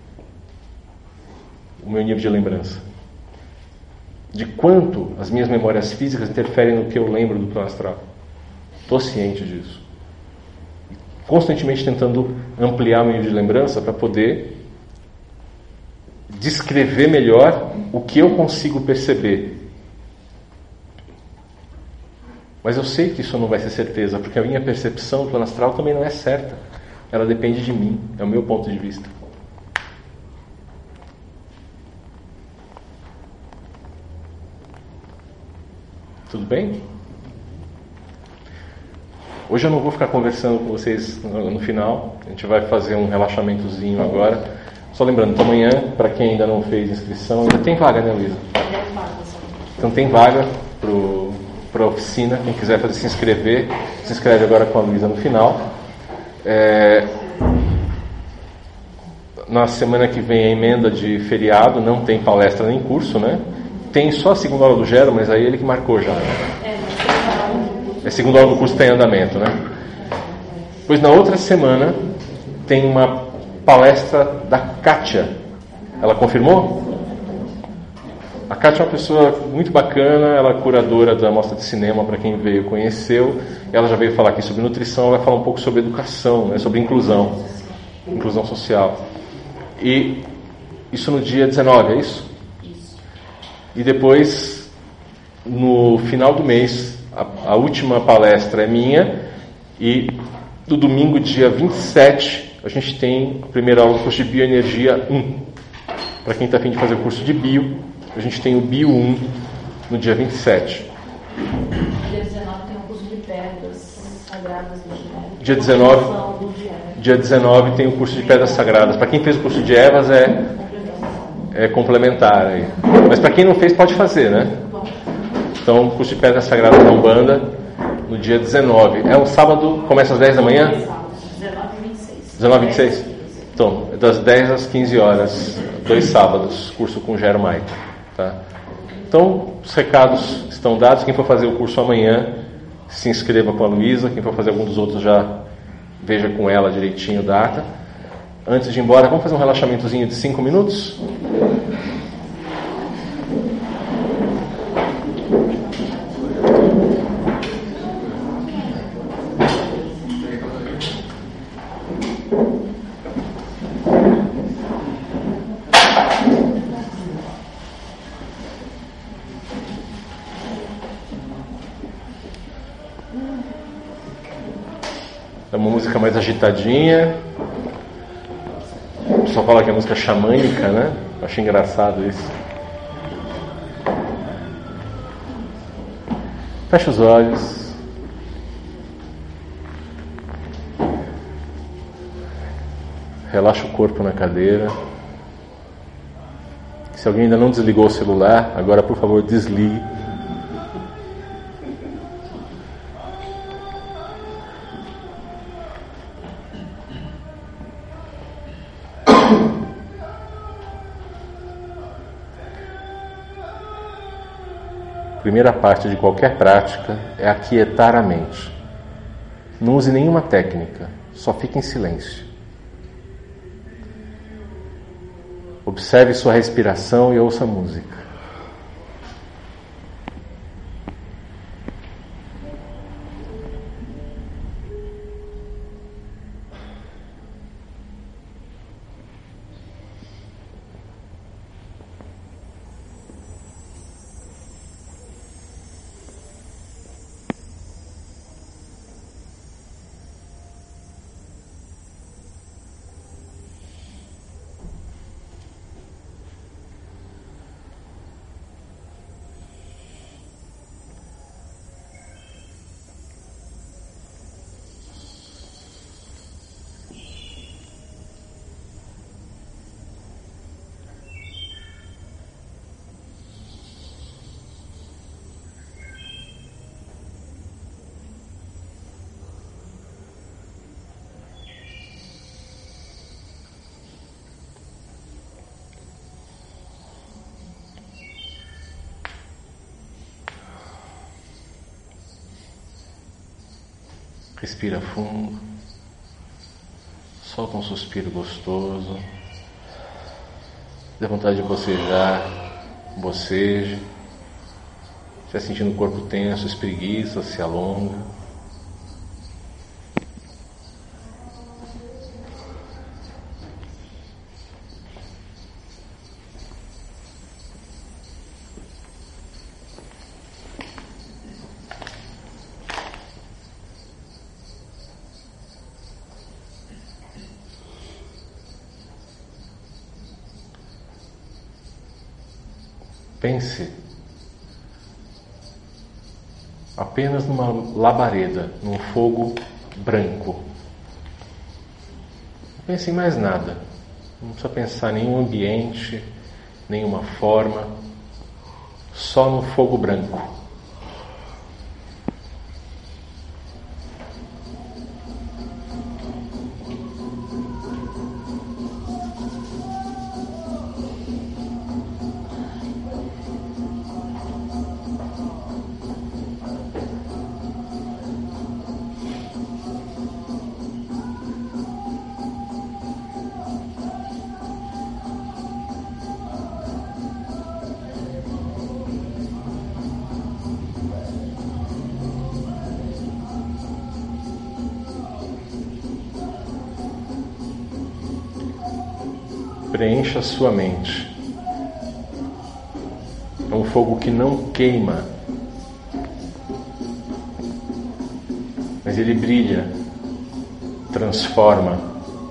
o meu nível de lembrança. De quanto as minhas memórias físicas interferem no que eu lembro do plano astral. Estou ciente disso. Constantemente tentando ampliar o meu nível de lembrança para poder descrever melhor o que eu consigo perceber. Mas eu sei que isso não vai ser certeza, porque a minha percepção do plano astral também não é certa. Ela depende de mim, é o meu ponto de vista. Tudo bem? Hoje eu não vou ficar conversando com vocês no, no final. A gente vai fazer um relaxamentozinho agora. Só lembrando que amanhã, para quem ainda não fez inscrição, ainda tem vaga, né, Luísa? Então tem vaga pro para a oficina. Quem quiser fazer se inscrever, se inscreve agora com a Luísa no final. É... Na semana que vem a emenda de feriado, não tem palestra nem curso, né? Tem só a segunda aula do Gero, mas aí ele que marcou já, né? É a segunda aula do curso tem andamento, né? Pois na outra semana tem uma palestra da Kátia. Ela confirmou? A Kátia é uma pessoa muito bacana, ela é curadora da Mostra de Cinema, para quem veio conheceu. Ela já veio falar aqui sobre nutrição, ela vai falar um pouco sobre educação, né? Sobre inclusão, inclusão social. E isso no dia dezenove, é isso? Isso. E depois, no final do mês, a, a última palestra é minha, e no domingo, dia vinte e sete, a gente tem a primeira aula do curso de Bioenergia um. Para quem está a fim de fazer o curso de Bio, a gente tem o Bio um no dia vinte e sete. Dia dezenove tem um curso de Pedras Sagradas do Gero. Dia dezenove... Dia dezenove tem o curso de Pedras Sagradas. Para quem fez o curso de Evas é, é complementar aí. Mas para quem não fez, pode fazer, né? Então, o curso de Pedras Sagradas da Umbanda no dia dezenove. É um sábado, começa às dez da manhã? dezenove e vinte e seis. dezenove e vinte e seis? Então, é das dez às quinze horas, dois sábados, curso com Gero Maico. Tá? Então, os recados estão dados. Quem for fazer o curso amanhã, se inscreva com a Luísa. Quem for fazer algum dos outros já veja com ela direitinho a data. Antes de ir embora, vamos fazer um relaxamentozinho de cinco minutos? É uma música mais agitadinha. O pessoal fala que é música xamânica, né? Eu acho engraçado isso. Fecha os olhos. Relaxa o corpo na cadeira. Se alguém ainda não desligou o celular, agora por favor desligue. Primeira parte de qualquer prática é aquietar a mente. Não use nenhuma técnica, só fique em silêncio. Observe sua respiração e ouça a música. Respira fundo, solta um suspiro gostoso, dê vontade de bocejar, boceje, se está sentindo o corpo tenso, espreguiça, se alonga. Pense apenas numa labareda, num fogo branco. Não pense em mais nada. Não precisa pensar em nenhum ambiente, nenhuma forma. Só no fogo branco. preencha a sua mente. É um fogo que não queima, mas ele brilha, transforma.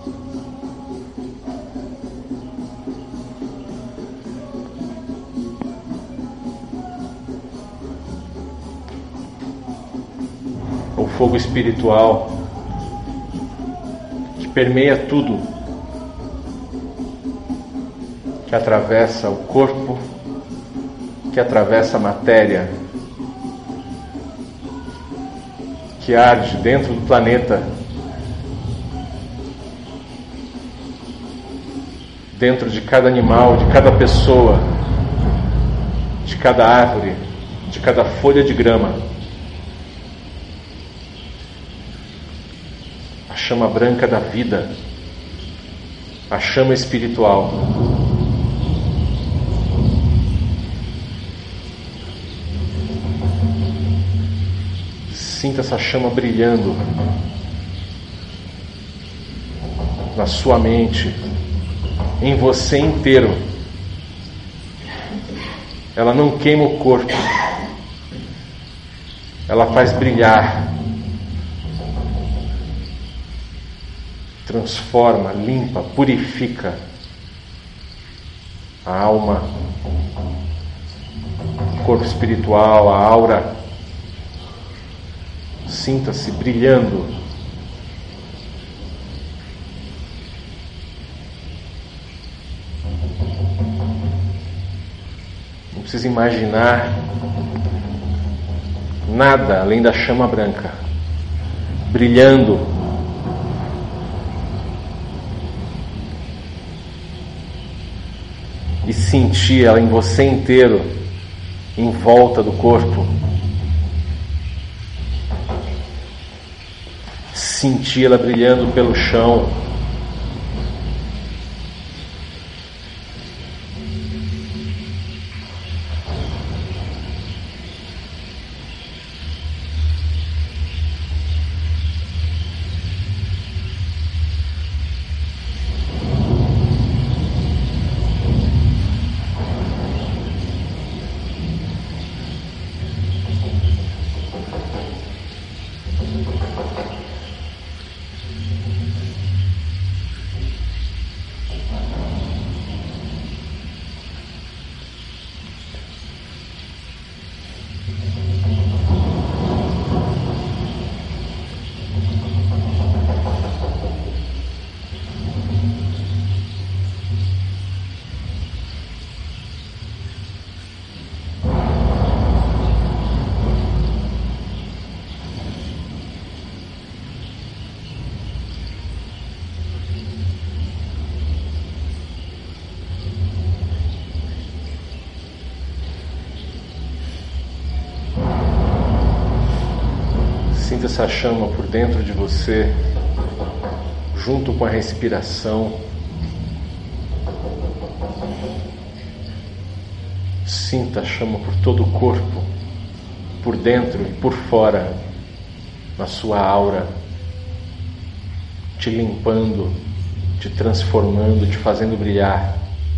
O fogo espiritual que permeia tudo, que atravessa o corpo, que atravessa a matéria, que arde dentro do planeta, dentro de cada animal, de cada pessoa, de cada árvore, de cada folha de grama. A chama branca da vida, a chama espiritual. Sinta essa chama brilhando na sua mente, em você inteiro. Ela não queima o corpo, ela faz brilhar, transforma, limpa, purifica a alma, o corpo espiritual, a aura. Sinta-se brilhando. Não precisa imaginar nada além da chama branca, brilhando. E sentir ela em você inteiro, em volta do corpo. Sentir ela brilhando pelo chão. Sinta essa chama por dentro de você, junto com a respiração. Sinta a chama por todo o corpo, por dentro e por fora, na sua aura, te limpando, te transformando, te fazendo brilhar.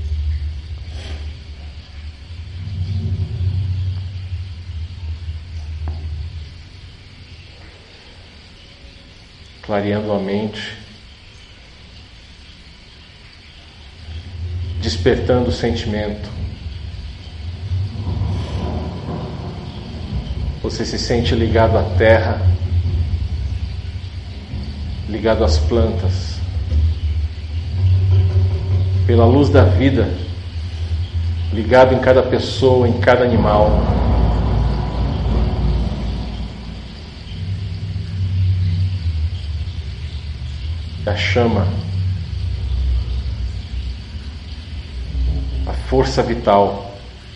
Clareando a mente, despertando o sentimento. Você se sente ligado à terra, ligado às plantas, pela luz da vida, ligado em cada pessoa, em cada animal. A chama, a força vital,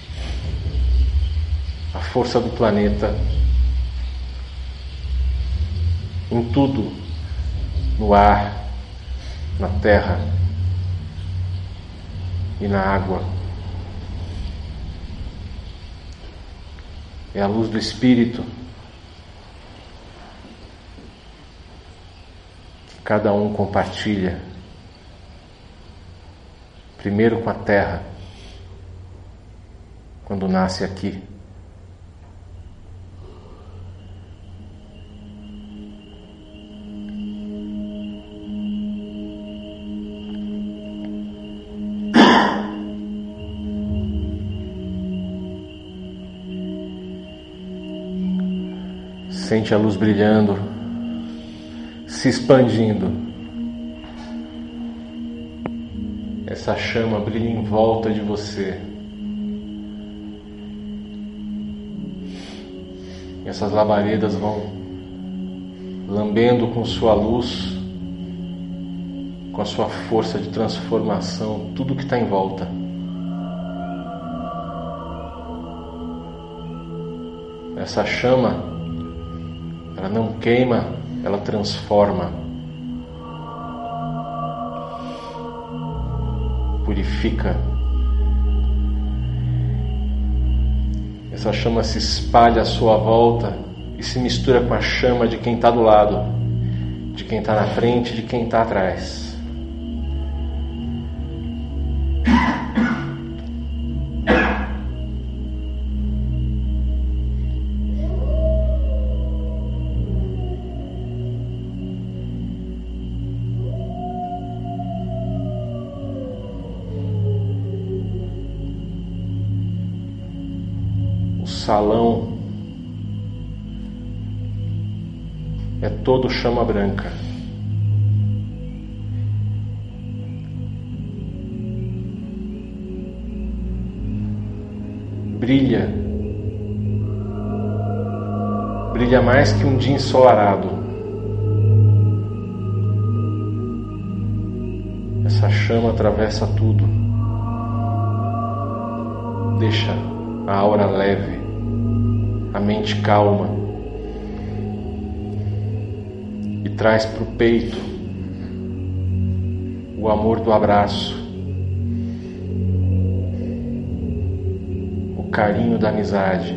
a força do planeta, em tudo, no ar, na terra e na água. É a luz do Espírito. Cada um compartilha. primeiro com a terra, quando nasce aqui. Sente a luz brilhando, se expandindo. Essa chama brilha em volta de você. E essas labaredas vão lambendo com sua luz, com a sua força de transformação, tudo que está em volta. Essa chama, ela não queima, ela transforma, purifica. Essa chama se espalha à sua volta e se mistura com a chama de quem está do lado, de quem está na frente, de quem está atrás. O salão é todo chama branca. Brilha, brilha mais que um dia ensolarado. Essa chama atravessa tudo, deixa a aura leve, a mente calma, e traz para o peito o amor do abraço, o carinho da amizade,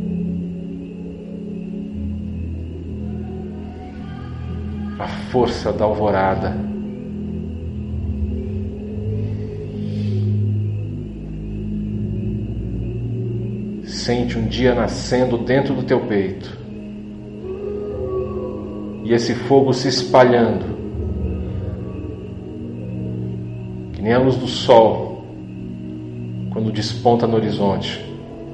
a força da alvorada. Sente um dia nascendo dentro do teu peito, e esse fogo se espalhando, que nem a luz do sol quando desponta no horizonte.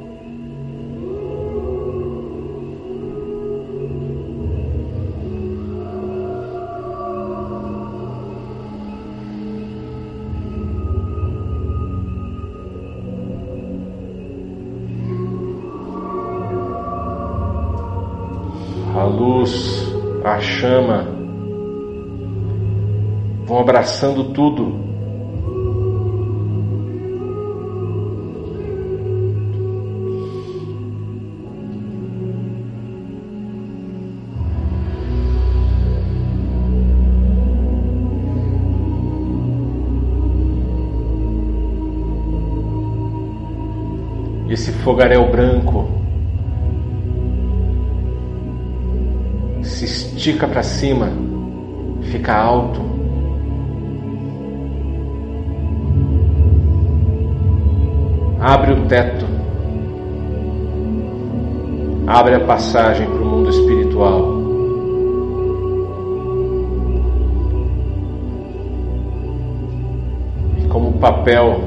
A luz, a chama vão abraçando tudo. E esse fogaréu branco se estica para cima, fica alto, abre o teto, abre a passagem para o mundo espiritual. E como papel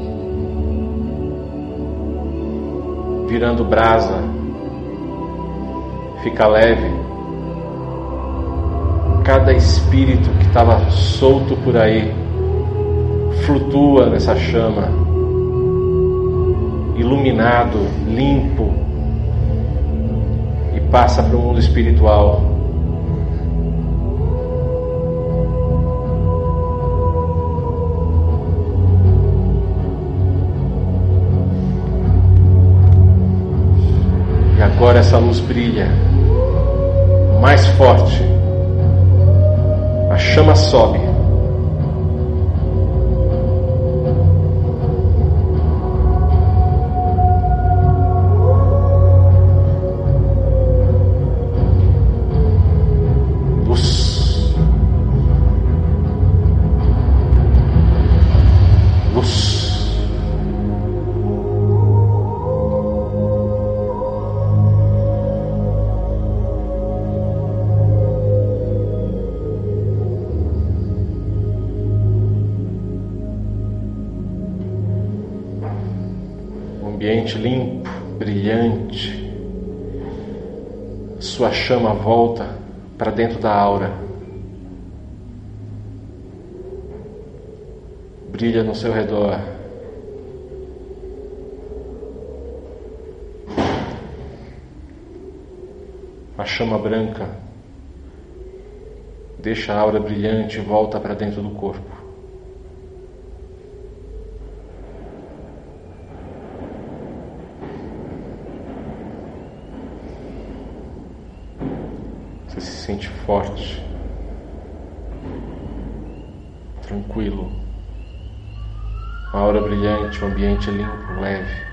virando brasa, fica leve. Cada espírito que estava solto por aí flutua nessa chama, iluminado, limpo, e passa para o mundo espiritual. E agora essa luz brilha mais forte. A chama sobe. Luz. Luz. ambiente limpo, brilhante. Sua chama volta para dentro da aura. Brilha no seu redor. A chama branca deixa a aura brilhante e volta para dentro do corpo. Você se sente forte, tranquilo. A aura brilhante, o ambiente limpo, leve.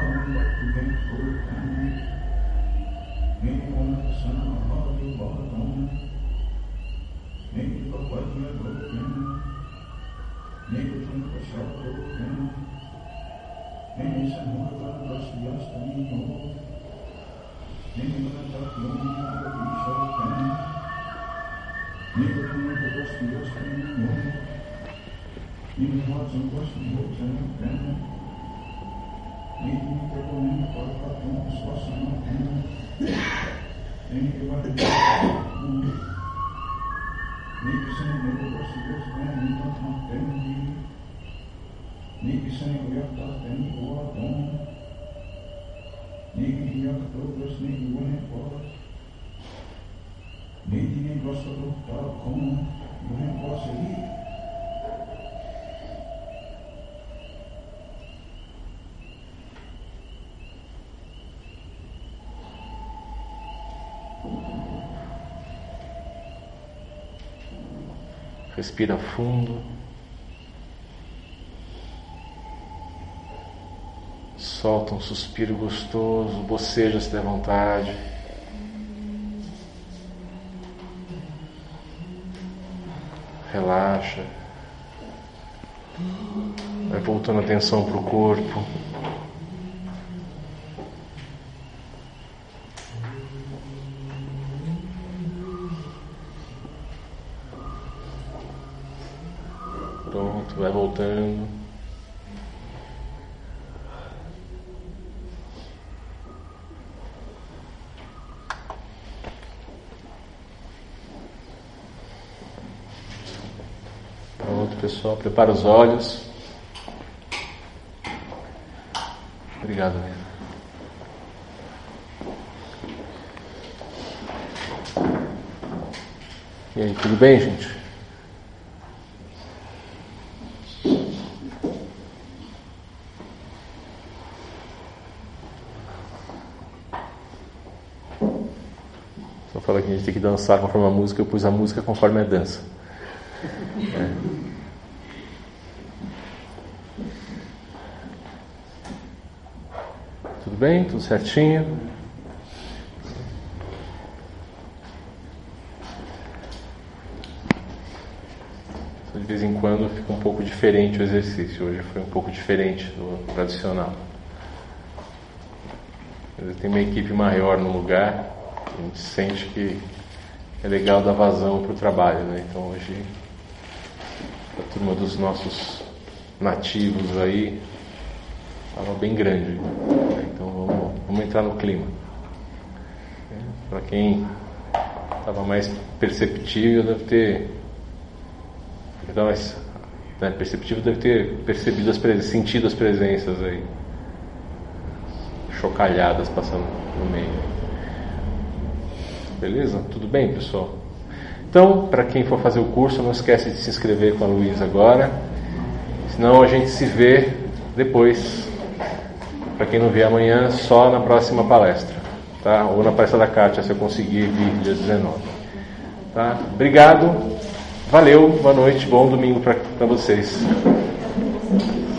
Respira fundo. Solta um suspiro gostoso, boceja se der vontade. Relaxa. Vai voltando a atenção para o corpo. Pronto, vai voltando. Pronto, pessoal, prepara os olhos. Obrigado, Ana. E aí, tudo bem, gente? Fala que a gente tem que dançar conforme a música, eu pus a música conforme a dança. É. Tudo bem? Tudo certinho? De vez em quando fica um pouco diferente o exercício. Hoje foi um pouco diferente do tradicional. Tem uma equipe maior no lugar. A gente sente que é legal dar vazão para o trabalho, né? Então hoje a turma dos nossos nativos aí estava bem grande, né? Então vamos, vamos entrar no clima. Para quem estava mais perceptível deve ter então, mais, né, perceptível deve ter percebido as presenças, sentido as presenças aí chocalhadas passando no meio. Beleza? Tudo bem, pessoal? Então, para quem for fazer o curso, não esquece de se inscrever com a Luísa agora. Senão a gente se vê depois. Para quem não vê amanhã, só na próxima palestra. Tá? Ou na palestra da Kátia, se eu conseguir vir dia dezenove. Tá? Obrigado. Valeu. Boa noite. Bom domingo para vocês.